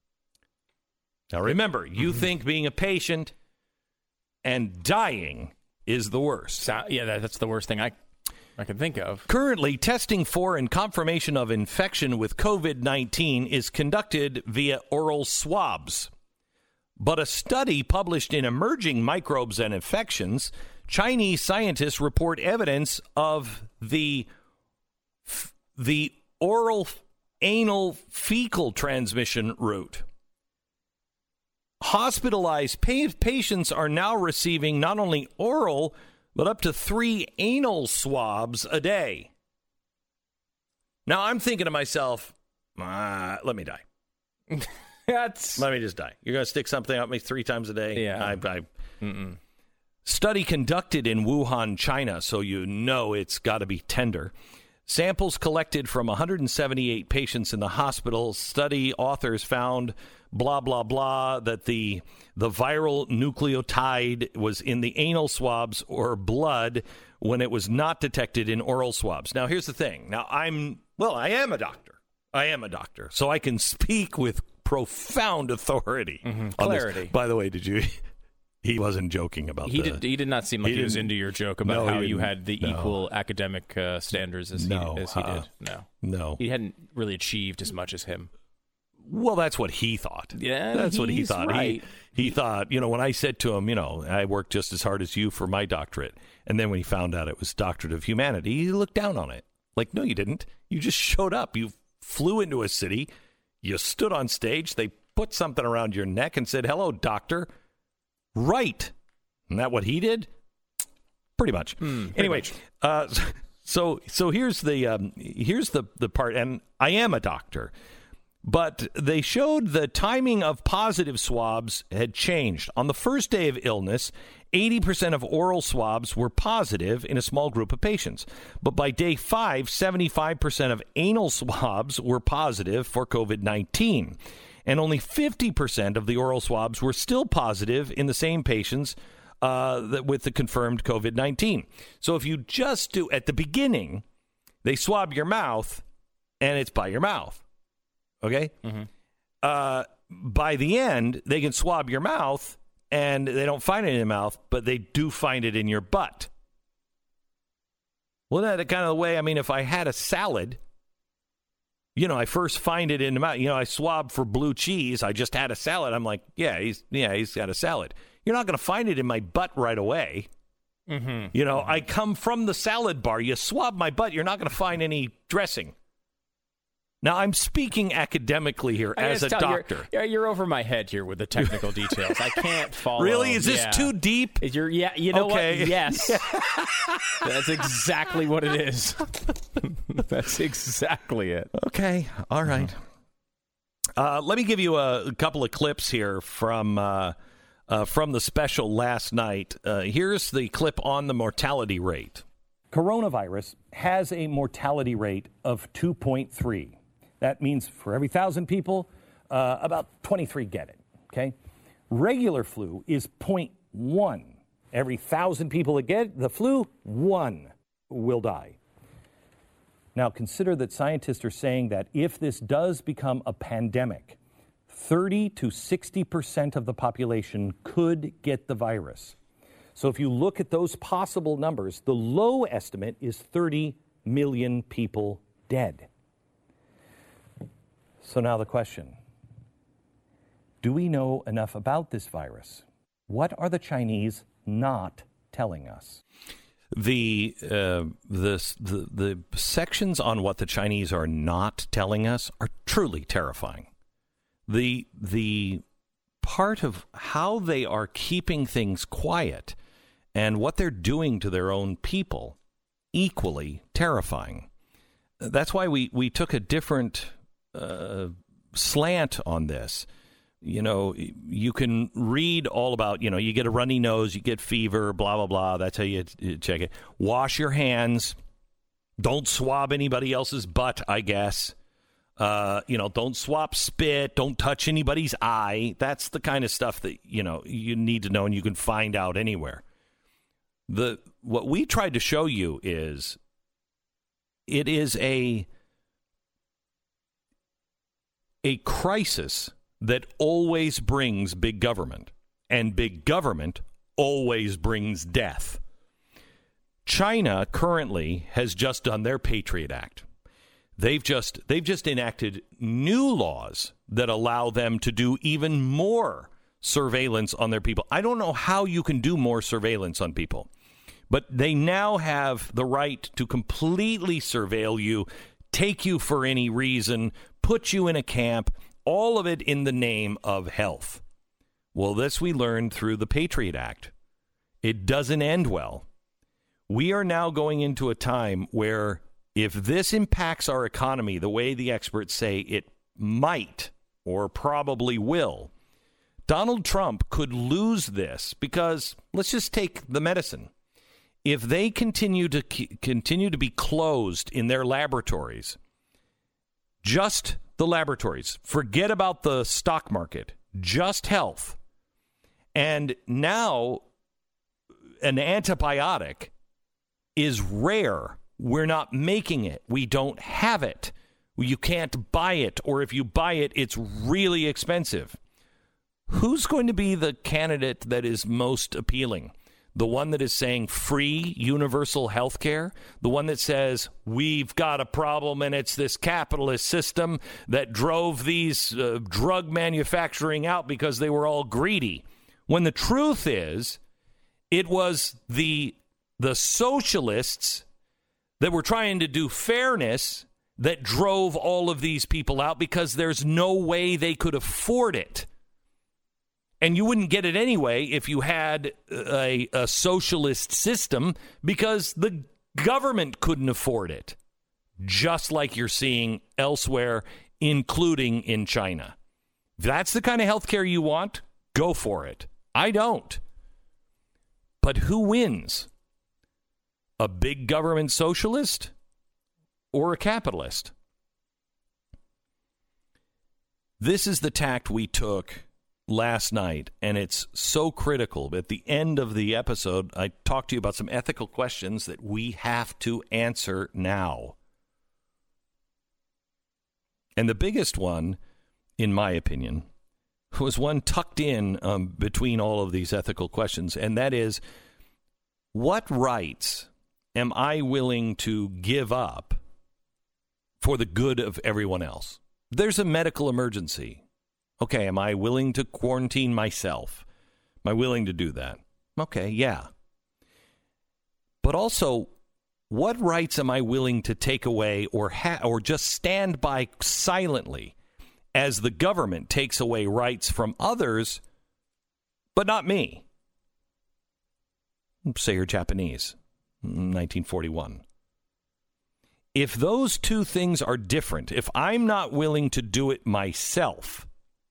Now remember, you mm-hmm. think being a patient and dying is the worst. So, yeah, that, that's the worst thing I I can think of. Currently, testing for and confirmation of infection with COVID nineteen is conducted via oral swabs. But a study published in Emerging Microbes and Infections, Chinese scientists report evidence of the, the oral anal fecal transmission route. Hospitalized pa- patients are now receiving not only oral, but up to three anal swabs a day. Now, I'm thinking to myself, ah, let me die. That's... Let me just die. You're going to stick something up me three times a day? Yeah. I, I... Study conducted in Wuhan, China, so you know it's got to be tender. Samples collected from one hundred seventy-eight patients in the hospital. Study authors found, blah, blah, blah, that the the viral nucleotide was in the anal swabs or blood when it was not detected in oral swabs. Now, here's the thing. Now, I'm, well, I am a doctor. I am a doctor. So I can speak with profound authority. Mm-hmm. Clarity. By the way, did you... He wasn't joking about he the... Did, he did not seem like he, he was into your joke about no, how you had the no. equal academic uh, standards as, no, he, as he uh, did. No. No. He hadn't really achieved as much as him. Well, that's what he thought. Yeah, That's what he thought. Right. He, he thought, you know, when I said to him, you know, I worked just as hard as you for my doctorate. And then when he found out it was Doctorate of Humanity, he looked down on it. Like, no, you didn't. You just showed up. You flew into a city. You stood on stage. They put something around your neck and said, hello, doctor. Right. Isn't that what he did? Pretty much. Mm, pretty anyway, much. Uh, so so here's the um, here's the the part, and I am a doctor, but they showed the timing of positive swabs had changed. On the first day of illness, eighty percent of oral swabs were positive in a small group of patients. But by day five, seventy-five percent of anal swabs were positive for COVID nineteen. And only fifty percent of the oral swabs were still positive in the same patients uh, that, with the confirmed COVID nineteen. So if you just do, at the beginning, they swab your mouth, and it's by your mouth. Okay? Mm-hmm. Uh, by the end, they can swab your mouth, and they don't find it in your mouth, but they do find it in your butt. Well, that's kind of the way, I mean, if I had a salad... You know, I first find it in the mouth. You know, I swab for blue cheese. I just had a salad. I'm like, yeah, he's yeah, he's got a salad. You're not going to find it in my butt right away. Mm-hmm. You know, I come from the salad bar. You swab my butt. You're not going to find any dressing. Now, I'm speaking academically here I as a tell, doctor. You're, you're over my head here with the technical details. I can't follow. Really? Is this yeah. too deep? Is you're, yeah, you know okay. what? Yes. That's exactly what it is. That's exactly it. Okay. All right. Uh, let me give you a, a couple of clips here from uh, uh, from the special last night. Uh, here's the clip on the mortality rate. Coronavirus has a mortality rate of two point three. That means for every one thousand people, uh, about twenty-three get it, okay? Regular flu is zero point one. Every one thousand people that get the flu, one will die. Now, consider that scientists are saying that if this does become a pandemic, thirty to sixty percent of the population could get the virus. So if you look at those possible numbers, the low estimate is thirty million people dead. So now the question, do we know enough about this virus? What are the Chinese not telling us? The, uh, the the the sections on what the Chinese are not telling us are truly terrifying. The the part of how they are keeping things quiet and what they're doing to their own people, equally terrifying. That's why we, we took a different uh, slant on this. You know, you can read all about, you know, you get a runny nose, you get fever, blah, blah, blah. That's how you, you check it. Wash your hands. Don't swab anybody else's butt, I guess. Uh, you know, don't swap spit. Don't touch anybody's eye. That's the kind of stuff that, you know, you need to know and you can find out anywhere. The what we tried to show you is it is a a crisis that always brings big government, and big government always brings death. China currently has just done their Patriot Act. They've just they've just enacted new laws that allow them to do even more surveillance on their people. I don't know how you can do more surveillance on people, but they now have the right to completely surveil you, take you for any reason, put you in a camp, all of it in the name of health. Well, this we learned through the Patriot Act. It doesn't end well. We are now going into a time where if this impacts our economy the way the experts say it might or probably will, Donald Trump could lose this because let's just take the medicine. If they continue to continue to be closed in their laboratories, just the laboratories, forget about the stock market, just health, and now an antibiotic is rare. We're not making it. We don't have it. You can't buy it, or if you buy it, it's really expensive. Who's going to be the candidate that is most appealing? The one that is saying free universal health care? The one that says we've got a problem and it's this capitalist system that drove these uh, drug manufacturing out because they were all greedy? When the truth is, it was the the socialists that were trying to do fairness that drove all of these people out because there's no way they could afford it. And you wouldn't get it anyway if you had a, a socialist system because the government couldn't afford it, just like you're seeing elsewhere, including in China. If that's the kind of health care you want, go for it. I don't. But who wins? A big government socialist or a capitalist? This is the tact we took last night, and it's so critical. At the end of the episode, I talked to you about some ethical questions that we have to answer now. And the biggest one, in my opinion, was one tucked in um, between all of these ethical questions, and that is, what rights am I willing to give up for the good of everyone else? There's a medical emergency. Okay, am I willing to quarantine myself? Am I willing to do that? Okay, yeah. But also, What rights am I willing to take away or ha- or just stand by silently as the government takes away rights from others, but not me? Say you're Japanese, nineteen forty-one. If those two things are different, if I'm not willing to do it myself,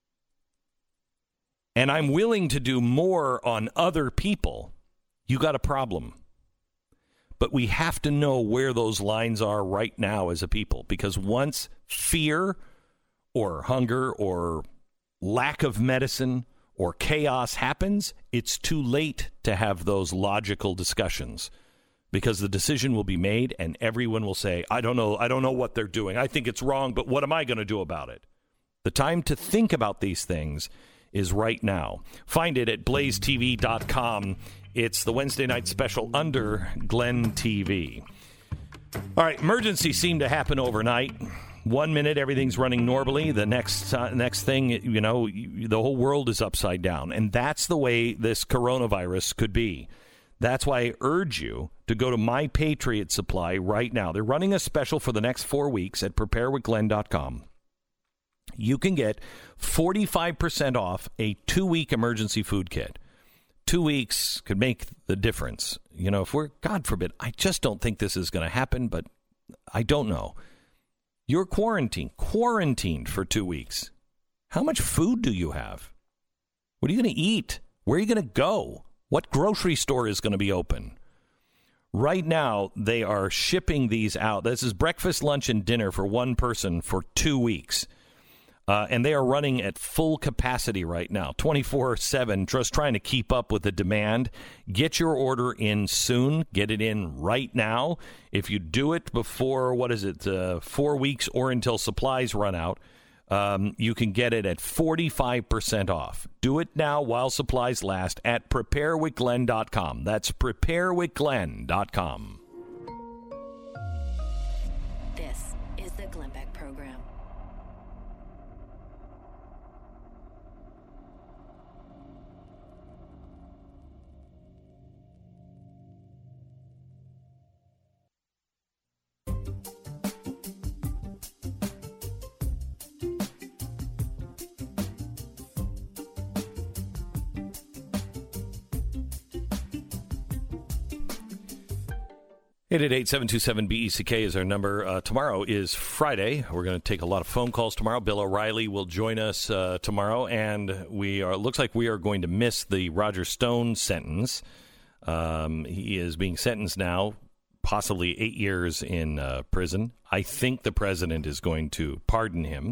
and I'm willing to do more on other people, you got a problem. But we have to know where those lines are right now as a people, because once fear or hunger or lack of medicine or chaos happens, it's too late to have those logical discussions, because the decision will be made and everyone will say, I don't know, I don't know what they're doing. I think it's wrong, but what am I going to do about it? The time to think about these things is right now. Find it at blaze t v dot com. It's the Wednesday night special under Glenn T V. All right, emergencies seem to happen overnight. One minute, everything's running normally. The next uh, next thing, you know, the whole world is upside down. And that's the way this coronavirus could be. That's why I urge you to go to My Patriot Supply right now. They're running a special for the next four weeks at prepare with glenn dot com. You can get forty-five percent off a two-week emergency food kit. Two weeks could make the difference. You know, if we're, God forbid, I just don't think this is going to happen, but I don't know. You're quarantined, quarantined for two weeks. How much food do you have? What are you going to eat? Where are you going to go? What grocery store is going to be open? Right now, they are shipping these out. This is breakfast, lunch, and dinner for one person for two weeks. Uh, and they are running at full capacity right now, twenty-four seven, just trying to keep up with the demand. Get your order in soon. Get it in right now. If you do it before, what is it, uh, four weeks or until supplies run out, um, you can get it at forty-five percent off. Do it now while supplies last at prepare with glenn dot com. That's prepare with glenn dot com. This is the Glenn Beck Program. eight eight eight, seven two seven, B E C K is our number. Uh, tomorrow is Friday. We're going to take a lot of phone calls tomorrow. Bill O'Reilly will join us uh, tomorrow, and we are. Looks like we are going to miss the Roger Stone sentence. Um, he is being sentenced now, possibly eight years in uh, prison. I think the president is going to pardon him.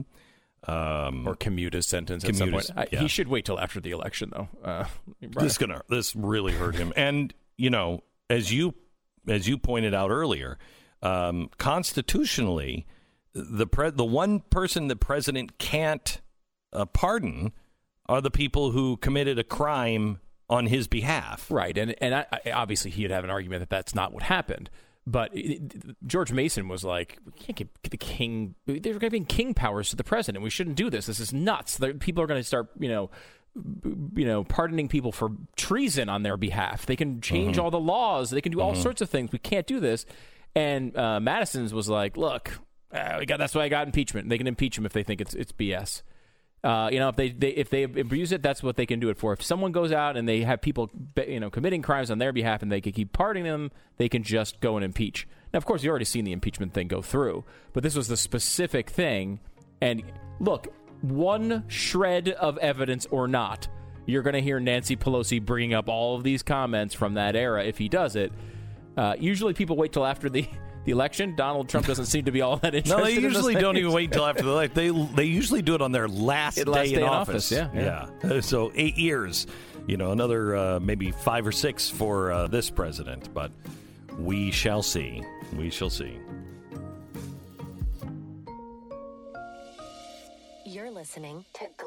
Um, or commute his sentence commute at some point. his, I, yeah. He should wait till after the election, though. Uh, this is gonna. This really hurt him. And, you know, as you as you pointed out earlier, um, constitutionally, the pre- the one person the president can't uh, pardon are the people who committed a crime on his behalf. Right, and and I, I, obviously he'd have an argument that that's not what happened. But it, George Mason was like, we can't give the king, they're giving king powers to the president. We shouldn't do this. This is nuts. They're, people are going to start, you know, you know, pardoning people for treason on their behalf. They can change mm-hmm. all the laws. They can do all mm-hmm. sorts of things. We can't do this. And uh, Madison's was like, look, uh, we got that's why I got impeachment. They can impeach him if they think it's it's B S. Uh, you know, if they, they if they abuse it, that's what they can do it for. If someone goes out and they have people, you know, committing crimes on their behalf, and they can keep pardoning them, they can just go and impeach. Now, of course, you already seen the impeachment thing go through, but this was the specific thing. And look, one shred of evidence or not, you're going to hear Nancy Pelosi bringing up all of these comments from that era if he does it. Uh, usually, people wait till after the. The election, Donald Trump doesn't seem to be all that interested. No, they in usually don't even wait until after the election. They they usually do it on their last, last day, day in in office. office. Yeah, yeah. yeah. So eight years, you know, another uh, maybe five or six for uh, this president. But we shall see. We shall see. You're listening to